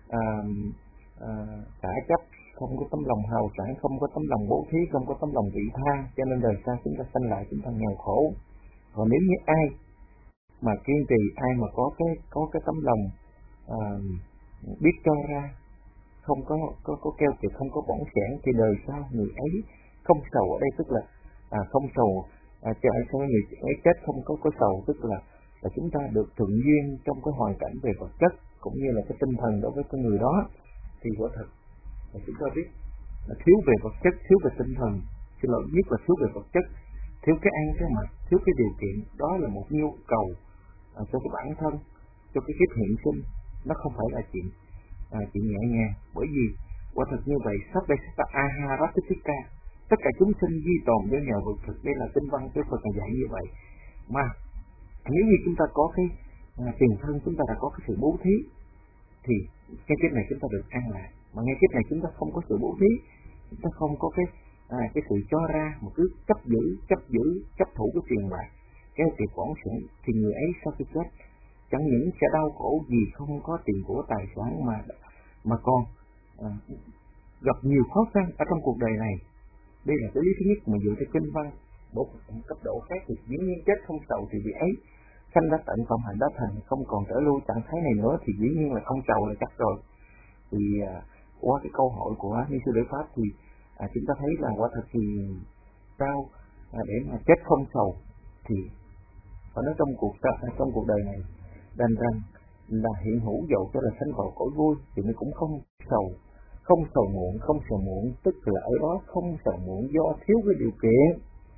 xả chấp, không có tấm lòng hào sảng, không có tấm lòng bố thí, không có tấm lòng vị tha, cho nên đời sau chúng ta sanh lại chúng ta nghèo khổ. Còn nếu như ai mà kiên trì, ai mà có cái tấm lòng biết cho ra, không có keo kiệt, không có bỏng sẻn, thì đời sau người ấy không sầu. Ở đây tức là không sầu, cho người ấy chết không có sầu, tức là chúng ta được thuận duyên trong cái hoàn cảnh về vật chất cũng như là cái tinh thần đối với con người đó. Thì quả thật là chúng ta biết là thiếu về vật chất, thiếu về tinh thần, xin lỗi, nhất là thiếu về vật chất, thiếu cái ăn cái mặc, thiếu cái điều kiện, đó là một nhu cầu cho cái bản thân, cho cái kiếp hiện sinh, nó không phải là chuyện nhẹ nhàng. Bởi vì quả thật như vậy, Sabbesata tất cả chúng sinh di tồn với nhờ vật thực. Đây là tinh văn của Phật dạy như vậy. Mà nếu như chúng ta có cái tiền thân, chúng ta đã có cái sự bố thí, thì ngay kiếp này chúng ta được an lạc. Mà ngay kiếp này chúng ta không có sự bố thí, chúng ta không có cái sự cho ra, mà cứ chấp thủ cái tiền bạc, cái tiền bỏng sẻn, thì người ấy sau khi chết chẳng những sẽ đau khổ vì không có tiền của tài sản, mà còn gặp nhiều khó khăn ở trong cuộc đời này. Đây là cái lý thứ nhất mà dựa theo kinh văn. Cấp độ khác thì dĩ nhiên chết không sầu, thì vị ấy sanh đã tận, phạm hạnh đã thành, không còn trở lui trạng thái này nữa, thì dĩ nhiên là không sầu là chắc rồi. Thì qua cái câu hỏi của Ni sư Đại Pháp thì chúng ta thấy là quả thật thì sao để mà chết không sầu, thì phải nói trong cuộc đời này đành rằng là hiện hữu dầu cho là sanh vào cõi vui thì nó cũng không sầu muộn, tức là ở đó không sầu muộn do thiếu cái điều kiện,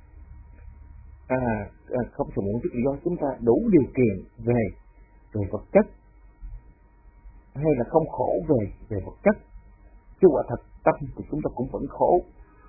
không sầu muộn tức là do chúng ta đủ điều kiện về vật chất, hay là không khổ về vật chất, chứ quả thật tâm thì chúng ta cũng vẫn khổ.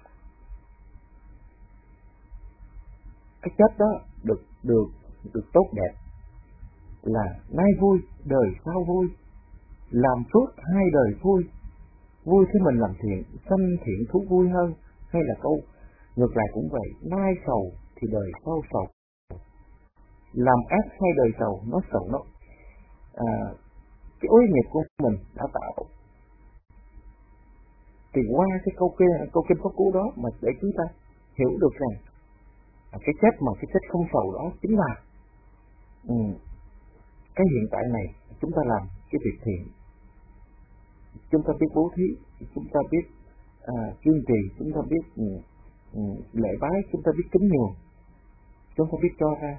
Cái chết đó được tốt đẹp là nay vui đời sau vui, làm phước hai đời vui khi mình làm thiện, sanh thiện thú vui hơn. Hay là câu ngược lại cũng vậy, nay sầu thì đời sau sầu, làm ác hai đời sầu, nó sầu nó cái uế nghiệp của mình đã tạo. Thì qua cái câu kinh pháp cú đó mà để chúng ta hiểu được rằng cái chết không sầu đó chính là cái hiện tại này chúng ta làm cái việc thiện, chúng ta biết bố thí, chúng ta biết kiên trì, chúng ta biết lễ bái, chúng ta biết kính nhường, chúng ta biết cho ra,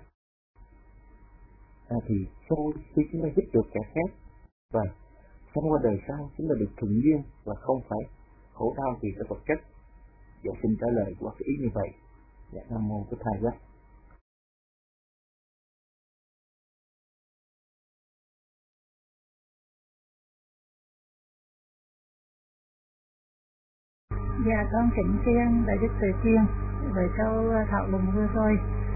thì sau khi chúng ta giúp được kẻ khác và xong qua đời sau chúng ta được thuận duyên và không phải khổ đau vì cái vật chất. Dạ xin trả lời qua cái ý như vậy. Dạ Nam Mô Bổn Thầy Giác. Dạ con kính thiên Đại Đức Từ Thiên về câu thảo luận vừa rồi.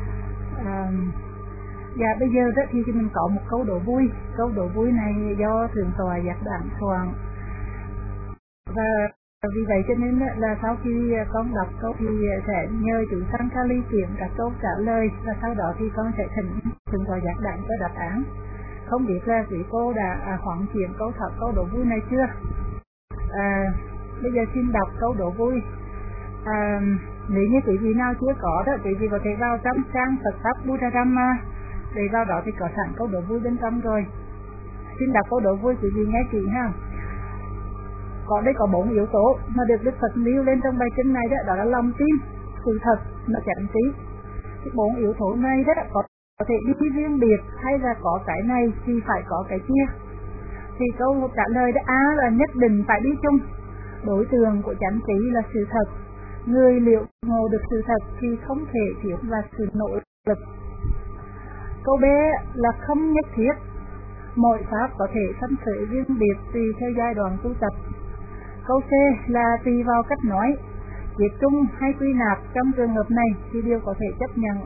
Dạ bây giờ đó thì mình có một câu đố vui. Câu đố vui này do Thượng tọa Giác Đản soạn, và vì vậy cho nên là sau khi con đọc câu thì sẽ nhờ chủ sang ca ly chuyển các câu trả lời, và sau đó thì con sẽ thỉnh Thượng tọa Giác Đản cho đáp án. Không biết là quý cô đã hoàn thiện câu đố vui này chưa? Bây giờ xin đọc câu đố vui. Nếu như quý vị nào chưa có đó, quý vị có thể vào trong trang Phật Pháp Buddharama, để vào đó thì có sẵn câu đố vui bên trong rồi. Xin đọc câu đố vui quý vị nghe kỹ ha. Đây có 4 yếu tố mà được Đức Phật nêu lên trong bài kinh này đó là lòng tin, sự thật, và chánh trí. Cái 4 yếu tố này đó có thể đi riêng biệt, hay là có cái này thì phải có cái kia. Thì câu trả lời đó là nhất định phải đi chung. Đối tượng của chánh trí là sự thật. Người liệu ngộ được sự thật thì không thể thiếu và sự nỗ lực. Câu B là không nhất thiết. Mỗi pháp có thể sanh khởi riêng biệt tùy theo giai đoạn tu tập. Câu C là tùy vào cách nói, việc chung hay quy nạp trong trường hợp này thì đều có thể chấp nhận.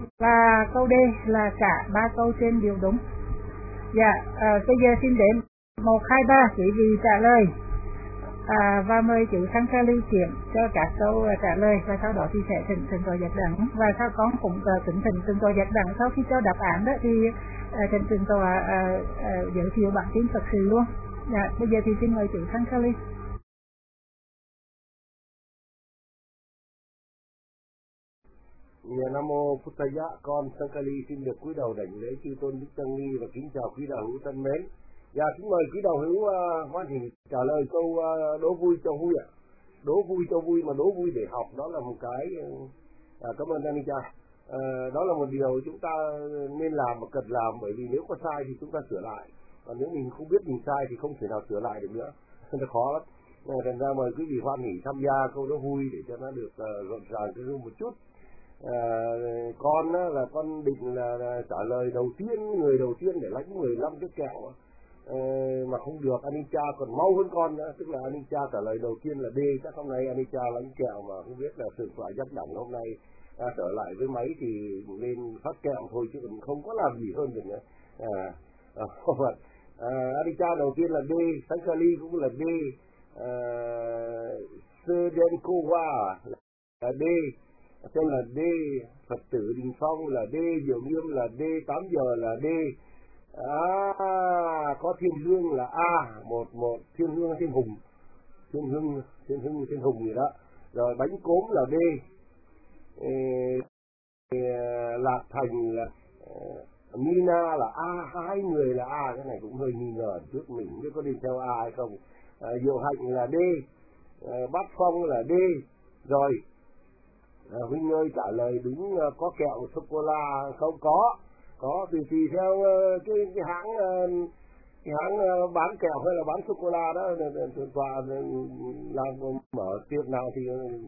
Và câu D là cả 3 câu trên đều đúng. Dạ, bây giờ xin đến 1, 2, 3 quý vị trả lời và mời chú Sankali kiểm cho các câu trả lời, và sau đó thì sẽ thỉnh tội giác đẳng, và sau con cũng kính thỉnh tội giác đẳng sau khi cho đáp án đó thì thỉnh tòa giới thiệu bản tin Phật sự luôn. Dạ, bây giờ thì xin mời chú Sankali. Nhà Nam Mô Phật Taya, con Sankali xin được cúi đầu đảnh lễ chư tôn đức tăng ni và kính chào quý đạo hữu thân mến. Dạ, kính mời quý đạo hữu hoan hỷ trả lời câu đố vui cho vui ạ. Đố vui cho vui, mà đố vui để học đó là một cái cảm ơn anh cha. Đó là một điều chúng ta nên làm và cần làm, bởi vì nếu có sai thì chúng ta sửa lại, còn nếu mình không biết mình sai thì không thể nào sửa lại được nữa. Nó khó lắm. Thành ra mời quý vị hoan hỷ tham gia câu đố vui để cho nó được rộn ràng hơn một chút. Con là con định là trả lời đầu tiên, người đầu tiên để lãnh 15 cái kẹo mà không được. Anicca còn mau hơn con nữa, tức là Anicca trả lời đầu tiên là D. Chắc hôm nay Anicca lãnh kẹo mà không biết là sự phải giác đẳng hôm nay trở lại với máy thì nên phát kẹo thôi, chứ không có làm gì hơn được nữa. Anicca đầu tiên là D, Sankali cũng là D, Sedenkova là D, tên là D, Phật tử Đình Phong là D, Diệu Nghiêm là D, 8 giờ là D. Có Thiên Hương là A, một Thiên Hương Thiên Hùng, Thiên Hùng gì đó. Rồi Bánh Cốm là D, Lạc Thành là Mina là A, hai người là A. Cái này cũng hơi nghi ngờ trước mình biết có đi theo A hay không. Diệu Hạnh là D, Bát Phong là D. Rồi Huynh ơi trả lời đúng có kẹo sô cô la không? Có tùy theo cái hãng bán kẹo hay là bán sô cô la đó, tòa làm mở tiệm nào thì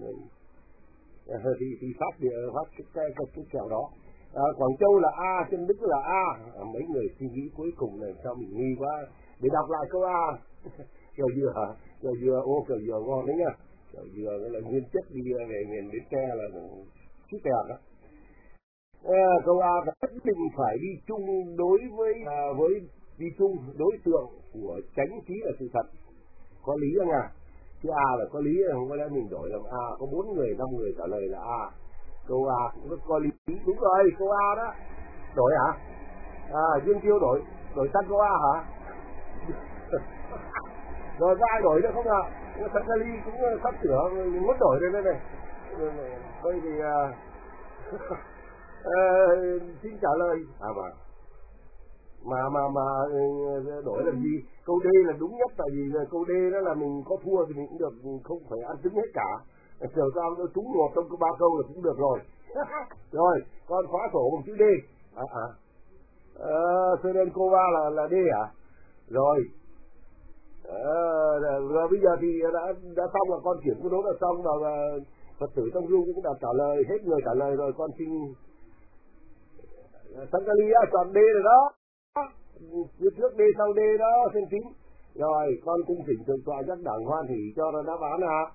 phát cái kẹo đó. Quảng Châu là A, Trân Đức là A. Mấy người suy nghĩ cuối cùng này sao mình nghi quá, để đọc lại câu A. Kẹo dừa hả? Kẹo dừa ngon đấy nhá. Kẹo dừa là nguyên chất đi về miền Bến Tre là chút kẹo đó. Câu A là nhất định phải đi chung đối với đi chung đối tượng của chánh trí là sự thật. Có lý không à? Chứ A là có lý, không có lẽ mình đổi làm A. Có 4 người, 5 người trả lời là A. Câu A cũng rất có lý. Đúng rồi, câu A đó. Đổi hả? Dương Kiêu đổi sang câu A hả? Rồi có ai đổi nữa không ạ? Sankali cũng sắp sửa muốn đổi đây này. Đây thì xin trả lời. Mà đổi làm gì? Câu D là đúng nhất, tại vì câu D đó là mình có thua thì mình cũng được, không phải ăn trứng hết cả. Chờ sao nó trúng một trong 3 câu là cũng được rồi. Rồi, con khóa sổ bằng chữ D. Sedenkova là D hả? Rồi. Rồi bây giờ thì đã xong là con chuyển câu đố là xong, và Phật tử trong dung cũng đã trả lời, hết người trả lời rồi. Con xin Sankali chọn D rồi đó, trước D sau D đó, xin kính. Rồi con cung thỉnh thượng tọa giác đẳng hoan hỷ cho nó đáp án ạ.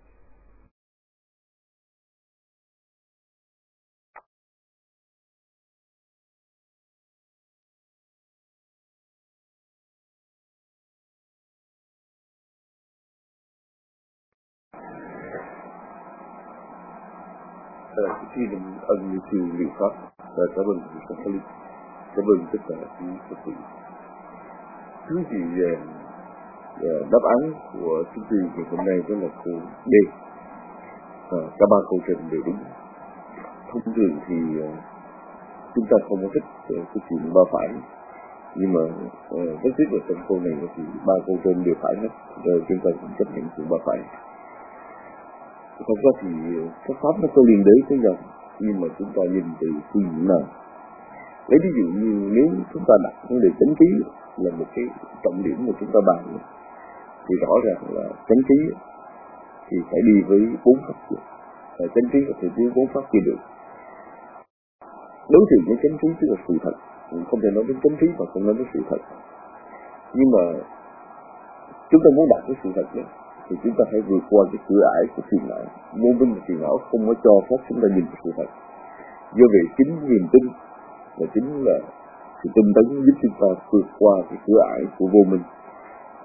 Khi mình ân như sư liệu pháp và cảm ơn thầy Sankali, cảm ơn tất cả quý Phật tử. Thứ gì đáp án của chúng tôi ngày hôm nay đó là câu D. Cả 3 câu trên đều đúng. Thông thường thì chúng ta không có thích cái chuyện ba phải, nhưng mà rất tiếc là trong câu này thì 3 câu trên đều phải hết, rồi chúng ta cũng chấp nhận chuyện ba phải. Thật ra thì các pháp nó có liên đới với nhau, nhưng mà chúng ta nhìn từ phương diện nào. Lấy ví dụ như nếu chúng ta đặt vấn đề chánh trí là một cái trọng điểm mà chúng ta bàn, thì rõ ràng là chánh trí thì phải đi với 4 pháp chưa. Chánh trí thì đi 4 pháp chưa được. Đối tượng với chánh trí tức là sự thật, không thể nói đến chánh trí mà không nói đến sự thật. Nhưng mà chúng ta muốn đạt cái sự thật này thì chúng ta phải vượt qua cái cửa ải của phiền não. Vô minh và phiền não không có cho phép chúng ta nhìn được sự thật. Do vậy chính niềm tin và chính là sự tinh tấn giúp chúng ta vượt qua cái cửa ải của vô minh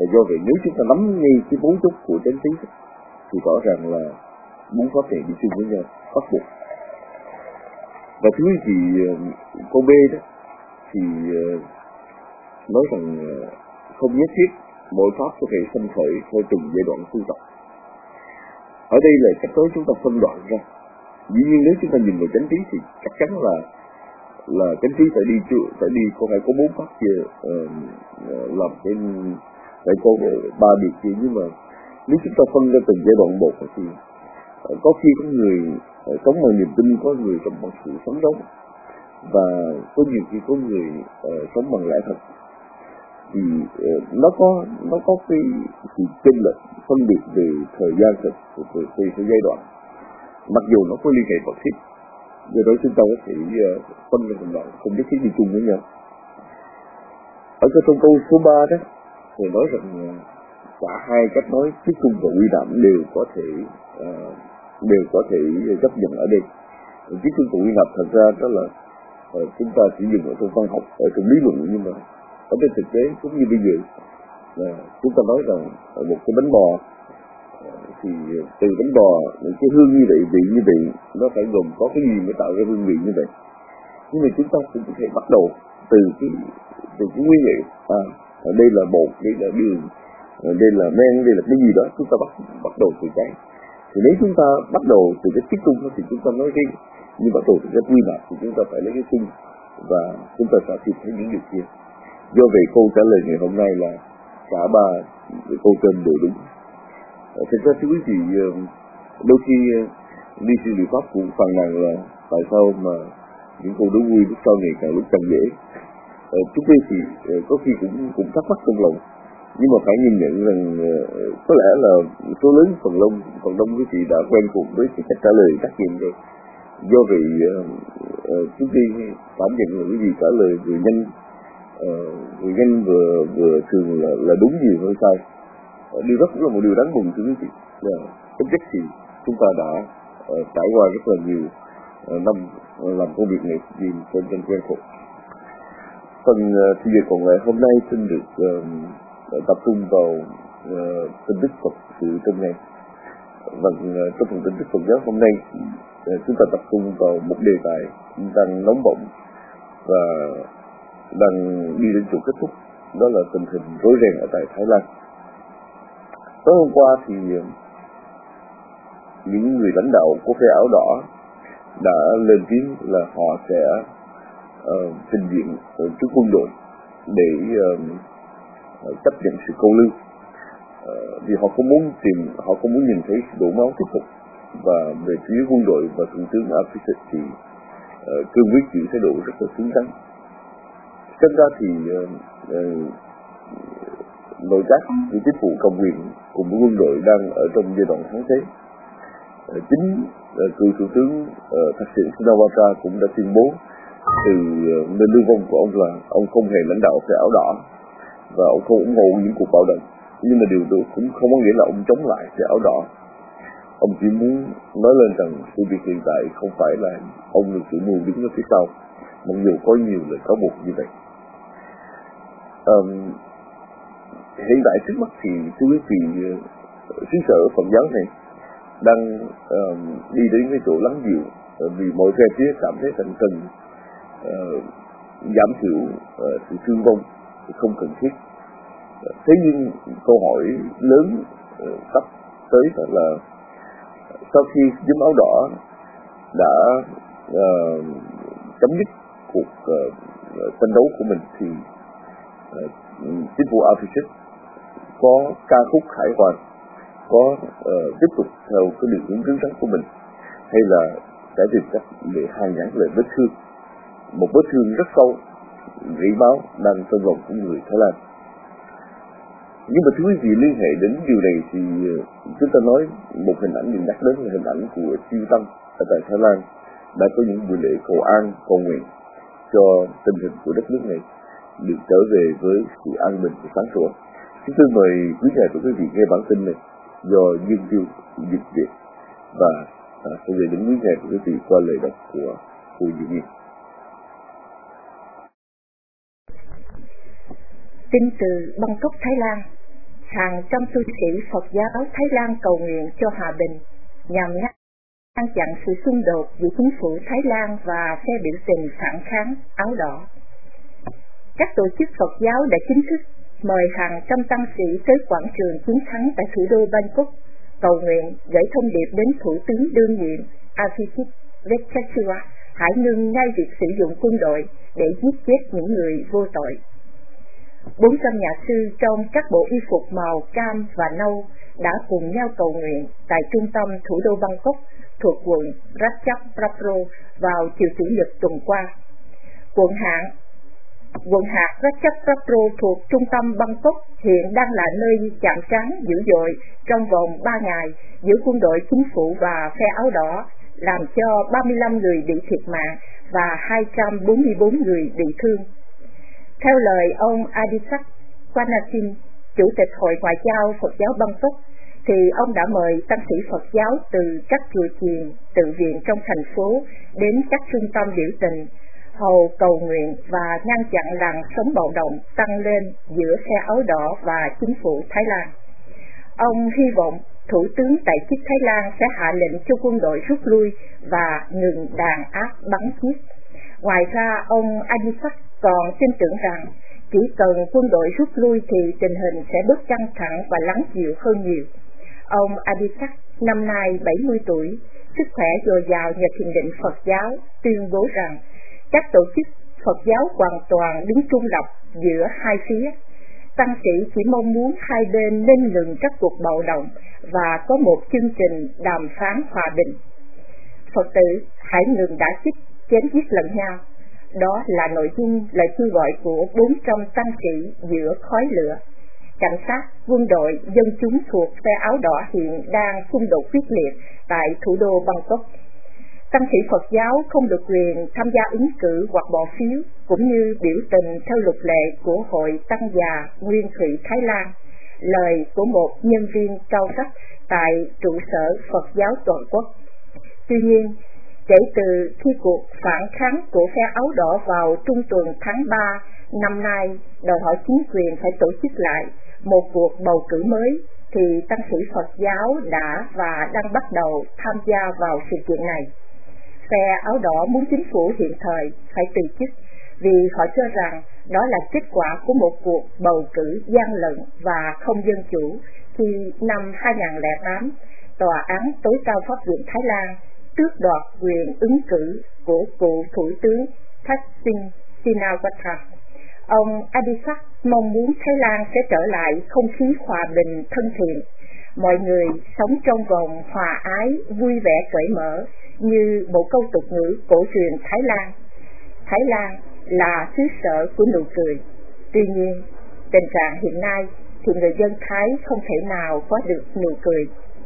Và do vậy nếu chúng ta nắm ngay cái mấu chốt của chánh trí thì rõ ràng là bốn pháp này đi chung với nhau bắt buộc. Và thứ gì câu B đó thì nói rằng không nhất thiết mỗi pháp có thể sanh khởi theo từng giai đoạn tu tập. Ở đây là cách nói chúng ta phân đoạn ra. Dĩ nhiên nếu chúng ta nhìn vào chánh trí thì chắc chắn là chánh trí phải đi có bốn pháp kia làm cái phải có ba điều kia. Nhưng mà nếu chúng ta phân ra từng giai đoạn một thì có khi có người sống bằng niềm tin, có người sống bằng sự sống đấu, và có nhiều khi có người sống bằng lẽ thật. Thì nó có cái sự chênh lệch phân biệt về thời gian thực, về giai đoạn, mặc dù nó có liên hệ mật thiết. Do đó chúng ta có thể phân ra từng đoạn, không nhất thiết đi chung với nhau. Ở trong câu số 3 đó thì nói rằng cả hai cách nói thuyết cung và quy nạp đều có thể chấp nhận ở đây. Thuyết cung và quy nạp thật ra đó là chúng ta chỉ dùng ở trong văn học, ở trong lý luận, nhưng mà ở trên thực tế cũng như bây giờ chúng ta nói rằng một cái bánh bò thì từ bánh bò cái hương như vậy, vị như vậy, nó phải gồm có cái gì mới tạo ra hương vị như vậy. Nhưng mà chúng ta cũng có thể bắt đầu từ cái nguyên liệu. Đây là bột, đây là đường, đây là men, đây là cái gì đó, chúng ta bắt đầu từ cái. Thì nếu chúng ta bắt đầu từ cái tiết cung thì chúng ta nói cái, nhưng bắt đầu từ cái quy nạp thì chúng ta phải lấy cái cung và chúng ta sẽ tìm thấy những điều kia. Do vậy câu trả lời ngày hôm nay là cả ba câu trên đều đúng. Thực ra thưa quý vị, đôi khi đi siêu liệu pháp cũng phàn nàn là tại sao mà những câu đố vui lúc sau này càng lúc càng dễ. Chúng tôi thì có khi cũng thắc mắc trong lòng, nhưng mà phải nhìn nhận rằng có lẽ là số lớn phần đông quý vị đã quen thuộc với cái cách trả lời đắc nghiệm rồi. Do vậy chúng tôi cảm nhận là quý vị trả lời vừa nhanh vừa thường là đúng nhiều hơn sai. Điều đó cũng là một điều đáng mừng thưa quý vị. Ít nhất thì chúng ta đã trải qua rất là nhiều năm làm công việc này nhìn trên quen thuộc. Phần thi về còn lại hôm nay xin được tập trung vào tin tức Phật sự trong ngày. Và trong phần tin tức Phật giáo hôm nay chúng ta tập trung vào một đề tài đang nóng bỏng và đang đi đến chỗ kết thúc, đó là tình hình rối ren ở tại Thái Lan. Tối hôm qua thì những người lãnh đạo của phe áo đỏ đã lên tiếng là họ sẽ trình diện trước quân đội để chấp nhận sự câu lưu, vì họ không muốn nhìn thấy đổ máu tiếp tục. Và về phía quân đội và thủ tướng Afiset thì cương quyết chịu thái độ rất là cứng rắn. Thật ra thì nội các của chính phủ cầm quyền cùng với quân đội đang ở trong giai đoạn thắng thế. Chính cựu thủ tướng Thaksin Shinawatra cũng đã tuyên bố từ nơi lưu vong của ông là ông không hề lãnh đạo phe áo đỏ và ông không ủng hộ những cuộc bạo động. Nhưng mà điều đó cũng không có nghĩa là ông chống lại phe áo đỏ. Ông chỉ muốn nói lên rằng sự việc hiện tại không phải là ông là chủ mưu đứng ở phía sau, mặc dù có nhiều lời cáo buộc như vậy. Hiện tại trước mắt thì thưa quý vị, xứ sở Phật giáo này đang đi đến cái chỗ lắng dịu, vì mọi phe phía cảm thấy rằng cần giảm thiểu sự thương vong không cần thiết. Thế nhưng câu hỏi lớn sắp tới là sau khi nhóm áo đỏ đã chấm dứt cuộc tranh đấu của mình thì chính phủ Afiset có ca khúc khải hoàn, có tiếp tục theo cái đường hướng cứng rắn của mình, hay là sẽ tìm cách để hàn gắn lại vết thương, một vết thương rất sâu rỉ máu đang trong lòng của người Thái Lan. Nhưng mà thưa quý vị, liên hệ đến điều này thì chúng ta nói một hình ảnh mình nhắc đến là hình ảnh của chư tăng ở tại Thái Lan đã có những buổi lễ cầu an, cầu nguyện cho tình hình của đất nước này được trở về với sự an bình và sáng sủa. Chúng tôi mời quý nhà của quý vị nghe bản tin này do Dương Tiêu dịch Việt và sẽ gửi đến quý nhà của quý vị qua lời đọc của cô Diệu Nhi. Tin từ Bangkok, Thái Lan. hàng trăm tu sĩ Phật giáo Thái Lan cầu nguyện cho hòa bình nhằm ngăn chặn sự xung đột giữa chính phủ Thái Lan và phe biểu tình phản kháng áo đỏ. Các tổ chức Phật giáo đã chính thức mời hàng trăm tăng sĩ tới quảng trường chiến thắng tại thủ đô Bangkok cầu nguyện gửi thông điệp đến Thủ tướng đương nhiệm Avijit Vejjatua hãy ngưng ngay việc sử dụng quân đội để giết chết những người vô tội. 400 nhà sư trong các bộ y phục màu cam và nâu đã cùng nhau cầu nguyện tại trung tâm thủ đô Bangkok thuộc quận Ratchaprapro vào chiều Chủ nhật tuần qua. Quận hạt Ratchaprapro thuộc trung tâm Bangkok hiện đang là nơi chạm trán dữ dội trong vòng 3 ngày giữa quân đội chính phủ và phe áo đỏ, làm cho 35 người bị thiệt mạng và 244 người bị thương. Theo lời ông Adisak Kwanasin, Chủ tịch Hội Ngoại giao Phật giáo Bangkok, thì ông đã mời tăng sĩ Phật giáo từ các chùa chiền, tự viện trong thành phố đến các trung tâm biểu tình, hầu cầu nguyện và ngăn chặn làn sóng bạo động tăng lên giữa phe áo đỏ và chính phủ Thái Lan. Ông hy vọng Thủ tướng tại chức Thái Lan sẽ hạ lệnh cho quân đội rút lui và ngừng đàn áp bắn giết. Ngoài ra, ông Adisak còn tin tưởng rằng chỉ cần quân đội rút lui thì tình hình sẽ bớt căng thẳng và lắng dịu hơn nhiều. Ông Adisak, năm nay 70 tuổi, sức khỏe dồi dào nhờ thiền định Phật giáo, tuyên bố rằng các tổ chức Phật giáo hoàn toàn đứng trung lập giữa hai phía. Tăng sĩ chỉ mong muốn hai bên nên ngừng các cuộc bạo động và có một chương trình đàm phán hòa bình. Phật tử hãy ngừng đả kích, chém giết lẫn nhau. Đó là nội dung lời kêu gọi của 400 tăng sĩ giữa khói lửa. Cảnh sát, quân đội, dân chúng thuộc phe áo đỏ hiện đang xung đột quyết liệt tại thủ đô Bangkok. Tăng sĩ Phật giáo không được quyền tham gia ứng cử hoặc bỏ phiếu, cũng như biểu tình theo luật lệ của Hội Tăng già Nguyên thủy Thái Lan, lời của một nhân viên cao cấp tại trụ sở Phật giáo toàn quốc. Tuy nhiên, kể từ khi cuộc phản kháng của phe áo đỏ vào trung tuần tháng 3 năm nay đòi hỏi chính quyền phải tổ chức lại một cuộc bầu cử mới, thì tăng sĩ Phật giáo đã và đang bắt đầu tham gia vào sự kiện này. Phe áo đỏ muốn chính phủ hiện thời phải từ chức vì họ cho rằng đó là kết quả của một cuộc bầu cử gian lận và không dân chủ khi năm 2008, Tòa án tối cao Pháp viện Thái Lan tước đoạt quyền ứng cử của cựu Thủ tướng Thaksin Shinawatra. Ông Adisak mong muốn Thái Lan sẽ trở lại không khí hòa bình thân thiện, mọi người sống trong vòng hòa ái, vui vẻ cởi mở, như một câu tục ngữ cổ truyền Thái Lan. Thái Lan là xứ sở của nụ cười. Tuy nhiên, tình trạng hiện nay thì người dân Thái không thể nào có được nụ cười.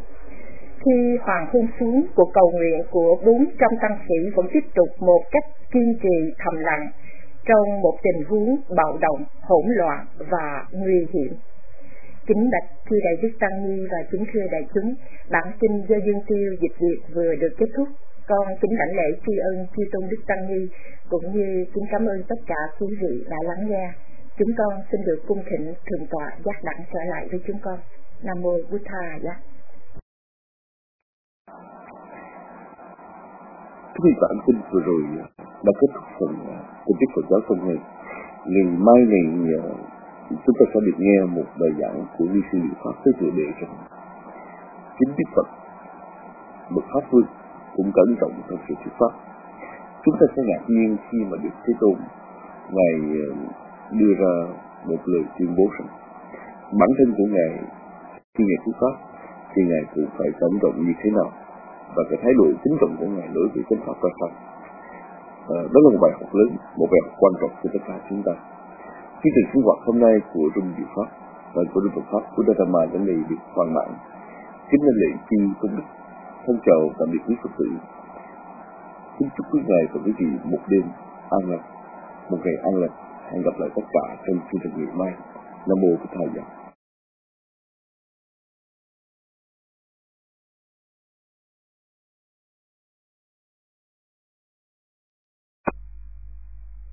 Khi hoàng hôn xuống, cuộc cầu nguyện của 400 tăng sĩ vẫn tiếp tục một cách kiên trì thầm lặng trong một tình huống bạo động, hỗn loạn và nguy hiểm. Kính bạch thưa đại đức tăng ni và kính thưa đại chúng, bản tin do Dương Tiêu dịch Việt vừa được kết thúc. Con kính đảnh lễ tri ân chư tôn đức tăng ni cũng như kính cảm ơn tất cả quý vị đã lắng nghe. Chúng con xin được cung thỉnh thượng tọa giác đẳng trở lại với chúng con. Nam mô Bụt Tha Giác. Quý vị, bản tin vừa rồi đã kết thúc phần tin tức Phật giáo trong ngày. Ngày mai này chúng ta sẽ được nghe một bài giảng của ni sư Liệu Pháp với tựa đề rằng chính Đức Phật bậc Pháp Vương cũng cẩn trọng trong sự thuyết pháp. Chúng ta sẽ ngạc nhiên khi mà được Thế Tôn ngài đưa ra một lời tuyên bố rằng bản thân của ngài khi ngài thuyết pháp thì ngài cũng phải cẩn trọng như thế nào và cái thái độ kính trọng của ngài đối với chánh pháp ra sao. Đó là một bài học lớn, một bài học quan trọng cho tất cả chúng ta. Chương trình sinh hoạt hôm nay của Trung Diệu Pháp và của Trung Phật Pháp của Đà Ma đến đây được hoàn mãn. Kính lên lễ chư tôn đức, thân chào tạm biệt quý Phật tử. Kính chúc quý ngài và quý vị một đêm an lành, một ngày an lành. Hẹn gặp lại tất cả trong chương trình ngày mai. Nam mô Bụt Tha Giác.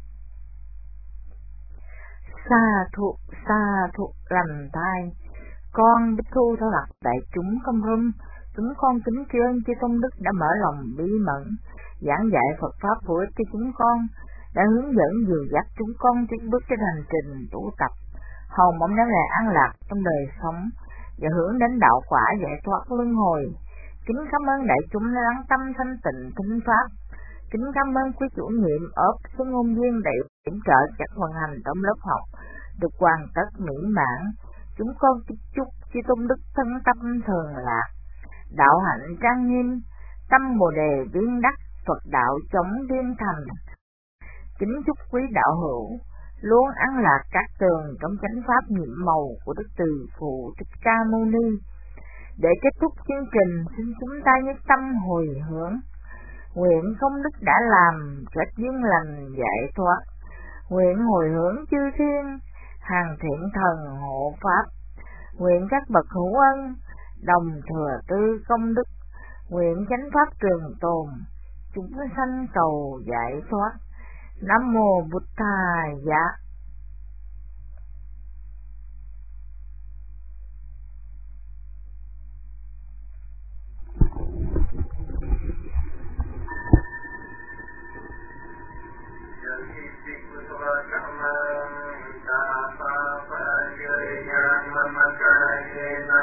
Sa thụ lành thai. con Bích Thu thay mặt đại chúng Công Râm, chúng con kính tri ân chư Tôn Đức đã mở lòng bí mẫn, giảng dạy Phật Pháp hữu ích cho chúng con, đã hướng dẫn dìu dắt chúng con tiến bước trên hành trình tu tập, hầu mong đến ngày an lạc trong đời sống và hướng đến đạo quả giải thoát luân hồi. Kính cảm ơn đại chúng đã lắng tâm thanh tịnh thính Pháp. Kính cảm ơn quý chủ nhiệm ốp số ngôn viên để yểm trợ các vận hành trong lớp học được hoàn tất mỹ mãn. Chúng con chúc chư Tôn Đức thân tâm thường lạc, đạo hạnh trang nghiêm, tâm bồ đề viên đắc, Phật đạo chống thiên thành. Kính chúc quý đạo hữu luôn an lạc các tường trong chánh pháp nhiệm màu của Đức Từ Phụ Thích Ca Mâu Ni. Để kết thúc chương trình, xin chúng ta nhất tâm hồi hướng, nguyện công đức đã làm kết duyên lành giải thoát, nguyện hồi hướng chư thiên hàng thiện thần hộ pháp, nguyện các bậc hữu ân đồng thừa tư công đức, nguyện chánh pháp trường tồn, chúng sanh cầu giải thoát. Nam mô Bụt Thầy Giá. Nam